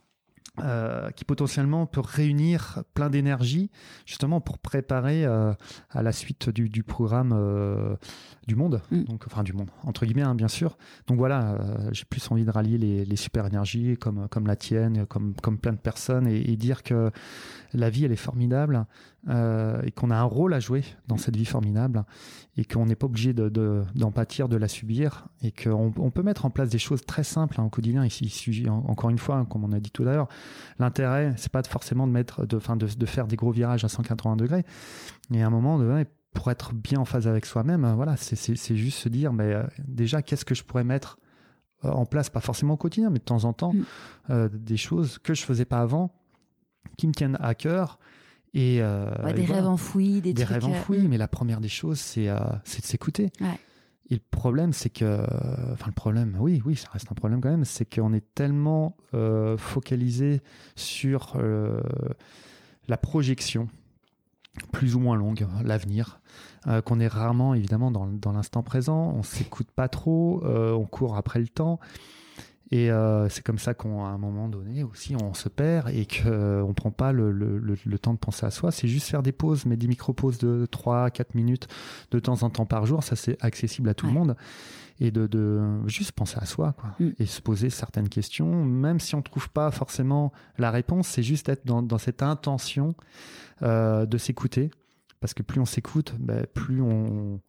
euh, qui potentiellement peut réunir plein d'énergie justement pour préparer euh, à la suite du, du programme euh, du monde, Mm. donc enfin du monde entre guillemets, hein, bien sûr. Donc voilà, euh, j'ai plus envie de rallier les, les super énergies comme comme la tienne, comme comme plein de personnes, et, et dire que la vie elle est formidable, euh, et qu'on a un rôle à jouer dans cette vie formidable, et qu'on n'est pas obligé de, de, d'en pâtir, de la subir, et qu'on on peut mettre en place des choses très simples, hein, au quotidien. Ici, il suffit, en- encore une fois, comme on a dit tout à l'heure, l'intérêt, c'est pas de forcément de mettre, de, fin, de, de faire des gros virages à cent quatre-vingts degrés, mais à un moment donné, pour être bien en phase avec soi-même, euh, voilà, c'est, c'est, c'est juste se dire, mais euh, déjà, qu'est-ce que je pourrais mettre euh, en place, pas forcément au quotidien, mais de temps en temps, Mm. euh, des choses que je faisais pas avant, qui me tiennent à cœur. Et, euh, Ouais, et des voilà. rêves enfouis, des, Des trucs. rêves euh, enfouis, mm. mais la première des choses, c'est, euh, c'est de s'écouter. Ouais. Et le problème, c'est que, enfin le problème, oui, oui, ça reste un problème quand même, c'est qu'on est tellement euh, focalisé sur euh, la projection, plus ou moins longue, l'avenir, euh, qu'on est rarement évidemment dans, dans l'instant présent. On s'écoute pas trop, euh, on court après le temps. Et euh, c'est comme ça qu'à un moment donné aussi, on se perd, et qu'on ne prend pas le, le, le, le temps de penser à soi. C'est juste faire des pauses, mais des micro-pauses de trois à quatre minutes de temps en temps par jour. Ça, c'est accessible à tout Ouais. le monde. Et de, de juste penser à soi, quoi. Mm. Et se poser certaines questions, même si on ne trouve pas forcément la réponse. C'est juste être dans, dans cette intention euh, de s'écouter. Parce que plus on s'écoute, ben, plus on...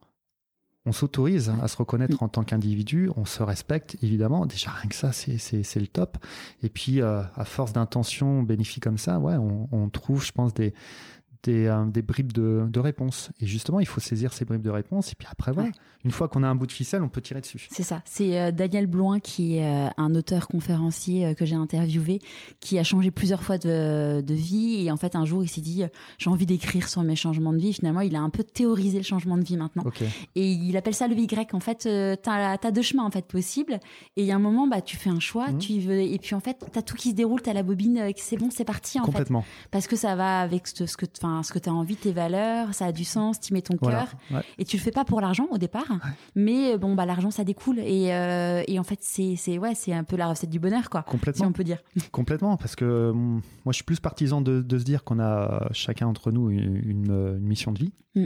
on s'autorise à se reconnaître en tant qu'individu, on se respecte, évidemment. Déjà, rien que ça, c'est, c'est, c'est le top. Et puis, euh, à force d'intentions bénéfiques comme ça, ouais, on, on trouve, je pense, des, des, euh, des bribes de, de réponses. Et justement, il faut saisir ces bribes de réponses. Et puis après, voilà, Ouais. une fois qu'on a un bout de ficelle, on peut tirer dessus. C'est ça. C'est euh, Daniel Blouin, qui est euh, un auteur conférencier euh, que j'ai interviewé, qui a changé plusieurs fois de, de vie. Et en fait, un jour, il s'est dit, euh, j'ai envie d'écrire sur mes changements de vie. Finalement, il a un peu théorisé le changement de vie maintenant. Ok. Et il appelle ça le Y. En fait, euh, t'as, t'as deux chemins en fait possibles. Et il y a un moment, bah, tu fais un choix, Mhm. tu veux, et puis en fait, t'as tout qui se déroule, t'as la bobine, euh, c'est bon, c'est parti en fait. Complètement. Parce que ça va avec ce, ce que, enfin, ce que t'as envie, tes valeurs, ça a du sens, t'y mets ton Voilà. cœur. Ouais. Et tu le fais pas pour l'argent au départ, mais euh, bon, bah l'argent ça découle. Et, euh, et en fait, c'est, c'est, ouais, c'est un peu la recette du bonheur, quoi. Si Complètement. on peut dire. Complètement, parce que euh, moi je suis plus partisan de, de se dire qu'on a euh, chacun entre nous une, une, euh, une mission de vie. Mm.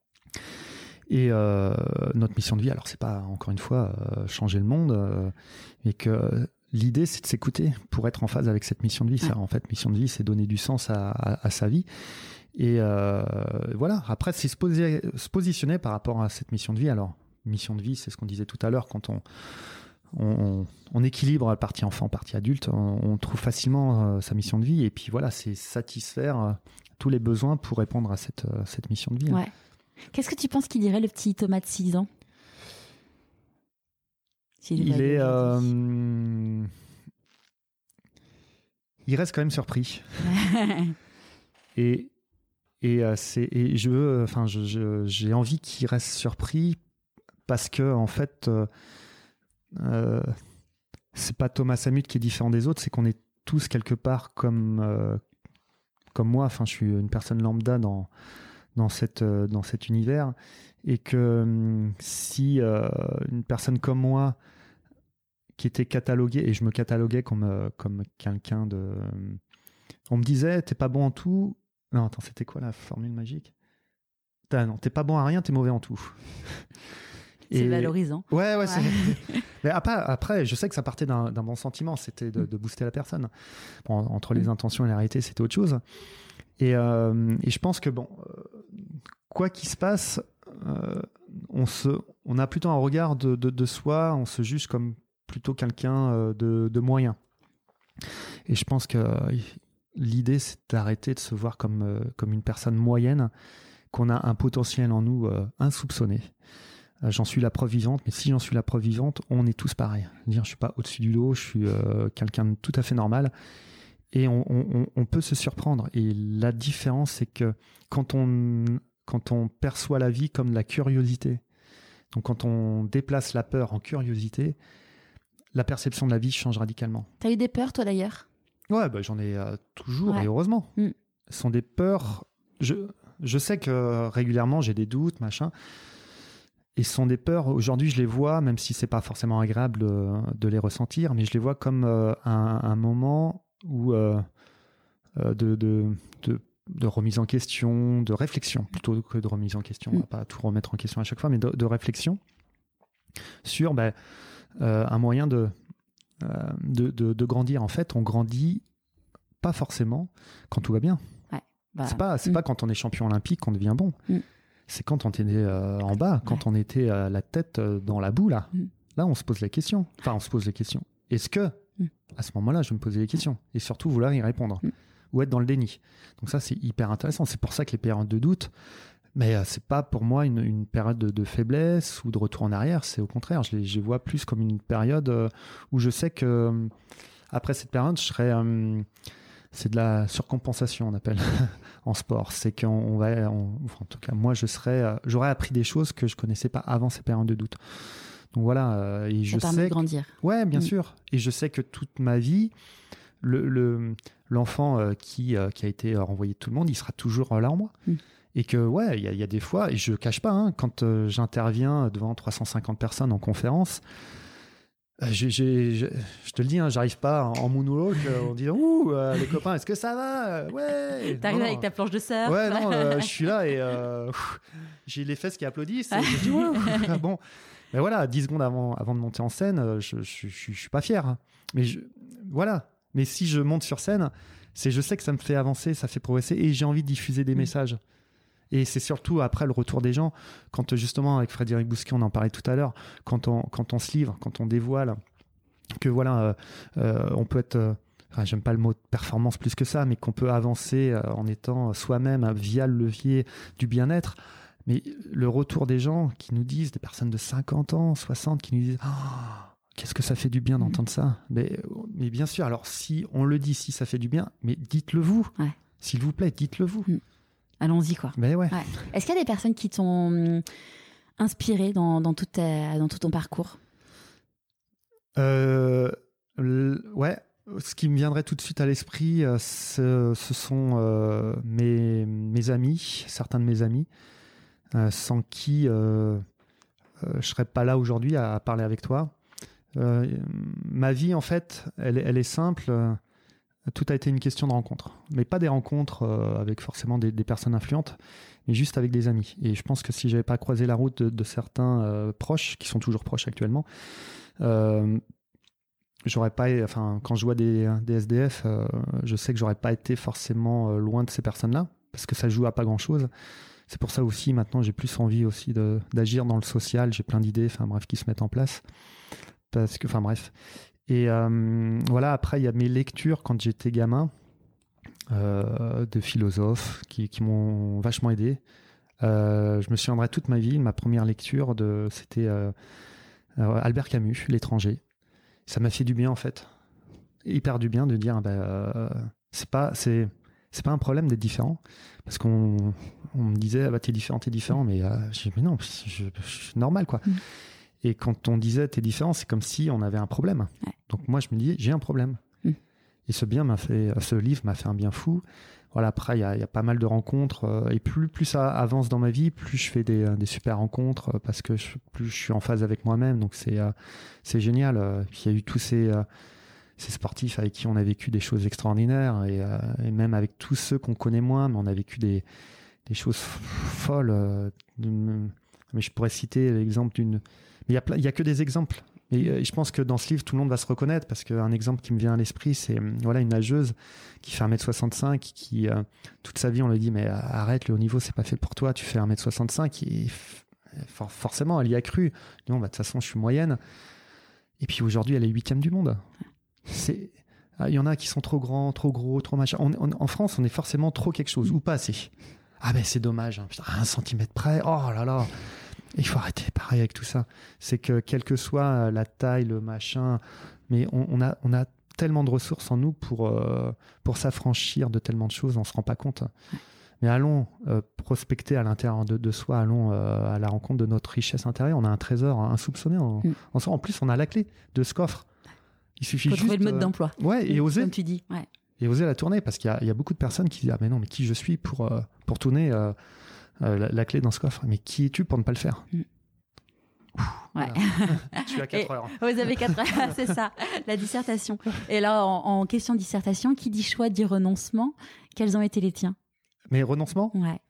Et euh, notre mission de vie, alors c'est pas encore une fois euh, changer le monde, euh, mais que l'idée c'est de s'écouter pour être en phase avec cette mission de vie. Ouais. Ça, en fait, mission de vie, c'est donner du sens à, à, à sa vie. Et euh, voilà, après c'est se, poser, se positionner par rapport à cette mission de vie. Alors, mission de vie, c'est ce qu'on disait tout à l'heure, quand on On, on équilibre la partie enfant, partie adulte, on, on trouve facilement euh, sa mission de vie, et puis voilà, c'est satisfaire euh, tous les besoins pour répondre à cette, euh, cette mission de vie. Ouais. Qu'est-ce que tu penses qu'il dirait le petit Thomas de six ans? S'il Il avait est, aujourd'hui. euh, il reste quand même surpris, et et euh, c'est et je veux, enfin, je, je, j'ai envie qu'il reste surpris parce que en fait. Euh, Euh, c'est pas Thomas Samut qui est différent des autres, c'est qu'on est tous quelque part comme, euh, comme moi. Enfin, je suis une personne lambda dans, dans, cette, euh, dans cet univers. Et que hum, si euh, une personne comme moi, qui était cataloguée, et je me cataloguais comme, euh, comme quelqu'un de... On me disait, t'es pas bon en tout. Non, attends, c'était quoi la formule magique? Ah, non, t'es pas bon à rien, t'es mauvais en tout. C'est Et... valorisant. Ouais, ouais. ouais. C'est... Mais après, après, je sais que ça partait d'un, d'un bon sentiment, c'était de, de booster la personne. Bon, entre les intentions et la réalité, c'était autre chose. Et, euh, et je pense que, bon, euh, quoi qu'il se passe, euh, on, se, on a plutôt un regard de, de, de soi, on se juge comme plutôt quelqu'un euh, de, de moyen. Et je pense que euh, l'idée, c'est d'arrêter de se voir comme, euh, comme une personne moyenne, qu'on a un potentiel en nous euh, insoupçonné. Euh, j'en suis la preuve vivante, mais si j'en suis la preuve vivante, on est tous pareils. Dire, je suis pas au-dessus du lot, je suis euh, quelqu'un de tout à fait normal. Et on, on, on peut se surprendre. Et la différence, c'est que quand on, quand on perçoit la vie comme de la curiosité, donc quand on déplace la peur en curiosité, la perception de la vie change radicalement. T'as eu des peurs, toi, d'ailleurs? Ouais, bah, j'en ai euh, toujours, ouais. Et heureusement. Mm. Ce sont des peurs... Je, je sais que euh, régulièrement, j'ai des doutes, machin. Et ce sont des peurs, aujourd'hui, je les vois, même si c'est pas forcément agréable euh, de les ressentir, mais je les vois comme euh, un, un moment où, euh, euh, de, de, de, de remise en question, de réflexion, plutôt que de remise en question. Mm. On va pas tout remettre en question à chaque fois, mais de, de réflexion sur... Bah, Euh, un moyen de, euh, de, de, de grandir. En fait, on grandit pas forcément quand tout va bien. Ouais, bah, c'est pas, c'est mm. pas quand on est champion olympique qu'on devient bon. Mm. C'est quand on était euh, en bas, quand ouais. on était euh, la tête dans la boue, là. Mm. Là, on se pose la question. Enfin, on se pose la question. Est-ce que, mm. à ce moment-là, je me posais les questions? Et surtout, vouloir y répondre. Mm. Ou être dans le déni. Donc ça, c'est hyper intéressant. C'est pour ça que les périodes de doute... Mais euh, c'est pas pour moi une, une période de, de faiblesse ou de retour en arrière. C'est au contraire, je les, je les vois plus comme une période euh, où je sais que euh, après cette période, je serai. Euh, c'est de la surcompensation, on appelle en sport. C'est qu'on on va, on, enfin, en tout cas, moi, je serais, euh, j'aurais appris des choses que je connaissais pas avant ces périodes de doute. Donc voilà. Euh, et Ça je permet sais de grandir. Que, ouais, bien mmh. sûr. Et je sais que toute ma vie, le, le l'enfant euh, qui euh, qui a été renvoyé de tout le monde, il sera toujours euh, là en moi. Mmh. Et que, ouais, il y, y a des fois, et je ne cache pas, hein, quand euh, j'interviens devant trois cent cinquante personnes en conférence, euh, j'ai, j'ai, j'ai, je te le dis, hein, j'arrive pas en, en moonwalk euh, en disant « Ouh, euh, les copains, est-ce que ça va ?» Ouais. T'arrives avec ta planche de surf. Ouais, non, euh, je suis là et euh, pff, j'ai les fesses qui applaudissent. Et je dis « Ouais, bon. » Mais voilà, dix secondes avant, avant de monter en scène, je ne suis pas fier. Hein. Mais je, voilà. Mais si je monte sur scène, c'est, je sais que ça me fait avancer, ça fait progresser et j'ai envie de diffuser des mmh. messages. Et c'est surtout après le retour des gens, quand justement avec Frédéric Bousquet, on en parlait tout à l'heure, quand on, quand on se livre, quand on dévoile, que voilà, euh, euh, on peut être, euh, enfin, j'aime pas le mot performance plus que ça, mais qu'on peut avancer euh, en étant soi-même euh, via le levier du bien-être. Mais le retour des gens qui nous disent, des personnes de cinquante ans, soixante, qui nous disent oh, qu'est-ce que ça fait du bien d'entendre ça. Mais, mais bien sûr, alors si on le dit, si ça fait du bien, mais dites-le vous. Ouais. S'il vous plaît, dites-le vous. Mm. Allons-y, quoi. Mais ouais. ouais. Est-ce qu'il y a des personnes qui t'ont inspiré dans, dans, tout, ta, dans tout ton parcours? euh, Ouais. Ce qui me viendrait tout de suite à l'esprit, ce, ce sont euh, mes, mes amis, certains de mes amis, euh, sans qui euh, euh, je ne serais pas là aujourd'hui à, à parler avec toi. Euh, ma vie, en fait, elle, elle est simple. Euh, Tout a été une question de rencontre, mais pas des rencontres euh, avec forcément des, des personnes influentes, mais juste avec des amis. Et je pense que si j'avais pas croisé la route de, de certains euh, proches, qui sont toujours proches actuellement, euh, j'aurais pas, enfin, quand je vois des, des S D F, euh, je sais que j'aurais pas été forcément euh, loin de ces personnes-là, parce que ça joue à pas grand-chose. C'est pour ça aussi, maintenant, j'ai plus envie aussi de, d'agir dans le social. J'ai plein d'idées, enfin bref, qui se mettent en place, parce que, enfin bref. Et euh, voilà, après, il y a mes lectures quand j'étais gamin, euh, de philosophes qui, qui m'ont vachement aidé. Euh, je me souviendrai toute ma vie, ma première lecture, de, c'était euh, euh, Albert Camus, L'étranger. Ça m'a fait du bien, en fait. Hyper du bien de dire, bah, euh, c'est pas, c'est, c'est pas un problème d'être différent. Parce qu'on on me disait, ah bah, t'es différent, t'es différent. Mais, euh, j'ai dit, mais non, je, je, je suis normal, quoi. Mmh. Et quand on disait t'es différent, c'est comme si on avait un problème. Ouais. Donc moi, je me dis, j'ai un problème. Mm. Et ce bien m'a fait, ce livre m'a fait un bien fou. voilà, après, il y, y a pas mal de rencontres. Euh, et plus, plus ça avance dans ma vie, plus je fais des, des super rencontres euh, parce que je, plus je suis en phase avec moi-même. Donc, c'est, euh, c'est génial. Euh, puis, il y a eu tous ces, euh, ces sportifs avec qui on a vécu des choses extraordinaires. Et, euh, et même avec tous ceux qu'on connaît moins, mais on a vécu des, des choses f- folles. Euh, mais je pourrais citer l'exemple d'une... Mais il n'y a, a que des exemples. Et euh, je pense que dans ce livre, tout le monde va se reconnaître parce qu'un exemple qui me vient à l'esprit, c'est voilà, une nageuse qui fait un mètre soixante-cinq, qui euh, toute sa vie, on lui dit mais arrête, le haut niveau, c'est pas fait pour toi, tu fais un mètre soixante-cinq. Et for- forcément, elle y a cru. Non, bah, de toute façon, je suis moyenne. Et puis aujourd'hui, elle est huitième du monde. C'est... Il y en a qui sont trop grands, trop gros, trop machin. On, on, en France, on est forcément trop quelque chose ou pas assez. Ah ben c'est dommage, hein. Putain, à un centimètre près, oh là là. Il faut arrêter, pareil avec tout ça. C'est que quelle que soit la taille, le machin, mais on, on, a, on a tellement de ressources en nous pour, euh, pour s'affranchir de tellement de choses, on ne se rend pas compte. Mais allons euh, prospecter à l'intérieur de, de soi, allons euh, à la rencontre de notre richesse intérieure. On a un trésor insoupçonné en, mm. en soi. En plus, on a la clé de ce coffre. Il suffit faut juste... trouver le mode euh, d'emploi. Ouais, et oser. Comme tu dis, ouais. Et oser la tourner, parce qu'il y a, il y a beaucoup de personnes qui disent « Ah mais non, mais qui je suis pour, euh, pour tourner euh, euh, la, la clé dans ce coffre ?» Mais qui es-tu pour ne pas le faire ? mm. Ouais. Voilà. Tu as quatre heures. Vous avez quatre heures, c'est ça, la dissertation. Et là, en, en question de dissertation, qui dit choix dit renoncement. Quels ont été les tiens ? Mais renoncement ? Ouais.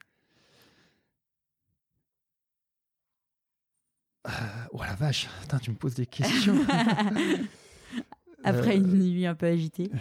Euh, oh la vache, putain, tu me poses des questions. Après euh... une nuit un peu agitée.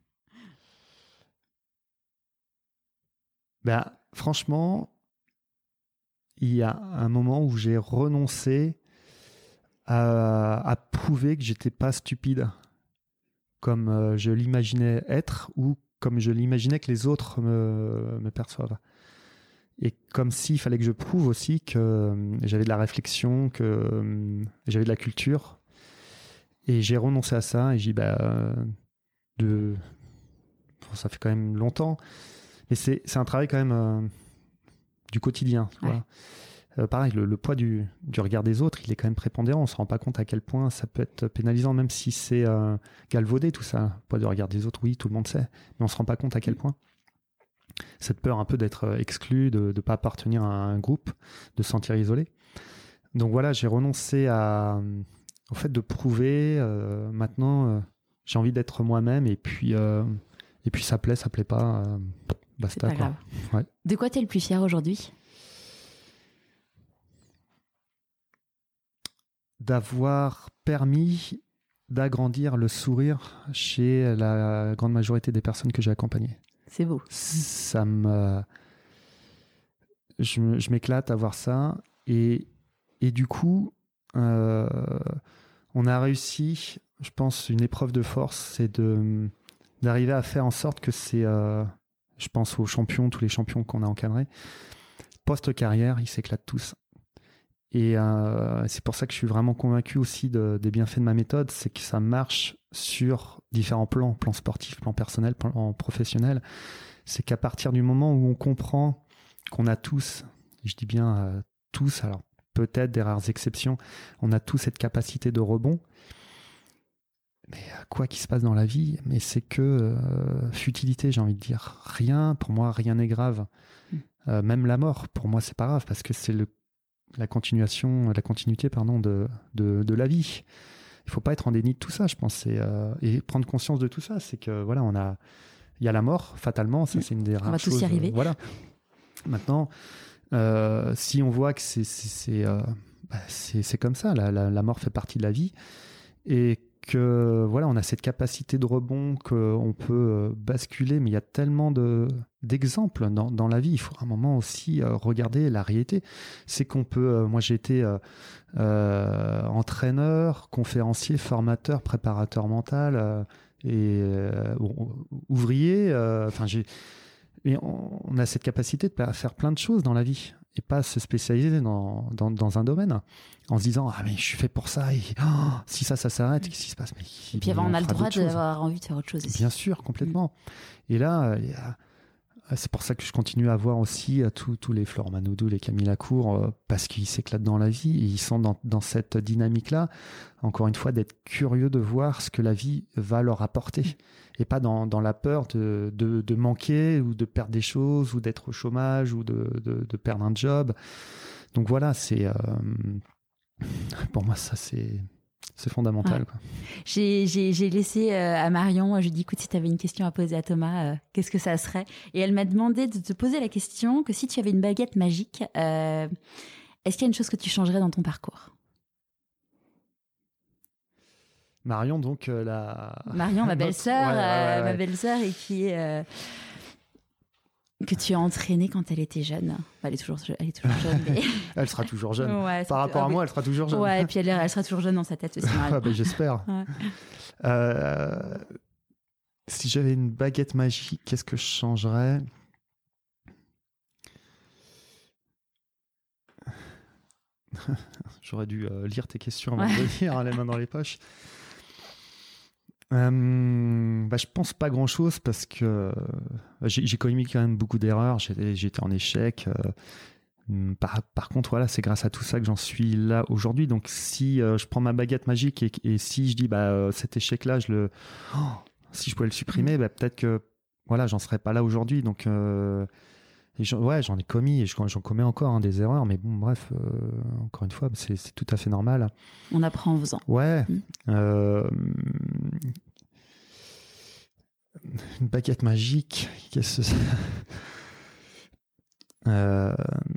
Ben, franchement, il y a un moment où j'ai renoncé à, à prouver que j'étais pas stupide comme euh, je l'imaginais être ou comme je l'imaginais que les autres me, me perçoivent. Et comme s'il fallait que je prouve aussi que euh, j'avais de la réflexion, que euh, j'avais de la culture. Et j'ai renoncé à ça et j'ai dit, bah, euh, de... bon, ça fait quand même longtemps, mais c'est, c'est un travail quand même euh, du quotidien. Tu vois. Ouais. Euh, pareil, le, le poids du, du regard des autres, il est quand même prépondérant. On ne se rend pas compte à quel point ça peut être pénalisant, même si c'est euh, galvaudé tout ça. Le poids du regard des autres, oui, tout le monde sait, mais on ne se rend pas compte à quel point. Cette peur un peu d'être exclu, de ne pas appartenir à un groupe, de se sentir isolé. Donc voilà, j'ai renoncé à, au fait de prouver. Euh, maintenant, euh, j'ai envie d'être moi-même et puis, euh, et puis ça plaît, ça plaît pas. Euh, basta. C'est pas grave. Ouais. De quoi tu es le plus fier aujourd'hui ? D'avoir permis d'agrandir le sourire chez la grande majorité des personnes que j'ai accompagnées. C'est beau. Ça me... Je, je m'éclate à voir ça. Et, et du coup, euh, on a réussi, je pense, une épreuve de force, c'est de, d'arriver à faire en sorte que c'est... Euh, je pense aux champions, tous les champions qu'on a encadrés. Post-carrière, ils s'éclatent tous. Et euh, c'est pour ça que je suis vraiment convaincu aussi de, des bienfaits de ma méthode, c'est que ça marche sur différents plans, plan sportif, plan personnel, plan professionnel. C'est qu'à partir du moment où on comprend qu'on a tous, et je dis bien euh, tous, alors peut-être des rares exceptions, on a tous cette capacité de rebond. Mais quoi qu'il se passe dans la vie, mais c'est que euh, futilité, j'ai envie de dire. Rien, pour moi, rien n'est grave. Mmh. Euh, même la mort, pour moi, c'est pas grave, parce que c'est le la continuation, la continuité pardon, de, de, de la vie. Il ne faut pas être en déni de tout ça, je pense. Et, euh, et prendre conscience de tout ça, c'est que voilà, on a, il y a la mort, fatalement, ça c'est une des rares choses. On va tous y arriver. Euh, voilà. Maintenant, euh, si on voit que c'est, c'est, c'est, euh, bah, c'est, c'est comme ça, la, la, la mort fait partie de la vie, et que voilà, on a cette capacité de rebond qu'on peut basculer, mais il y a tellement de, d'exemples dans, dans la vie. Il faut à un moment aussi euh, regarder la réalité. C'est qu'on peut... Euh, moi, j'ai été euh, euh, entraîneur, conférencier, formateur, préparateur mental euh, et euh, bon, ouvrier. Enfin, j'ai... Et on, on a cette capacité de faire plein de choses dans la vie et pas se spécialiser dans, dans, dans un domaine en se disant « Ah, mais je suis fait pour ça, et oh, si ça, ça s'arrête, qu'est-ce qui se passe ?» mais, Et puis on, on a le droit d'avoir envie de faire autre chose aussi. Bien sûr, complètement. Mmh. Et là, il y a... c'est pour ça que je continue à voir aussi tous, tous les Florent Manodou, les Camille Lacour, euh, parce qu'ils s'éclatent dans la vie et ils sont dans, dans cette dynamique-là, encore une fois, d'être curieux de voir ce que la vie va leur apporter et pas dans, dans la peur de, de, de manquer ou de perdre des choses ou d'être au chômage ou de, de, de perdre un job. Donc voilà, c'est, euh, pour moi, ça c'est... C'est fondamental. Ouais. Quoi. J'ai, j'ai, j'ai laissé euh, à Marion, je lui ai dit, écoute, si tu avais une question à poser à Thomas, euh, qu'est-ce que ça serait ? Et elle m'a demandé de te poser la question que si tu avais une baguette magique, euh, est-ce qu'il y a une chose que tu changerais dans ton parcours ? Marion, donc euh, la... Marion, ma belle-sœur, ouais, ouais, ouais, ouais. Euh, ma belle-sœur et qui est... Euh, que tu as entraînée quand elle était jeune. Enfin, elle est toujours, elle est toujours jeune. Mais... elle sera toujours jeune. Ouais, Par rapport ah, à oui. moi, elle sera toujours jeune. Ouais, et puis elle, elle sera toujours jeune dans sa tête aussi. Ah, ben, j'espère. Ouais. Euh, si j'avais une baguette magique, qu'est-ce que je changerais ? J'aurais dû euh, lire tes questions avant ouais. de lire, hein, les mains dans les poches. Euh, bah, je pense pas grand chose parce que euh, j'ai, j'ai commis quand même beaucoup d'erreurs, j'étais, j'étais en échec. Euh, par, par contre, voilà, c'est grâce à tout ça que j'en suis là aujourd'hui. Donc, si euh, je prends ma baguette magique et, et si je dis bah, euh, cet échec-là, je le, oh, si je pouvais le supprimer, bah, peut-être que voilà, j'en serais pas là aujourd'hui. Donc, euh, et j'en, ouais, j'en ai commis et j'en, j'en commets encore hein, des erreurs, mais bon, bref, euh, encore une fois, c'est, c'est tout à fait normal. On apprend en faisant. Ouais. Mmh. Euh, une baguette magique, qu'est-ce que c'est ? euh,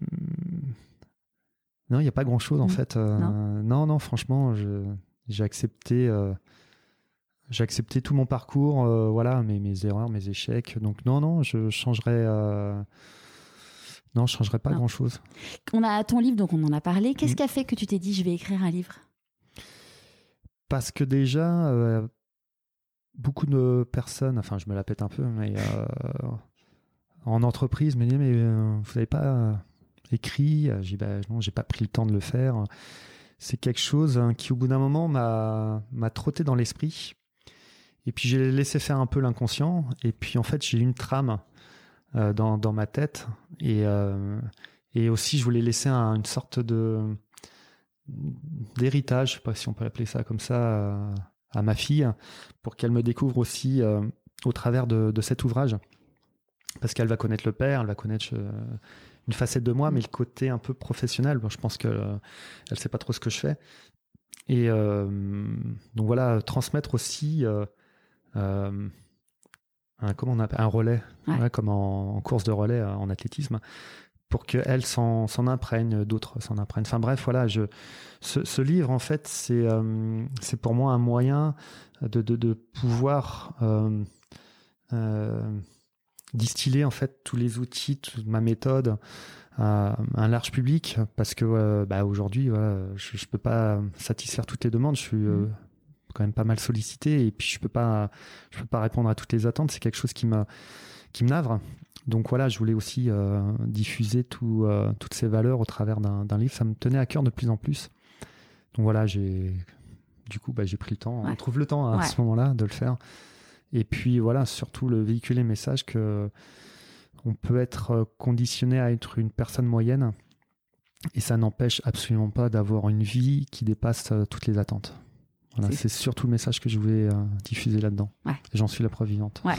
Non, il n'y a pas grand-chose en mmh. fait. Euh, non. non, non, franchement, je, j'ai accepté, euh, j'ai accepté tout mon parcours, euh, voilà, mes, mes erreurs, mes échecs. Donc non, non, je changerais. Euh, non, je changerais pas non. grand-chose. On a ton livre, donc on en a parlé. Qu'est-ce mmh. qui a fait que tu t'es dit, je vais écrire un livre ? Parce que déjà. Euh, Beaucoup de personnes, enfin je me la pète un peu, mais euh, en entreprise me disent mais euh, vous n'avez pas euh, écrit ? J'ai dit bah, non, j'ai pas pris le temps de le faire. C'est quelque chose hein, qui au bout d'un moment m'a, m'a trotté dans l'esprit. Et puis j'ai laissé faire un peu l'inconscient. Et puis en fait j'ai eu une trame euh, dans, dans ma tête. Et, euh, et aussi je voulais laisser un, une sorte de d'héritage, je sais pas si on peut appeler ça comme ça. Euh, à ma fille, pour qu'elle me découvre aussi euh, au travers de, de cet ouvrage. Parce qu'elle va connaître le père, elle va connaître euh, une facette de moi, mais le côté un peu professionnel, bon, je pense qu'elle euh, ne sait pas trop ce que je fais. Et euh, donc voilà, transmettre aussi euh, euh, un, comment on appelle, un relais, ouais. Ouais, comme en, en course de relais euh, en athlétisme, pour qu'elle s'en, s'en imprègne, d'autres s'en imprègnent. Enfin bref, voilà, je, ce, ce livre, en fait, c'est, euh, c'est pour moi un moyen de, de, de pouvoir euh, euh, distiller en fait tous les outils, toute ma méthode à un large public, parce que euh, bah, aujourd'hui, voilà, je ne peux pas satisfaire toutes les demandes, je suis euh, quand même pas mal sollicité, et puis je ne peux pas, je peux pas répondre à toutes les attentes, c'est quelque chose qui me, qui me navre. Donc voilà, je voulais aussi euh, diffuser tout, euh, toutes ces valeurs au travers d'un, d'un livre. Ça me tenait à cœur de plus en plus. Donc voilà, j'ai, du coup, bah, j'ai pris le temps. Ouais. On trouve le temps hein, ouais. à ce moment-là de le faire. Et puis voilà, surtout le véhiculer le message que on peut être conditionné à être une personne moyenne et ça n'empêche absolument pas d'avoir une vie qui dépasse euh, toutes les attentes. Voilà, c'est... c'est surtout le message que je voulais euh, diffuser là-dedans. Ouais. Et j'en suis la preuve vivante. Ouais.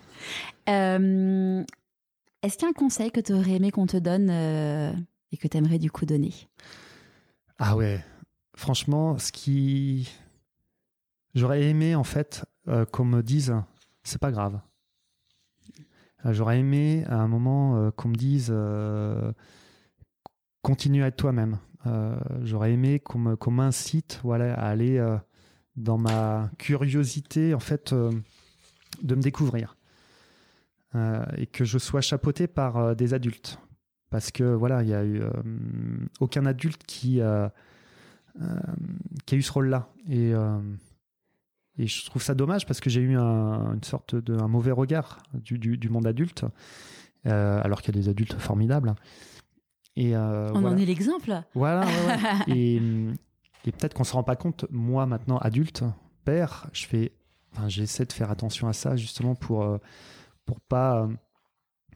euh... Est-ce qu'il y a un conseil que tu aurais aimé qu'on te donne euh, et que tu aimerais du coup donner ? Ah ouais, franchement, ce qui... J'aurais aimé en fait euh, qu'on me dise, c'est pas grave. Euh, j'aurais aimé à un moment euh, qu'on me dise, euh, continue à être toi-même. Euh, j'aurais aimé qu'on, me, qu'on m'incite voilà, à aller euh, dans ma curiosité en fait, euh, de me découvrir. Euh, et que je sois chapeauté par euh, des adultes. Parce que voilà, il n'y a eu euh, aucun adulte qui, euh, euh, qui a eu ce rôle-là. Et, euh, et je trouve ça dommage parce que j'ai eu un, une sorte de un mauvais regard du, du, du monde adulte, euh, alors qu'il y a des adultes formidables. Et, euh, On voilà. en est l'exemple. Voilà, ouais, ouais. et, et peut-être qu'on ne se rend pas compte, moi maintenant adulte, père, je fais, enfin, j'essaie de faire attention à ça justement pour... Euh, pour pas euh,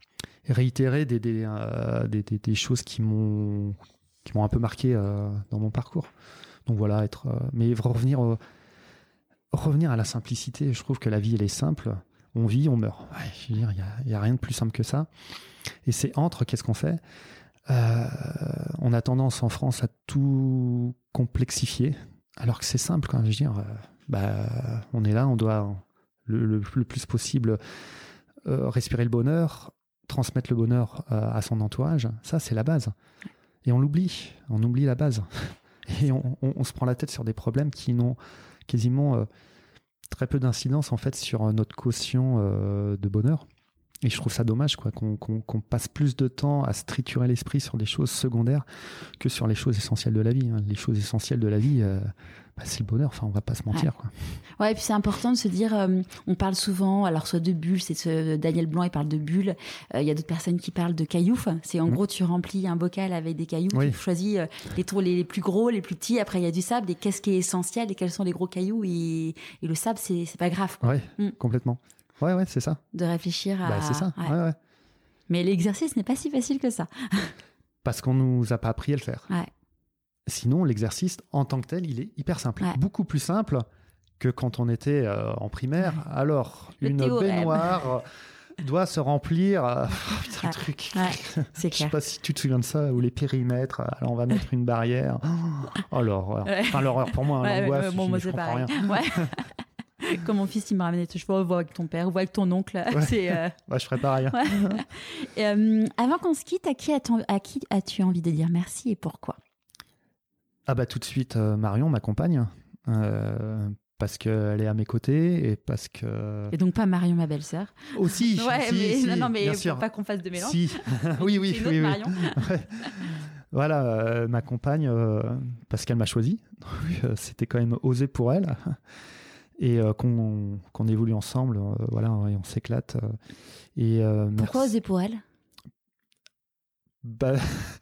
réitérer des, des, euh, des, des, des choses qui m'ont, qui m'ont un peu marqué euh, dans mon parcours. Donc voilà, être, euh, mais revenir, euh, revenir à la simplicité. Je trouve que la vie, elle est simple. On vit, on meurt. Ouais, je veux dire, il n'y a, a rien de plus simple que ça. Et c'est entre, qu'est-ce qu'on fait ? euh, On a tendance en France à tout complexifier, alors que c'est simple. Quand, je veux dire, euh, bah, on est là, on doit le, le, le plus possible euh, respirer le bonheur, transmettre le bonheur euh, à son entourage. Ça, c'est la base. Et on l'oublie. On oublie la base. Et on, on, on se prend la tête sur des problèmes qui n'ont quasiment euh, très peu d'incidence en fait sur notre quotient euh, de bonheur. Et je trouve ça dommage quoi, qu'on, qu'on, qu'on passe plus de temps à se triturer l'esprit sur des choses secondaires que sur les choses essentielles de la vie. Hein. Les choses essentielles de la vie, euh, bah, c'est le bonheur. Enfin, on va pas se mentir. Ouais. Quoi. Ouais, et puis c'est important de se dire, euh, on parle souvent, alors soit de bulles, c'est ce, Daniel Blanc, il parle de bulles. Il euh, y a d'autres personnes qui parlent de cailloux. C'est en mmh. gros, tu remplis un bocal avec des cailloux, oui. tu choisis euh, les, tours, les, les plus gros, les plus petits. Après, il y a du sable. Et qu'est-ce qui est essentiel et quels sont les gros cailloux et, et le sable, c'est, c'est pas grave. Oui, mmh. complètement. Ouais, ouais, c'est ça. De réfléchir à... Bah, c'est ça, ouais. Ouais, ouais. Mais l'exercice n'est pas si facile que ça. Parce qu'on nous a pas appris à le faire. Ouais. Sinon, l'exercice, en tant que tel, il est hyper simple. Ouais. Beaucoup plus simple que quand on était euh, en primaire. Ouais. Alors, le une théorème. baignoire doit se remplir... Euh, oh, putain, ouais. le truc. Ouais, c'est clair. Je sais pas si tu te souviens de ça, ou les périmètres. Alors, on va mettre une barrière. Oh, l'horreur. Ouais. Enfin, l'horreur pour moi, ouais, l'angoisse, ouais, bon, je, moi, je c'est comprends pareil. rien. Ouais. Comme mon fils, il me ramenait, je vois, avec ton père, vois avec ton oncle. Ouais, c'est, euh... ouais je ferais pareil. Ouais. Et, euh, avant qu'on se quitte, à qui, as-tu, à qui as-tu envie de dire merci et pourquoi ? Ah bah tout de suite, euh, Marion, ma compagne, euh, parce qu'elle est à mes côtés et parce que... Et donc pas Marion, ma belle-sœur. Aussi, ouais, si, mais, si, non, non, mais bien faut sûr. Pas qu'on fasse de mélange. Si, oui, oui, c'est une oui, autre oui. Marion. Ouais. Voilà, euh, ma compagne, euh, parce qu'elle m'a choisi. Donc, euh, c'était quand même osé pour elle. Et euh, qu'on, qu'on évolue ensemble, euh, voilà, et on s'éclate. Euh, et, euh, Pourquoi merci. oser pour elle ? Bah,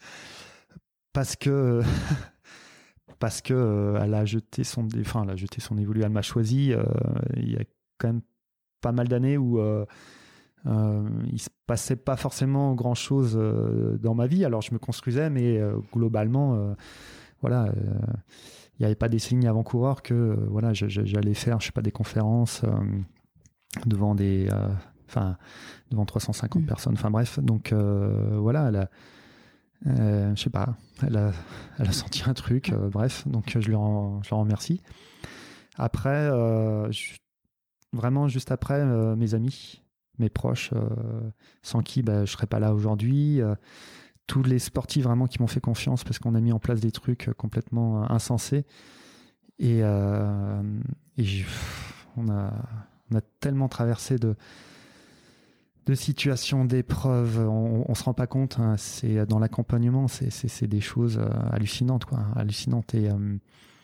parce que parce que euh, elle a jeté son, enfin, elle a jeté son évolu, elle m'a choisi. Euh, il y a quand même pas mal d'années où euh, euh, il se passait pas forcément grand chose euh, dans ma vie. Alors je me construisais, mais euh, globalement, euh, voilà. Euh, il n'y avait pas des signes avant-coureurs que euh, voilà, je, je, j'allais faire, je sais pas, des conférences euh, devant des, euh, enfin, devant trois cent cinquante mmh. personnes. Enfin bref, donc euh, voilà, elle a, euh, je sais pas, elle a, elle a senti un truc. Euh, bref, donc je lui en, je lui en remercie. Après, euh, je, vraiment juste après, euh, mes amis, mes proches, euh, sans qui bah, je serais pas là aujourd'hui. Euh, tous les sportifs vraiment qui m'ont fait confiance parce qu'on a mis en place des trucs complètement euh, insensés et, euh, et on, a, on a tellement traversé de, de situations, d'épreuves, on, on se rend pas compte, hein, c'est, dans l'accompagnement c'est, c'est, c'est des choses euh, hallucinantes, quoi, hallucinantes et, euh,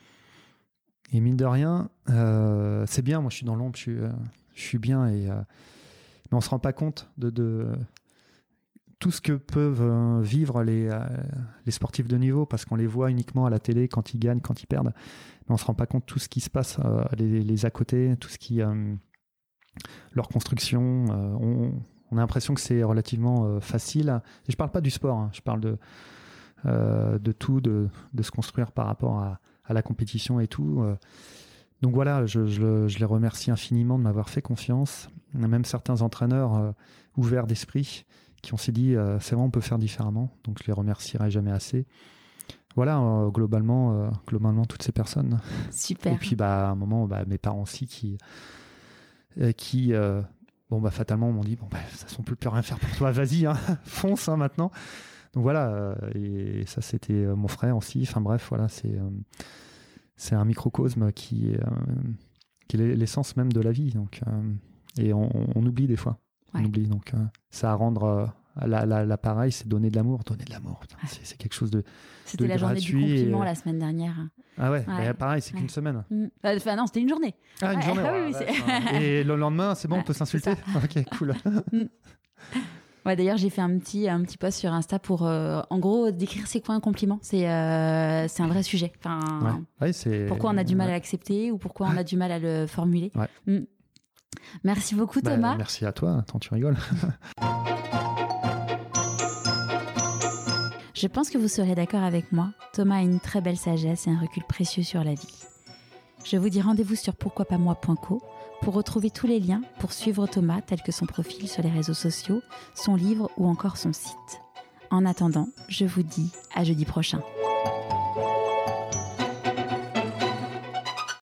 et mine de rien euh, c'est bien, moi je suis dans l'ombre, je suis, euh, je suis bien et, euh, mais on se rend pas compte de, de tout ce que peuvent vivre les, euh, les sportifs de niveau, parce qu'on les voit uniquement à la télé quand ils gagnent, quand ils perdent. Mais on ne se rend pas compte de tout ce qui se passe, euh, les, les à côté, tout ce qui... Euh, leur construction. Euh, on, on a l'impression que c'est relativement euh, facile. Et je ne parle pas du sport, hein, je parle de, euh, de tout, de, de se construire par rapport à, à la compétition et tout. Euh, donc voilà, je, je, je les remercie infiniment de m'avoir fait confiance. On a même certains entraîneurs euh, ouverts d'esprit qui ont s'est dit euh, c'est vrai, on peut faire différemment, donc je les remercierai jamais assez. Voilà, euh, globalement, euh, globalement toutes ces personnes. Super. Et puis bah, à un moment, bah, mes parents aussi qui, euh, qui euh, bon, bah, fatalement m'ont dit bon, bah, ça ne peut plus rien faire pour toi, vas-y, hein, fonce hein, maintenant. Donc voilà, euh, et ça c'était euh, mon frère aussi. Enfin bref, voilà, c'est, euh, c'est un microcosme qui est, euh, qui est l'essence même de la vie. Donc, euh, et on, on oublie des fois. On ouais. oublie, donc euh, ça à rendre euh, la, la, l'appareil, c'est donner de l'amour, donner de l'amour. Putain, ouais. c'est, c'est quelque chose de C'était de la journée du compliment et... la semaine dernière. Ah ouais, ouais. Bah, pareil, c'est ouais. qu'une semaine. Mmh. Enfin non, c'était une journée. Ah une ouais. journée. Ah, ouais, oui, ouais, c'est... ouais. Et le lendemain, c'est bon, on peut s'insulter. Ok, cool. Ouais, d'ailleurs, j'ai fait un petit, un petit post sur Insta pour, euh, en gros, décrire c'est quoi un compliment. C'est, euh, c'est un vrai sujet. Enfin, ouais. Ouais, c'est... Pourquoi on a du mal ouais. à l'accepter ou pourquoi on a du mal à le formuler. Ouais. Mm. Merci beaucoup, Thomas. Bah, merci à toi, tant tu rigoles. Je pense que vous serez d'accord avec moi, Thomas a une très belle sagesse et un recul précieux sur la vie. Je vous dis rendez-vous sur pourquoi pas moi point co pour retrouver tous les liens pour suivre Thomas, tels que son profil sur les réseaux sociaux, son livre ou encore son site. En attendant, je vous dis à jeudi prochain.